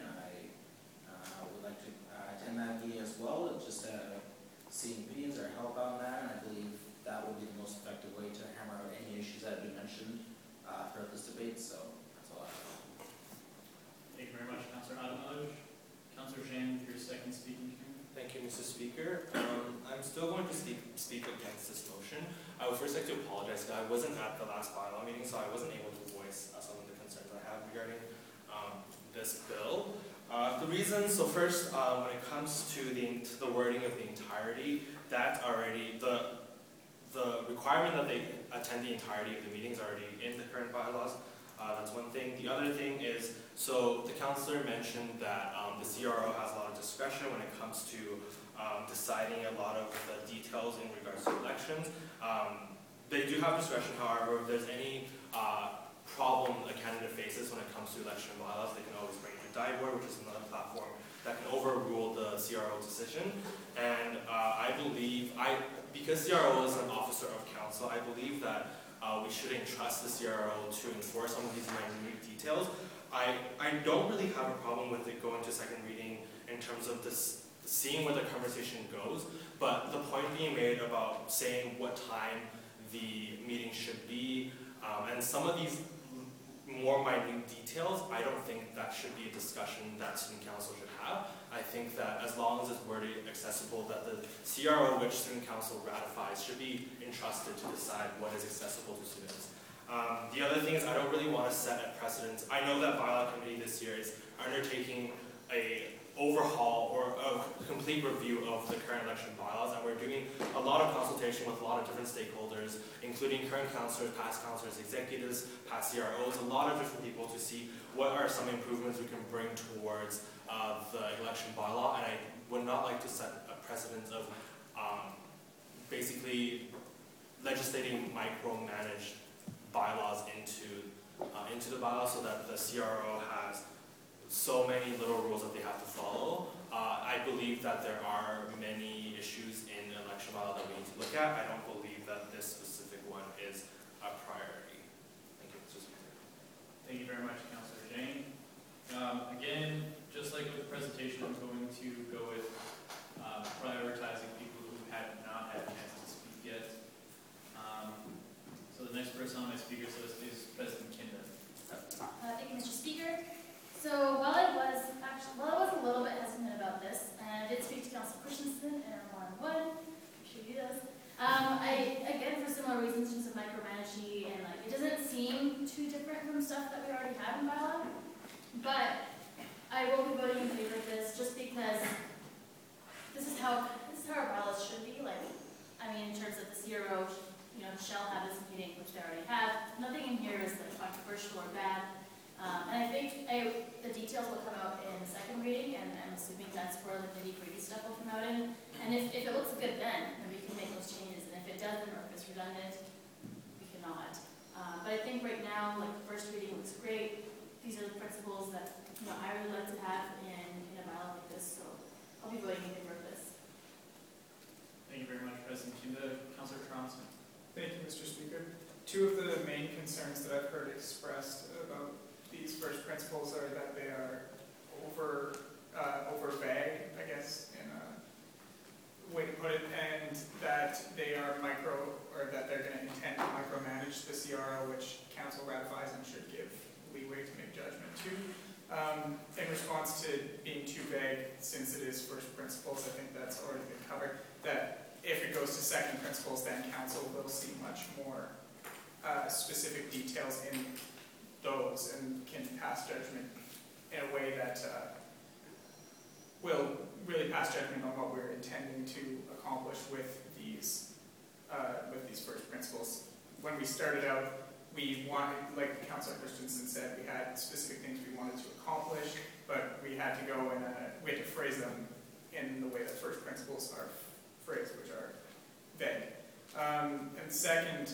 [SPEAKER 13] I would like to attend that meeting as well, just to see opinions or help on that, and I believe that would be the most effective way to hammer out any issues that have been mentioned throughout this debate. So that's all I have.
[SPEAKER 1] Thank you very much, Councillor Audemeyer. Councillor Zhang, your second speaking turn.
[SPEAKER 6] Thank you, Mr. Speaker. I'm still going to speak against this motion. I would first like to apologize that I wasn't at the last bylaw meeting, so I wasn't able to voice some of the concerns I have regarding this bill. The reasons, so first, when it comes to the wording of the entirety, that's already, the requirement that they attend the entirety of the meetings already in the current bylaws. That's one thing. The other thing is, so the councillor mentioned that the CRO has a lot of discretion when it comes to deciding a lot of the details in regards to elections. They do have discretion, however, if there's any problem a candidate faces when it comes to election bylaws, they can always bring it to DIBOR, which is another platform that can overrule the CRO decision. And I believe, because CRO is an officer of council, I believe that we should entrust the CRO to enforce some of these minute details. I don't really have a problem with it going to second reading in terms of this, seeing where the conversation goes, but the point being made about saying what time the meeting should be, and some of these more minute details, I don't think that should be a discussion that student council should have. I think that as long as it's worded accessible, that the CRO which student council ratifies should be entrusted to decide what is accessible to students. The other thing is I don't really want to set a precedent. I know that bylaw committee this year is undertaking a overhaul or a complete review of the current election bylaws, and we're doing a lot of consultation with a lot of different stakeholders, including current councillors, past councillors, executives, past CROs, a lot of different people to see what are some improvements we can bring towards the election bylaw. And I would not like to set a precedent of basically legislating micromanaged bylaws into the bylaw so that the CRO has so many little rules that they have to follow. I believe that there are many issues in the election bylaw that we need to look at. I don't believe that this specific one is a priority. Thank you, Mr. Speaker.
[SPEAKER 1] Thank you very much, Councillor Jane. Again, just like with the presentation, I'm going to go with prioritizing people who have not had a chance to speak yet. So the next person on my speakers list is President Kinda.
[SPEAKER 2] Thank you, Mr. Speaker. So while I was a little bit hesitant about this, and I did speak to Councillor Christensen in our one-on-one, I'm sure he does. Again, for similar reasons, in terms of micromanaging, and like it doesn't seem too different from stuff that we already have in bylaw. But I will be voting in favor of this just because this is how our bylaws should be. Like, I mean, in terms of the CRO, shall have this meeting, which they already have. Nothing in here is like controversial or bad. And I think the details will come out in the second reading, and I'm assuming that's where the nitty-gritty stuff will come out in. And if it looks good then we can make those changes. And if it doesn't, or if it's redundant, we cannot. But I think right now, like the first reading looks great. These are the principles that I really like to have in a bylaw like this. So I'll be voting in favor of this.
[SPEAKER 1] Thank you very much, President Kinda. Councillor Tronson.
[SPEAKER 9] Thank you, Mr. Speaker. Two of the main concerns that I've heard expressed about these first principles are that they are over vague, I guess, in a way to put it, and that they are that they're going to intend to micromanage the CRO, which council ratifies and should give leeway to make judgment to. In response to being too vague, since it is first principles, I think that's already been covered, that if it goes to second principles, then council will see much more specific details in those and can pass judgment in a way that will really pass judgment on what we're intending to accomplish with these first principles. When we started out, we wanted, like Councillor Christensen said, we had specific things we wanted to accomplish, but we had to go and we had to phrase them in the way that first principles are phrased, which are vague. And second,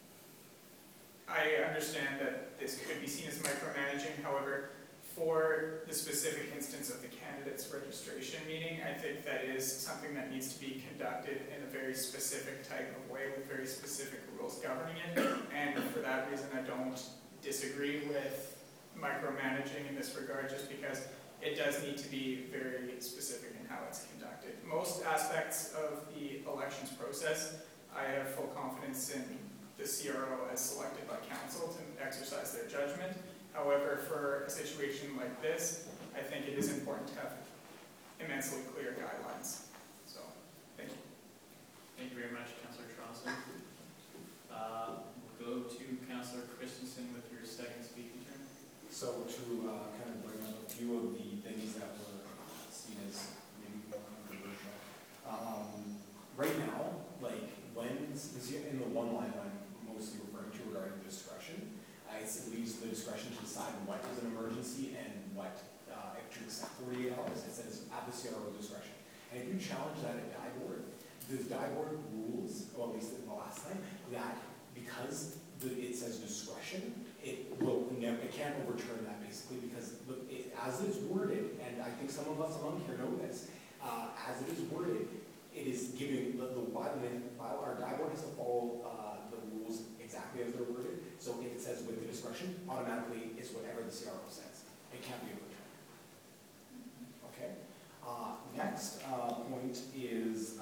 [SPEAKER 9] I understand that this could be seen as micromanaging. However, for the specific instance of the candidates registration meeting, I think that is something that needs to be conducted in a very specific type of way with very specific rules governing it. And for that reason, I don't disagree with micromanaging in this regard, just because it does need to be very specific in how it's conducted. Most aspects of the elections process, I have full confidence in the CRO as selected by council to exercise their judgment. However, for a situation like this, I think it is important to have immensely clear guidelines. So, thank you.
[SPEAKER 1] Thank you very much, Councillor Tronson. We'll go to Councillor Christensen with your second speaking turn.
[SPEAKER 8] So to kind of bring up a few of the things that were seen as maybe more controversial. Right now, like when, in the one line I'm mostly referring to regarding discretion, it leaves the discretion to decide what is an emergency and what to accept 48 hours. It says at the CRO discretion. And if you challenge that at die board, the die board rules, or at least in the last time, that because it says discretion, it can't overturn that basically, because as it's worded, and I think some of us among here know this, as it is worded, it is giving our die board has to follow the rules exactly as they're worded. So if it says with the discretion, automatically it's whatever the CRO says. It can't be overturned. Okay. Next point is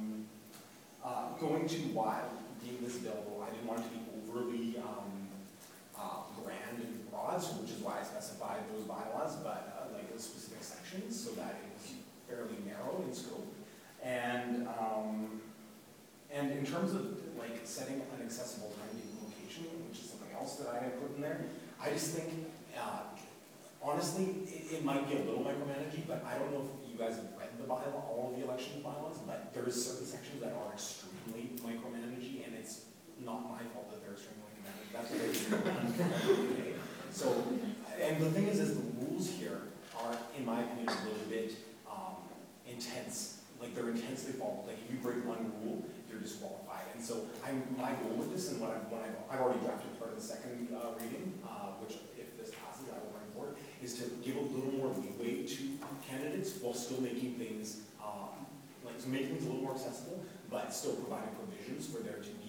[SPEAKER 8] going to why being this bill. I didn't want it to be overly grand and broad, which is why I specified those bylaws, but like those specific sections, so that it was fairly narrow in scope. And in terms of like setting an accessible time location election, which is something else that I had put in there. I just think, honestly, it might be a little micromanaging, but I don't know if you guys have read the bylaw, all of the election bylaws, but there is certain sections that are extremely micromanaging, and it's not my fault that they're extremely micromanaging. That's what they do. So, and the thing is the rules here are, in my opinion, a little bit intense. Like, they're intensely followed. Like, if you break one rule, you're disqualified. And so, my goal with this, and I've already drafted part of the second reading, which if this passes, I will bring forward, is to give a little more leeway to candidates while still making things, to make things a little more accessible, but still providing provisions for there to be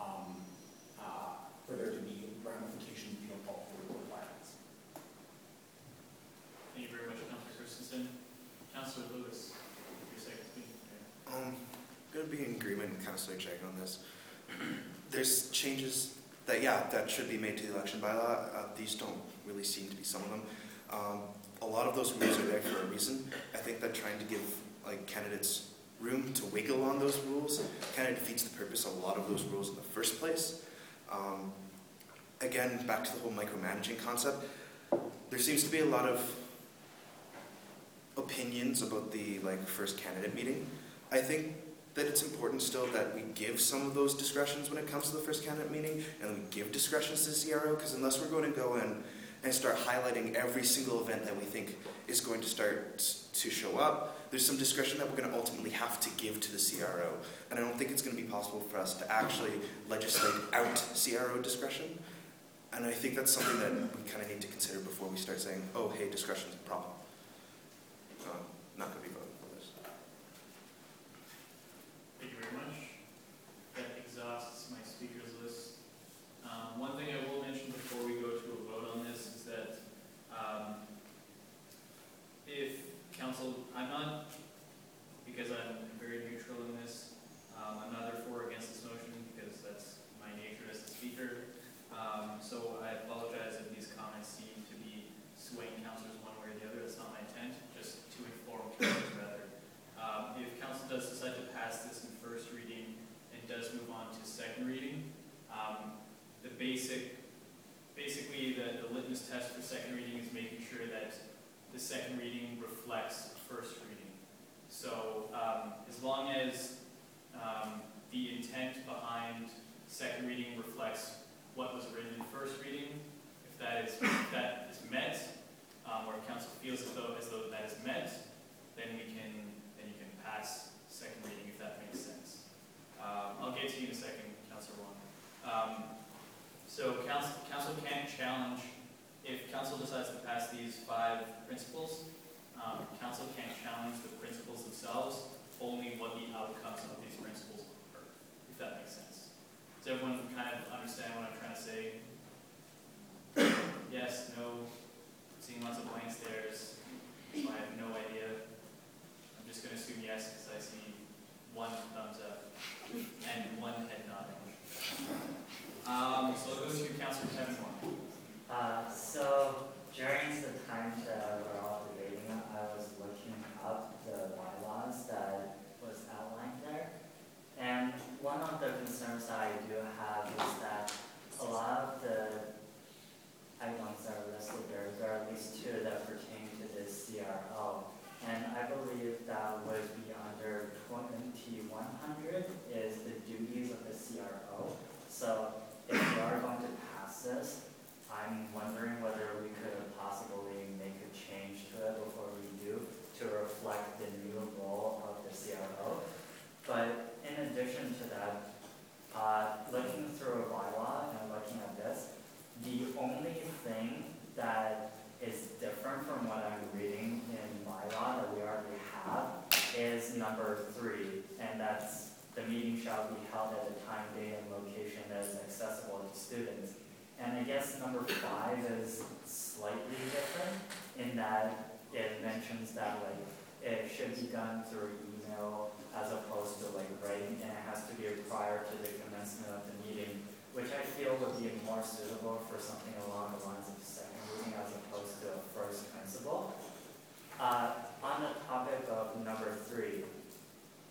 [SPEAKER 8] ramifications beyond all the requirements.
[SPEAKER 1] Thank you very much, Councilor Christensen. Councilor Lewis, your second speaker.
[SPEAKER 18] I'm going to be in agreement with Councilor Chang on this. There's changes that should be made to the election bylaw. These don't really seem to be some of them. A lot of those rules are there for a reason. I think that trying to give candidates room to wiggle on those rules kind of defeats the purpose of a lot of those rules in the first place. Again, back to the whole micromanaging concept, there seems to be a lot of opinions about the first candidate meeting. I think that it's important still that we give some of those discretions when it comes to the first candidate meeting, and we give discretions to the CRO, because unless we're going to go in and start highlighting every single event that we think is going to start to show up, there's some discretion that we're going to ultimately have to give to the CRO. And I don't think it's going to be possible for us to actually legislate out CRO discretion. And I think that's something that we kind of need to consider before we start saying, oh, hey, discretion's a problem. Not going to be voting for this.
[SPEAKER 1] Thank you very much. That exhausts my speakers list. One thing I will mention before we go to a vote on this is that if council, I'm not, because I'm very neutral in this, I'm neither for or against this motion because that's my nature as a speaker. So I apologize if these comments seem to be swaying councilors one way or the other. That's not my intent, just to inform councilors rather. If council does decide to pass this in first reading and does move on to second reading, basically the litmus test for second reading is making sure that the second reading reflects first reading. So as long as the intent behind second reading reflects what was written in first reading, if that is met, or if council feels as though that is met, then you can pass second reading if that makes sense. I'll get to you in a second, Councilor Wong. So council can't challenge, if council decides to pass these 5 principles, council can't challenge the principles themselves, only what the outcomes of these principles are, if that makes sense. Does everyone kind of understand what I'm trying to say? Yes, no, seeing lots of blank stares, so I have no idea. I'm just going to assume yes because I see 1 thumbs up and 1 head nodding. So it goes to Councilor Kevin Wong.
[SPEAKER 4] So during the time that we're all debating, I was looking up the bylaws that was outlined there. And one of the concerns I do have is that a lot of the items that are listed there are at least 2 that pertain to this CRO. And I believe that would be under 2100 is the duties of the CRO. So if we are going to pass this, I'm wondering whether we could possibly make a change to it before we do to reflect the new role of the CRO. But in addition to that, looking through a bylaw and looking at this, the only thing that is different from what I'm reading in bylaw that we already have is number 3, and that's the meeting shall be held at a time, date, and location that is accessible to students. And I guess number 5 is slightly different in that it mentions that it should be done through email as opposed to writing, and it has to be prior to the commencement of the meeting, which I feel would be more suitable for something along the lines of second reading as opposed to a first principle. On the topic of number 3,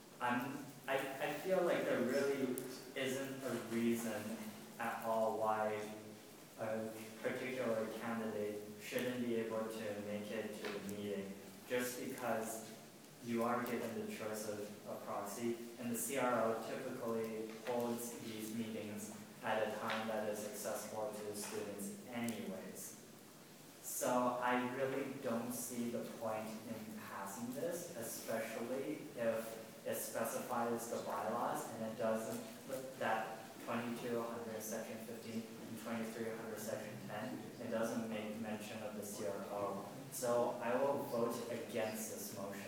[SPEAKER 4] I feel like there really isn't a reason at all why don't see the point in passing this, especially if it specifies the bylaws and it doesn't, that 2200 section 15 and 2300 section 10, it doesn't make mention of the CRO. So I will vote against this motion.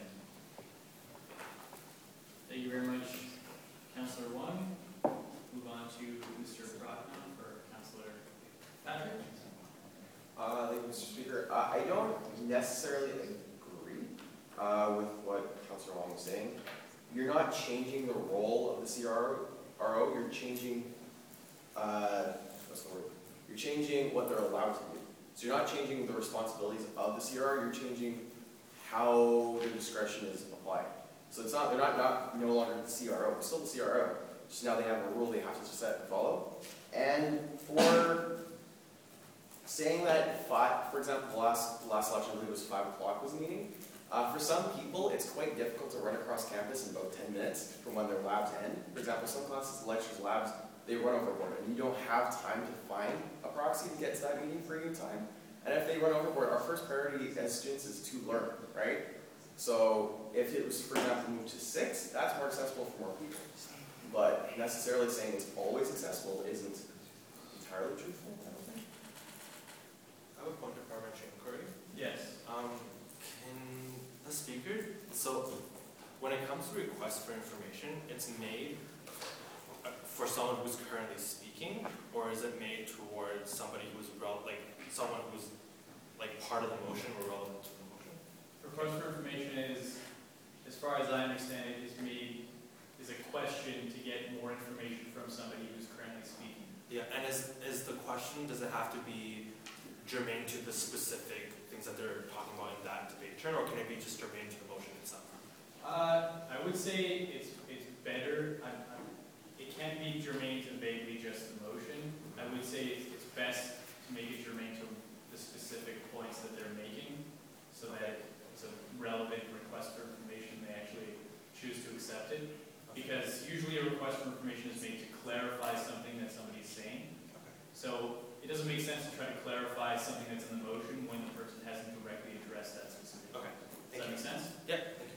[SPEAKER 1] Thank you very much, Councillor Wong. Move on to Mr. Brockman for Councillor Patrick.
[SPEAKER 19] Thank you, Mr. Speaker. I don't necessarily agree with what Councillor Wong was saying. You're not changing the role of the CRO, you're changing, what's the word? You're changing what they're allowed to do. So you're not changing the responsibilities of the CRO, you're changing how their discretion is applied. So it's not, they're not no longer the CRO, it's still the CRO. Just now they have a rule they have to set and follow. And for saying that for example, the last election, I believe it was 5 o'clock was the meeting. For some people, it's quite difficult to run across campus in about 10 minutes from when their labs end. For example, some classes, lectures, labs, they run overboard, and you don't have time to find a proxy to get to that meeting for a good time. And if they run overboard, our first priority as students is to learn, right? So if it was, for example, moved to 6, that's more accessible for more people. But necessarily saying it's always accessible isn't entirely truthful, I don't think.
[SPEAKER 6] I have a point of parliamentary inquiry.
[SPEAKER 1] Yes.
[SPEAKER 6] Can the speaker, so when it comes to requests for information, it's made for someone who's currently speaking, or is it made towards somebody who's someone who's part of the motion or relevant to the motion?
[SPEAKER 1] Request for information is, as far as I understand it, is a question to get more information from somebody who's currently speaking.
[SPEAKER 6] Yeah, and is the question, does it have to be germane to the specific things that they're talking about in that debate turn, or can it be just germane to the motion itself?
[SPEAKER 1] I would say it's better. It can't be germane to vaguely just the motion. I would say it's best to make it germane to the specific points that they're making, so that it's a relevant request for information. They actually choose to accept it, because usually a request for information is made to clarify something that somebody's saying. So it doesn't make sense to try to clarify something that's in the motion when the person hasn't directly addressed that specific.
[SPEAKER 6] Okay.
[SPEAKER 1] Does that make sense?
[SPEAKER 6] Yeah. Thank you.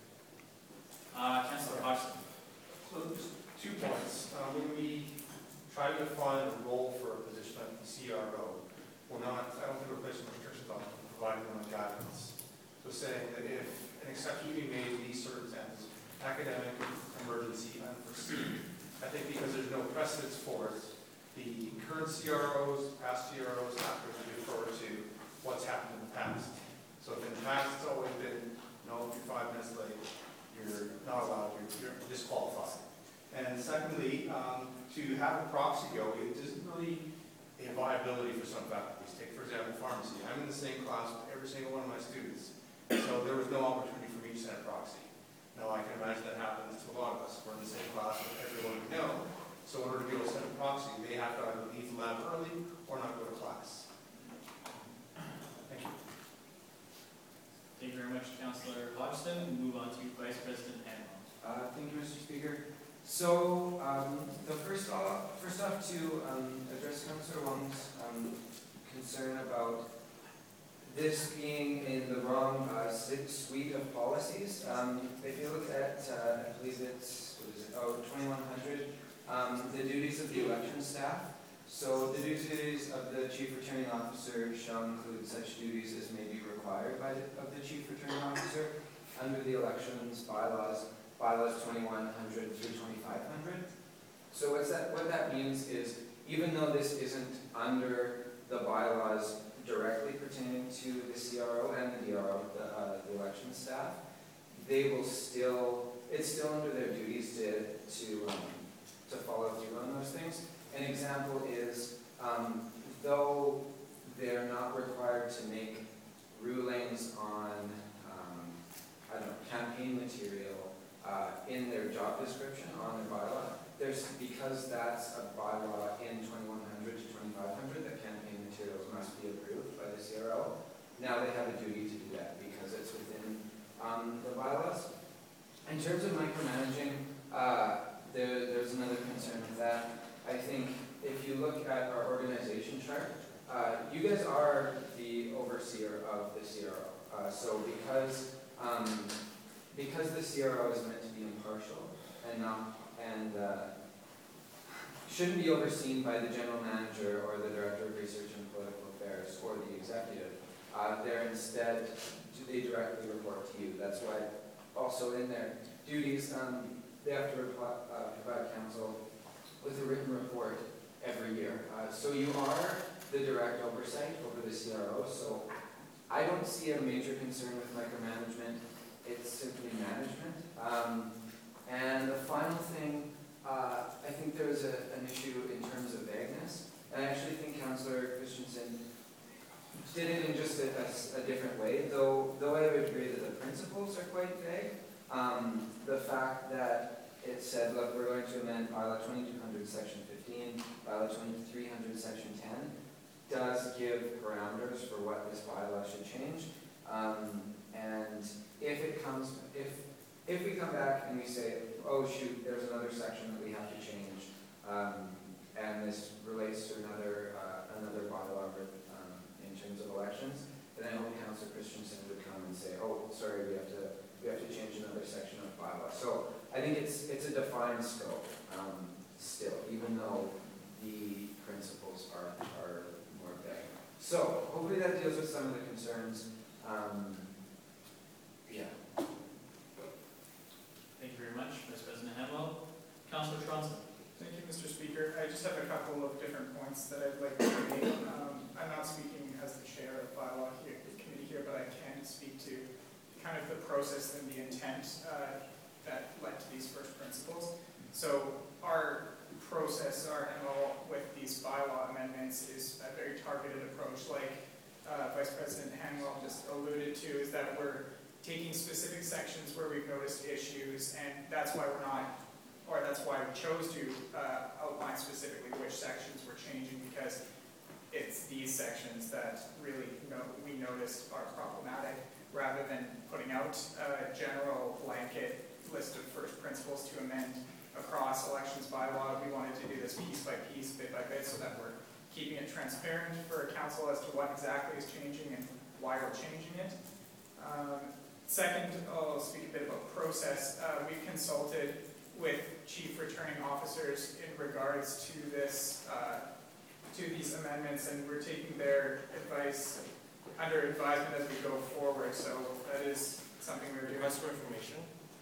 [SPEAKER 1] Councillor Hodgson.
[SPEAKER 5] So just 2 points. When we try to define a role for a position like the CRO, I don't think we're placing restrictions on providing them with guidance. So saying that if an exception can be made in these circumstances, academic, emergency, unforeseen, I think because there's no precedence for it, the current CROs, past CROs have to refer to what's happened in the past. So if in the past it's always been, no, if you're 5 minutes late, you're not allowed, you're disqualified. And secondly, to have a proxy go, it isn't really a viability for some faculties. Take, for example, pharmacy. I'm in the same class with every single one of my students. So there was no opportunity for me to send a proxy. Now I can imagine that happens to a lot of us. We're in the same class with everyone we know. So in order to be able to send a proxy, they have to either leave the lab early or not go to class. Thank you.
[SPEAKER 1] Thank you very much, Councillor Hodgson. We'll move on to Vice President Hanwell.
[SPEAKER 12] Thank you, Mr. Speaker. So, first off, to address Councillor Wong's concern about this being in the wrong suite of policies. If you look at, I believe it's, 2100, the duties of the election staff. So the duties of the Chief Returning Officer shall include such duties as may be required of the Chief Returning Officer under the elections bylaws 2100 through 2500. So what that means is, even though this isn't under the bylaws directly pertaining to the CRO and the DRO, the election staff, they will still, it's still under their duties to follow through on those things. An example is, though they're not required to make rulings on, campaign material in their job description on their bylaw, because that's a bylaw in 2100 to 2500 that campaign materials must be approved by the CRO. Now they have a duty to do that because it's within the bylaws. In terms of micromanaging, there's another concern with that. I think if you look at our organization chart, you guys are the overseer of the CRO, So because the CRO is meant to be impartial and shouldn't be overseen by the general manager or the director of research and political affairs or the executive, they directly report to you. That's why also in their duties, they have to provide council with a written report every year. So you are the direct oversight over the CRO. So I don't see a major concern with micromanagement. It's simply management. And the final thing, I think there was an issue in terms of vagueness. And I actually think Councillor Christensen did it in just a different way, though I would agree that the principles are quite vague. The fact that it said, look, we're going to amend bylaw 2200 section 15, bylaw 2300 section 10, does give parameters for what this bylaw should change. And if we come back and we say, oh shoot, there's another section that we have to change, and this relates to another bylaw in terms of elections, then I hope Councillor Christensen would come and say, oh, sorry, we have to change another section of bylaw. So I think it's a defined scope still, even though the principles are more vague. So hopefully that deals with some of the concerns. Yeah.
[SPEAKER 1] Thank you very much, Vice President Hamwell. Councillor Tronson.
[SPEAKER 9] Thank you, Mr. Speaker. I just have a couple of different points that I'd like to make. I'm not speaking as the chair of bylaw committee here, but I can speak to kind of the process and the intent that led to these first principles. So our process, our MO with these bylaw amendments is a very targeted approach, like Vice President Hanwell just alluded to, is that we're taking specific sections where we've noticed issues, and that's why that's why we chose to outline specifically which sections we're changing, because it's these sections that really we noticed are problematic, rather than putting out a general blanket list of first principles to amend across elections bylaw. We wanted to do this piece by piece, bit by bit, so that we're keeping it transparent for council as to what exactly is changing and why we're changing it. Second, I'll speak a bit about process. We've consulted with chief returning officers in regards to this, to these amendments, and we're taking their advice under advisement as we go forward. So that is something we're doing.
[SPEAKER 6] Request for information.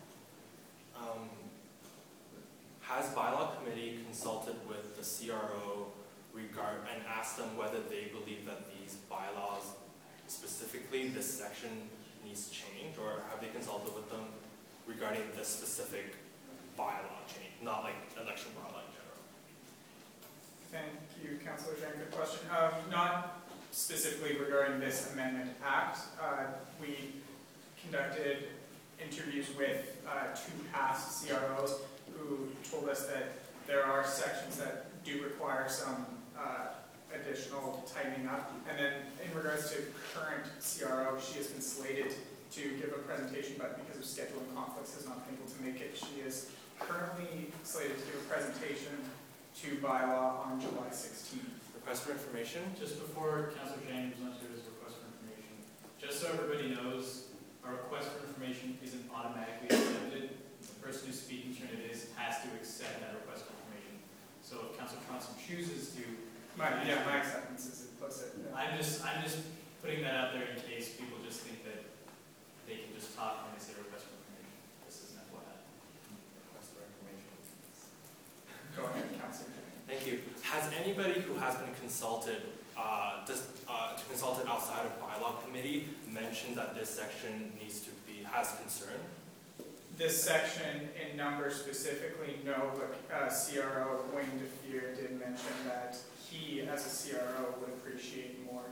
[SPEAKER 6] Has bylaw committee consulted with the CRO and asked them whether they believe that these bylaws, specifically this section, needs change, or have they consulted with them regarding this specific bylaw change, not like election bylaw in general?
[SPEAKER 9] Thank you, Councillor Zhang. Good question. Not specifically regarding this amendment act. We conducted interviews with two past CROs who told us that there are sections that do require some additional tightening up. And then in regards to current CRO, she has been slated to give a presentation, but because of scheduling conflicts has not been able to make it. She is currently slated to give a presentation to bylaw on July 16th.
[SPEAKER 6] Request for information?
[SPEAKER 1] Just before Councillor James answers his request for information, just so everybody knows, our request for information isn't automatically accepted. The person who's speaking to it has to accept that request for information. So if Councillor Thompson chooses to,
[SPEAKER 9] my acceptance is implicit. Yeah.
[SPEAKER 1] I'm just putting that out there in case people just think that they can just talk when they say request for information. This isn't FYI.
[SPEAKER 6] Request for information.
[SPEAKER 9] Go ahead, Councillor.
[SPEAKER 6] Thank you. Has anybody who has been consulted, consulted outside of bylaw committee mentioned that this section has concern?
[SPEAKER 9] This section in number specifically, no, but CRO Wayne DeFeer did mention that he, as a CRO, would appreciate more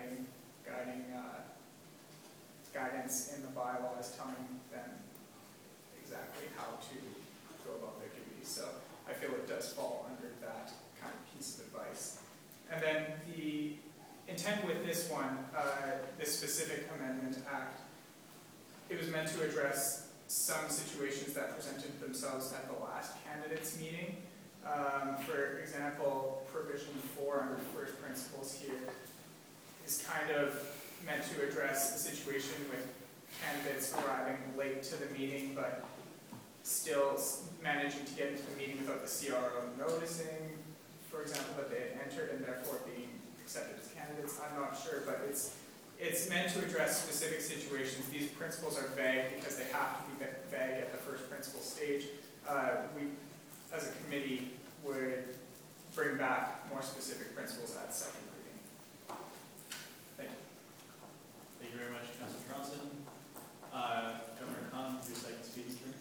[SPEAKER 9] guidance in the bylaws telling them exactly how to go about their duties. So I feel it does fall under that kind of piece of advice. And then the intent with this one, this specific amendment act, it was meant to address some situations that presented themselves at the last candidates meeting. For example, provision 4 under first principles here is kind of meant to address the situation with candidates arriving late to the meeting, but still managing to get into the meeting without the CRO noticing, for example, that they had entered and therefore being accepted as candidates. I'm not sure, but it's meant to address specific situations. These principles are vague because they have to be vague at the first principle stage. We, as a committee, would bring back more specific principles at second reading. Thank you.
[SPEAKER 1] Thank you very much, Councilor Johnson. Governor Khan, your second speaking turn.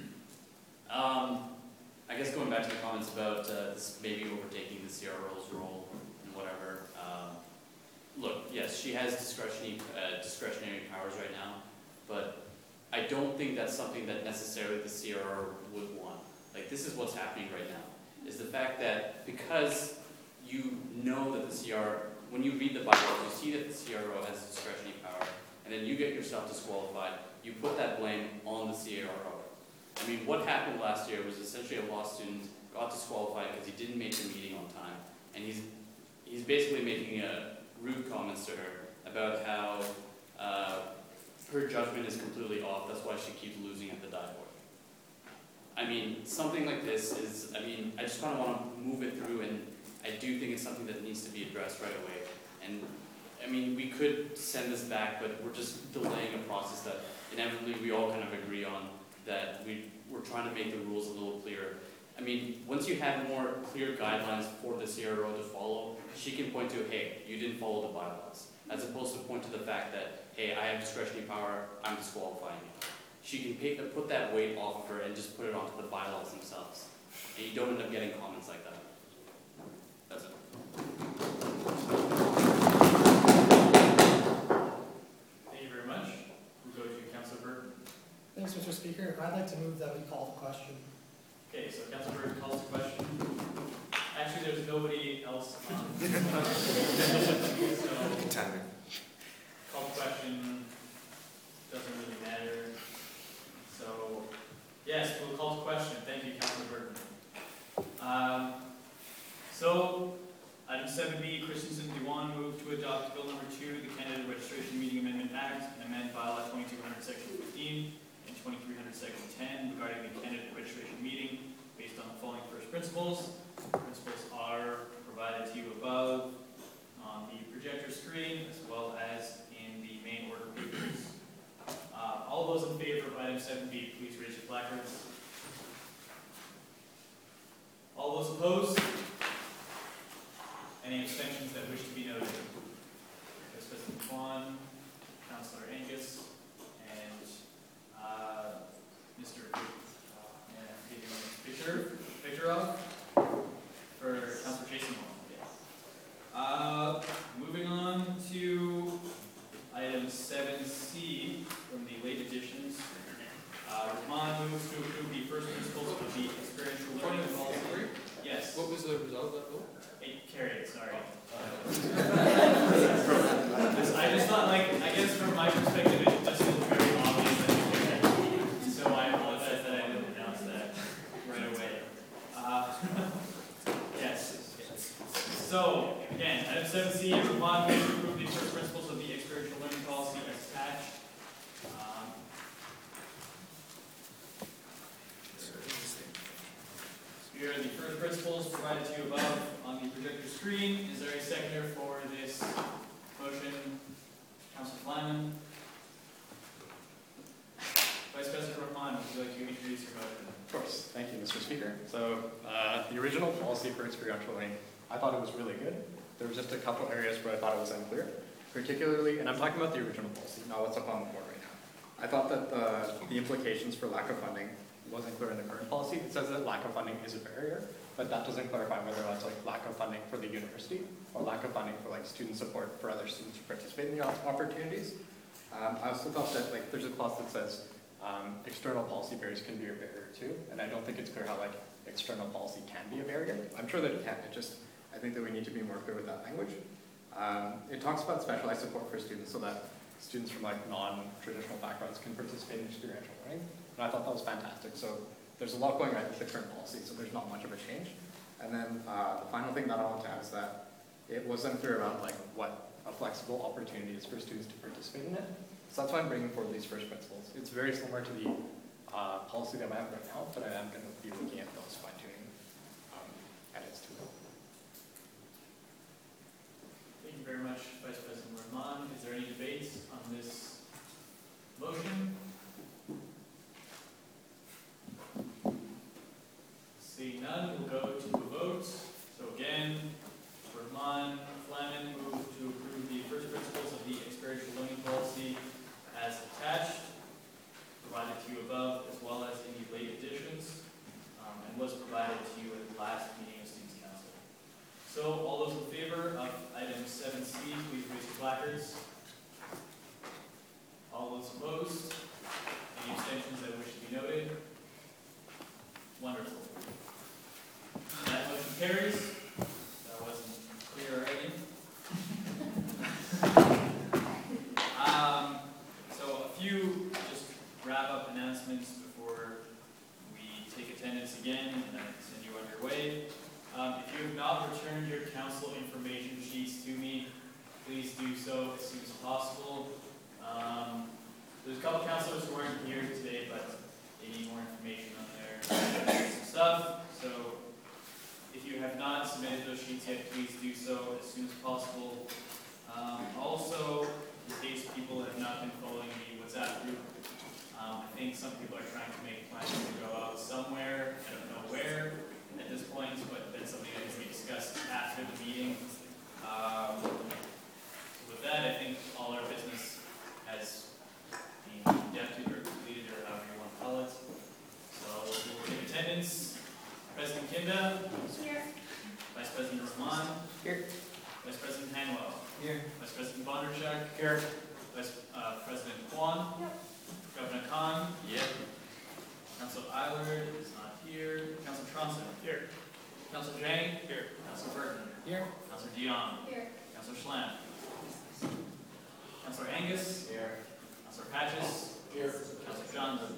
[SPEAKER 7] I guess going back to the comments about this maybe overtaking the CRO's role and whatever. Look, yes, she has discretionary powers right now, but I don't think that's something that necessarily the CRO would want. Like, this is what's happening right now, is the fact that because you know that the when you read the bylaws, you see that the CRO has discretionary power, and then you get yourself disqualified, you put that blame on the CRO. I mean, what happened last year was essentially a law student got disqualified because he didn't make the meeting on time, and he's basically making rude comments to her about how her judgment is completely off. That's why she keeps losing at the die board. I mean, something like this is, I mean, I just kind of want to move it through, and I do think it's something that needs to be addressed right away. And I mean, we could send this back, but we're just delaying a process that inevitably we all kind of agree on, that we're trying to make the rules a little clearer. I mean, once you have more clear guidelines for the CRO to follow, she can point to, hey, you didn't follow the bylaws, as opposed to point to the fact that, hey, I have discretionary power, I'm disqualifying you. She can put that weight off of her and just put it onto the bylaws themselves. And you don't end up getting comments like that. That's it.
[SPEAKER 1] Thank you very much. We'll go to Councilor Burton.
[SPEAKER 21] Thanks, Mr. Speaker. I'd like to move that we call the question.
[SPEAKER 1] Okay, so Councilor Burton calls the question. Actually, there's nobody else on. So, call the question. Doesn't really matter. So, yes, we'll call the question. Thank you, Councilor Burton. So, item 7B, Christensen Dewan moved to adopt Bill number 2, the Candidate Registration Meeting Amendment Act, and amend bylaw 2200 section 15 and 2300 section 10 regarding the candidate registration meeting based on the following first principles. Principles are provided to you above on the projector screen as well as in the main order papers. All those in favor of item 7B, please raise your placards. All those opposed? Any abstentions that wish to be noted? Vice President Kwan, Councilor Angus, and Mr. Victorov for Councilor Jason Moore. Moving on to item 7C from the late additions. Rahman moves to approve the first principles of the experiential learning policy. Yes.
[SPEAKER 3] What was the result of that vote?
[SPEAKER 1] It carried, sorry. I just thought, like, I guess from my perspective, it just feels very obvious that it carried. So I apologize that I didn't announce that right away. Yes. So, again, item 7C, Rahman moves to approve the first principles of the experiential learning policy as attached. Here are the first principles provided to you above on the projector screen. Is there a seconder for this motion? Councilor Flyman. Vice President Rahman, would you like to introduce your motion?
[SPEAKER 16] Of course. Thank you, Mr. Speaker. So the original policy for experiential learning, I thought it was really good. There were just a couple areas where I thought it was unclear, particularly, and I'm talking about the original policy, not what's up on the board right now. I thought that the implications for lack of funding wasn't clear in the current policy. It says that lack of funding is a barrier, but that doesn't clarify whether that's like lack of funding for the university or lack of funding for like student support for other students who participate in the opportunities. I also thought that like there's a clause that says external policy barriers can be a barrier too, and I don't think it's clear how like external policy can be a barrier. I'm sure that it can. I think that we need to be more clear with that language. It talks about specialized support for students so that students from like non-traditional backgrounds can participate in experiential learning. And I thought that was fantastic. So there's a lot going right with the current policy, so there's not much of a change. And then the final thing that I want to add is that it was unclear about like what flexible opportunities for students to participate in it. So that's why I'm bringing forward these first principles. It's very similar to the policy that I have right now, but I am going to be looking at those fine-tuning edits to it.
[SPEAKER 1] Thank you very much, Vice President Rahman. Is there any debate on this motion? Seeing none, we'll go to a vote. So again, Rahman, Flamen move to approve the first principles of the experiential learning policy as attached, provided to you above, as well as any late additions, and was provided to you at the last meeting of Students' Council. So all those in favor of item 7C, please raise your placards. All those opposed? Any abstentions that wish to be noted? Wonderful. That motion carries. That wasn't clear already. So a few just wrap-up announcements before we take attendance again and then send you on your way. If you have not returned your council information sheets to me, please do so as soon as possible. There's a couple councilors who weren't here today, but they need more information on their stuff. So if you have not submitted those sheets yet, please do so as soon as possible. Also, in case people have not been following the WhatsApp group, I think some people are trying to make plans to go out somewhere. I don't know where at this point, but that's something that can be discussed after the meeting. With that, I think all our business has been conducted or completed, or however you want to call it. So we'll take attendance. President Kinda.
[SPEAKER 2] Here.
[SPEAKER 1] Vice President Rahman.
[SPEAKER 15] Here.
[SPEAKER 1] Vice President Hanwell.
[SPEAKER 12] Here.
[SPEAKER 1] Vice President Bondarchuk.
[SPEAKER 12] Here.
[SPEAKER 1] Vice President Kwan.
[SPEAKER 2] Yep.
[SPEAKER 1] Governor Khan. Yep. Councilor Eilert is not here. Councilor Tronson. Here. Councilor Jang. Here. Councilor Burton.
[SPEAKER 12] Here.
[SPEAKER 1] Councilor Dion.
[SPEAKER 2] Here.
[SPEAKER 1] Councilor Schlam. Councilor Angus.
[SPEAKER 12] Here.
[SPEAKER 1] Councilor Patches.
[SPEAKER 12] Here.
[SPEAKER 1] Councilor Johnson.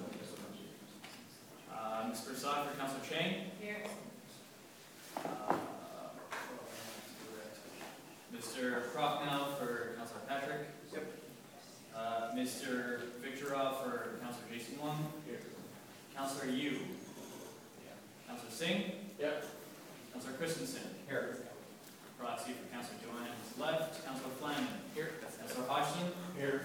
[SPEAKER 1] Ms. Broussard for Councilor Chang.
[SPEAKER 2] Here.
[SPEAKER 1] Mr. Prochnow for Councilor Patrick.
[SPEAKER 12] Yep.
[SPEAKER 1] Mr. Victorov for Councilor Jason Wong.
[SPEAKER 12] Here.
[SPEAKER 1] Councilor Yu. Councilor Singh.
[SPEAKER 12] Yep.
[SPEAKER 1] Councilor Christensen.
[SPEAKER 12] Here.
[SPEAKER 1] Proxy for Councilor Joanne is left. Councilor Flamen. Here. Councilor Hodgson.
[SPEAKER 12] Here.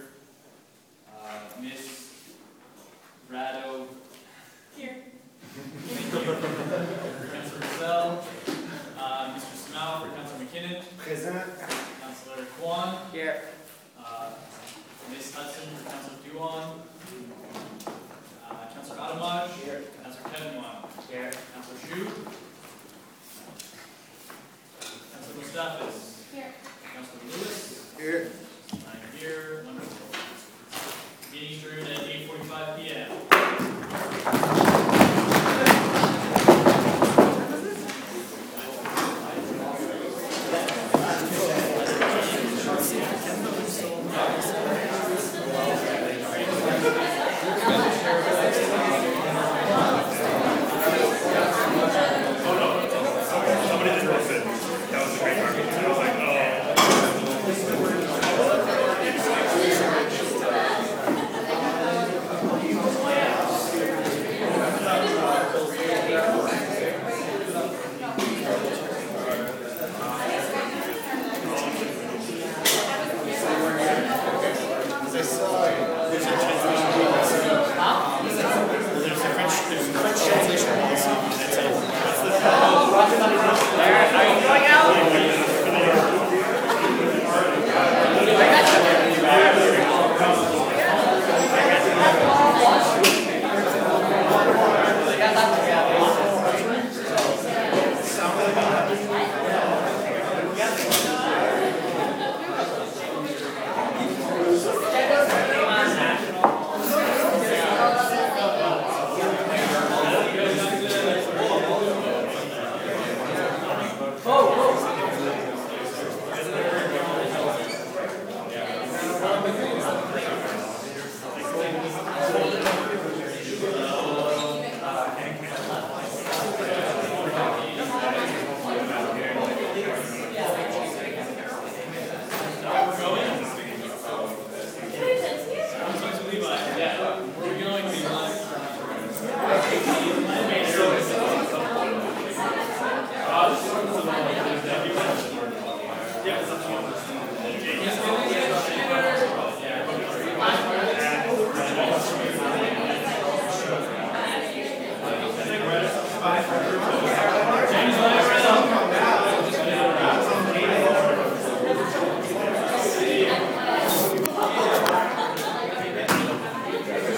[SPEAKER 1] Ms. Rado.
[SPEAKER 2] Here.
[SPEAKER 1] Thank you. Councilor Russell. Mr. Smau for Councilor McKinnon.
[SPEAKER 12] Present.
[SPEAKER 1] Councilor Kwan.
[SPEAKER 15] Here.
[SPEAKER 1] Ms. Hudson for Councilor Duan. Councilor Adamaj.
[SPEAKER 12] Here.
[SPEAKER 1] Councilor Kevin Wong.
[SPEAKER 12] Here.
[SPEAKER 1] Councilor Shu. Councilor Mustafis.
[SPEAKER 2] Here.
[SPEAKER 1] Councilor Lewis.
[SPEAKER 12] Here.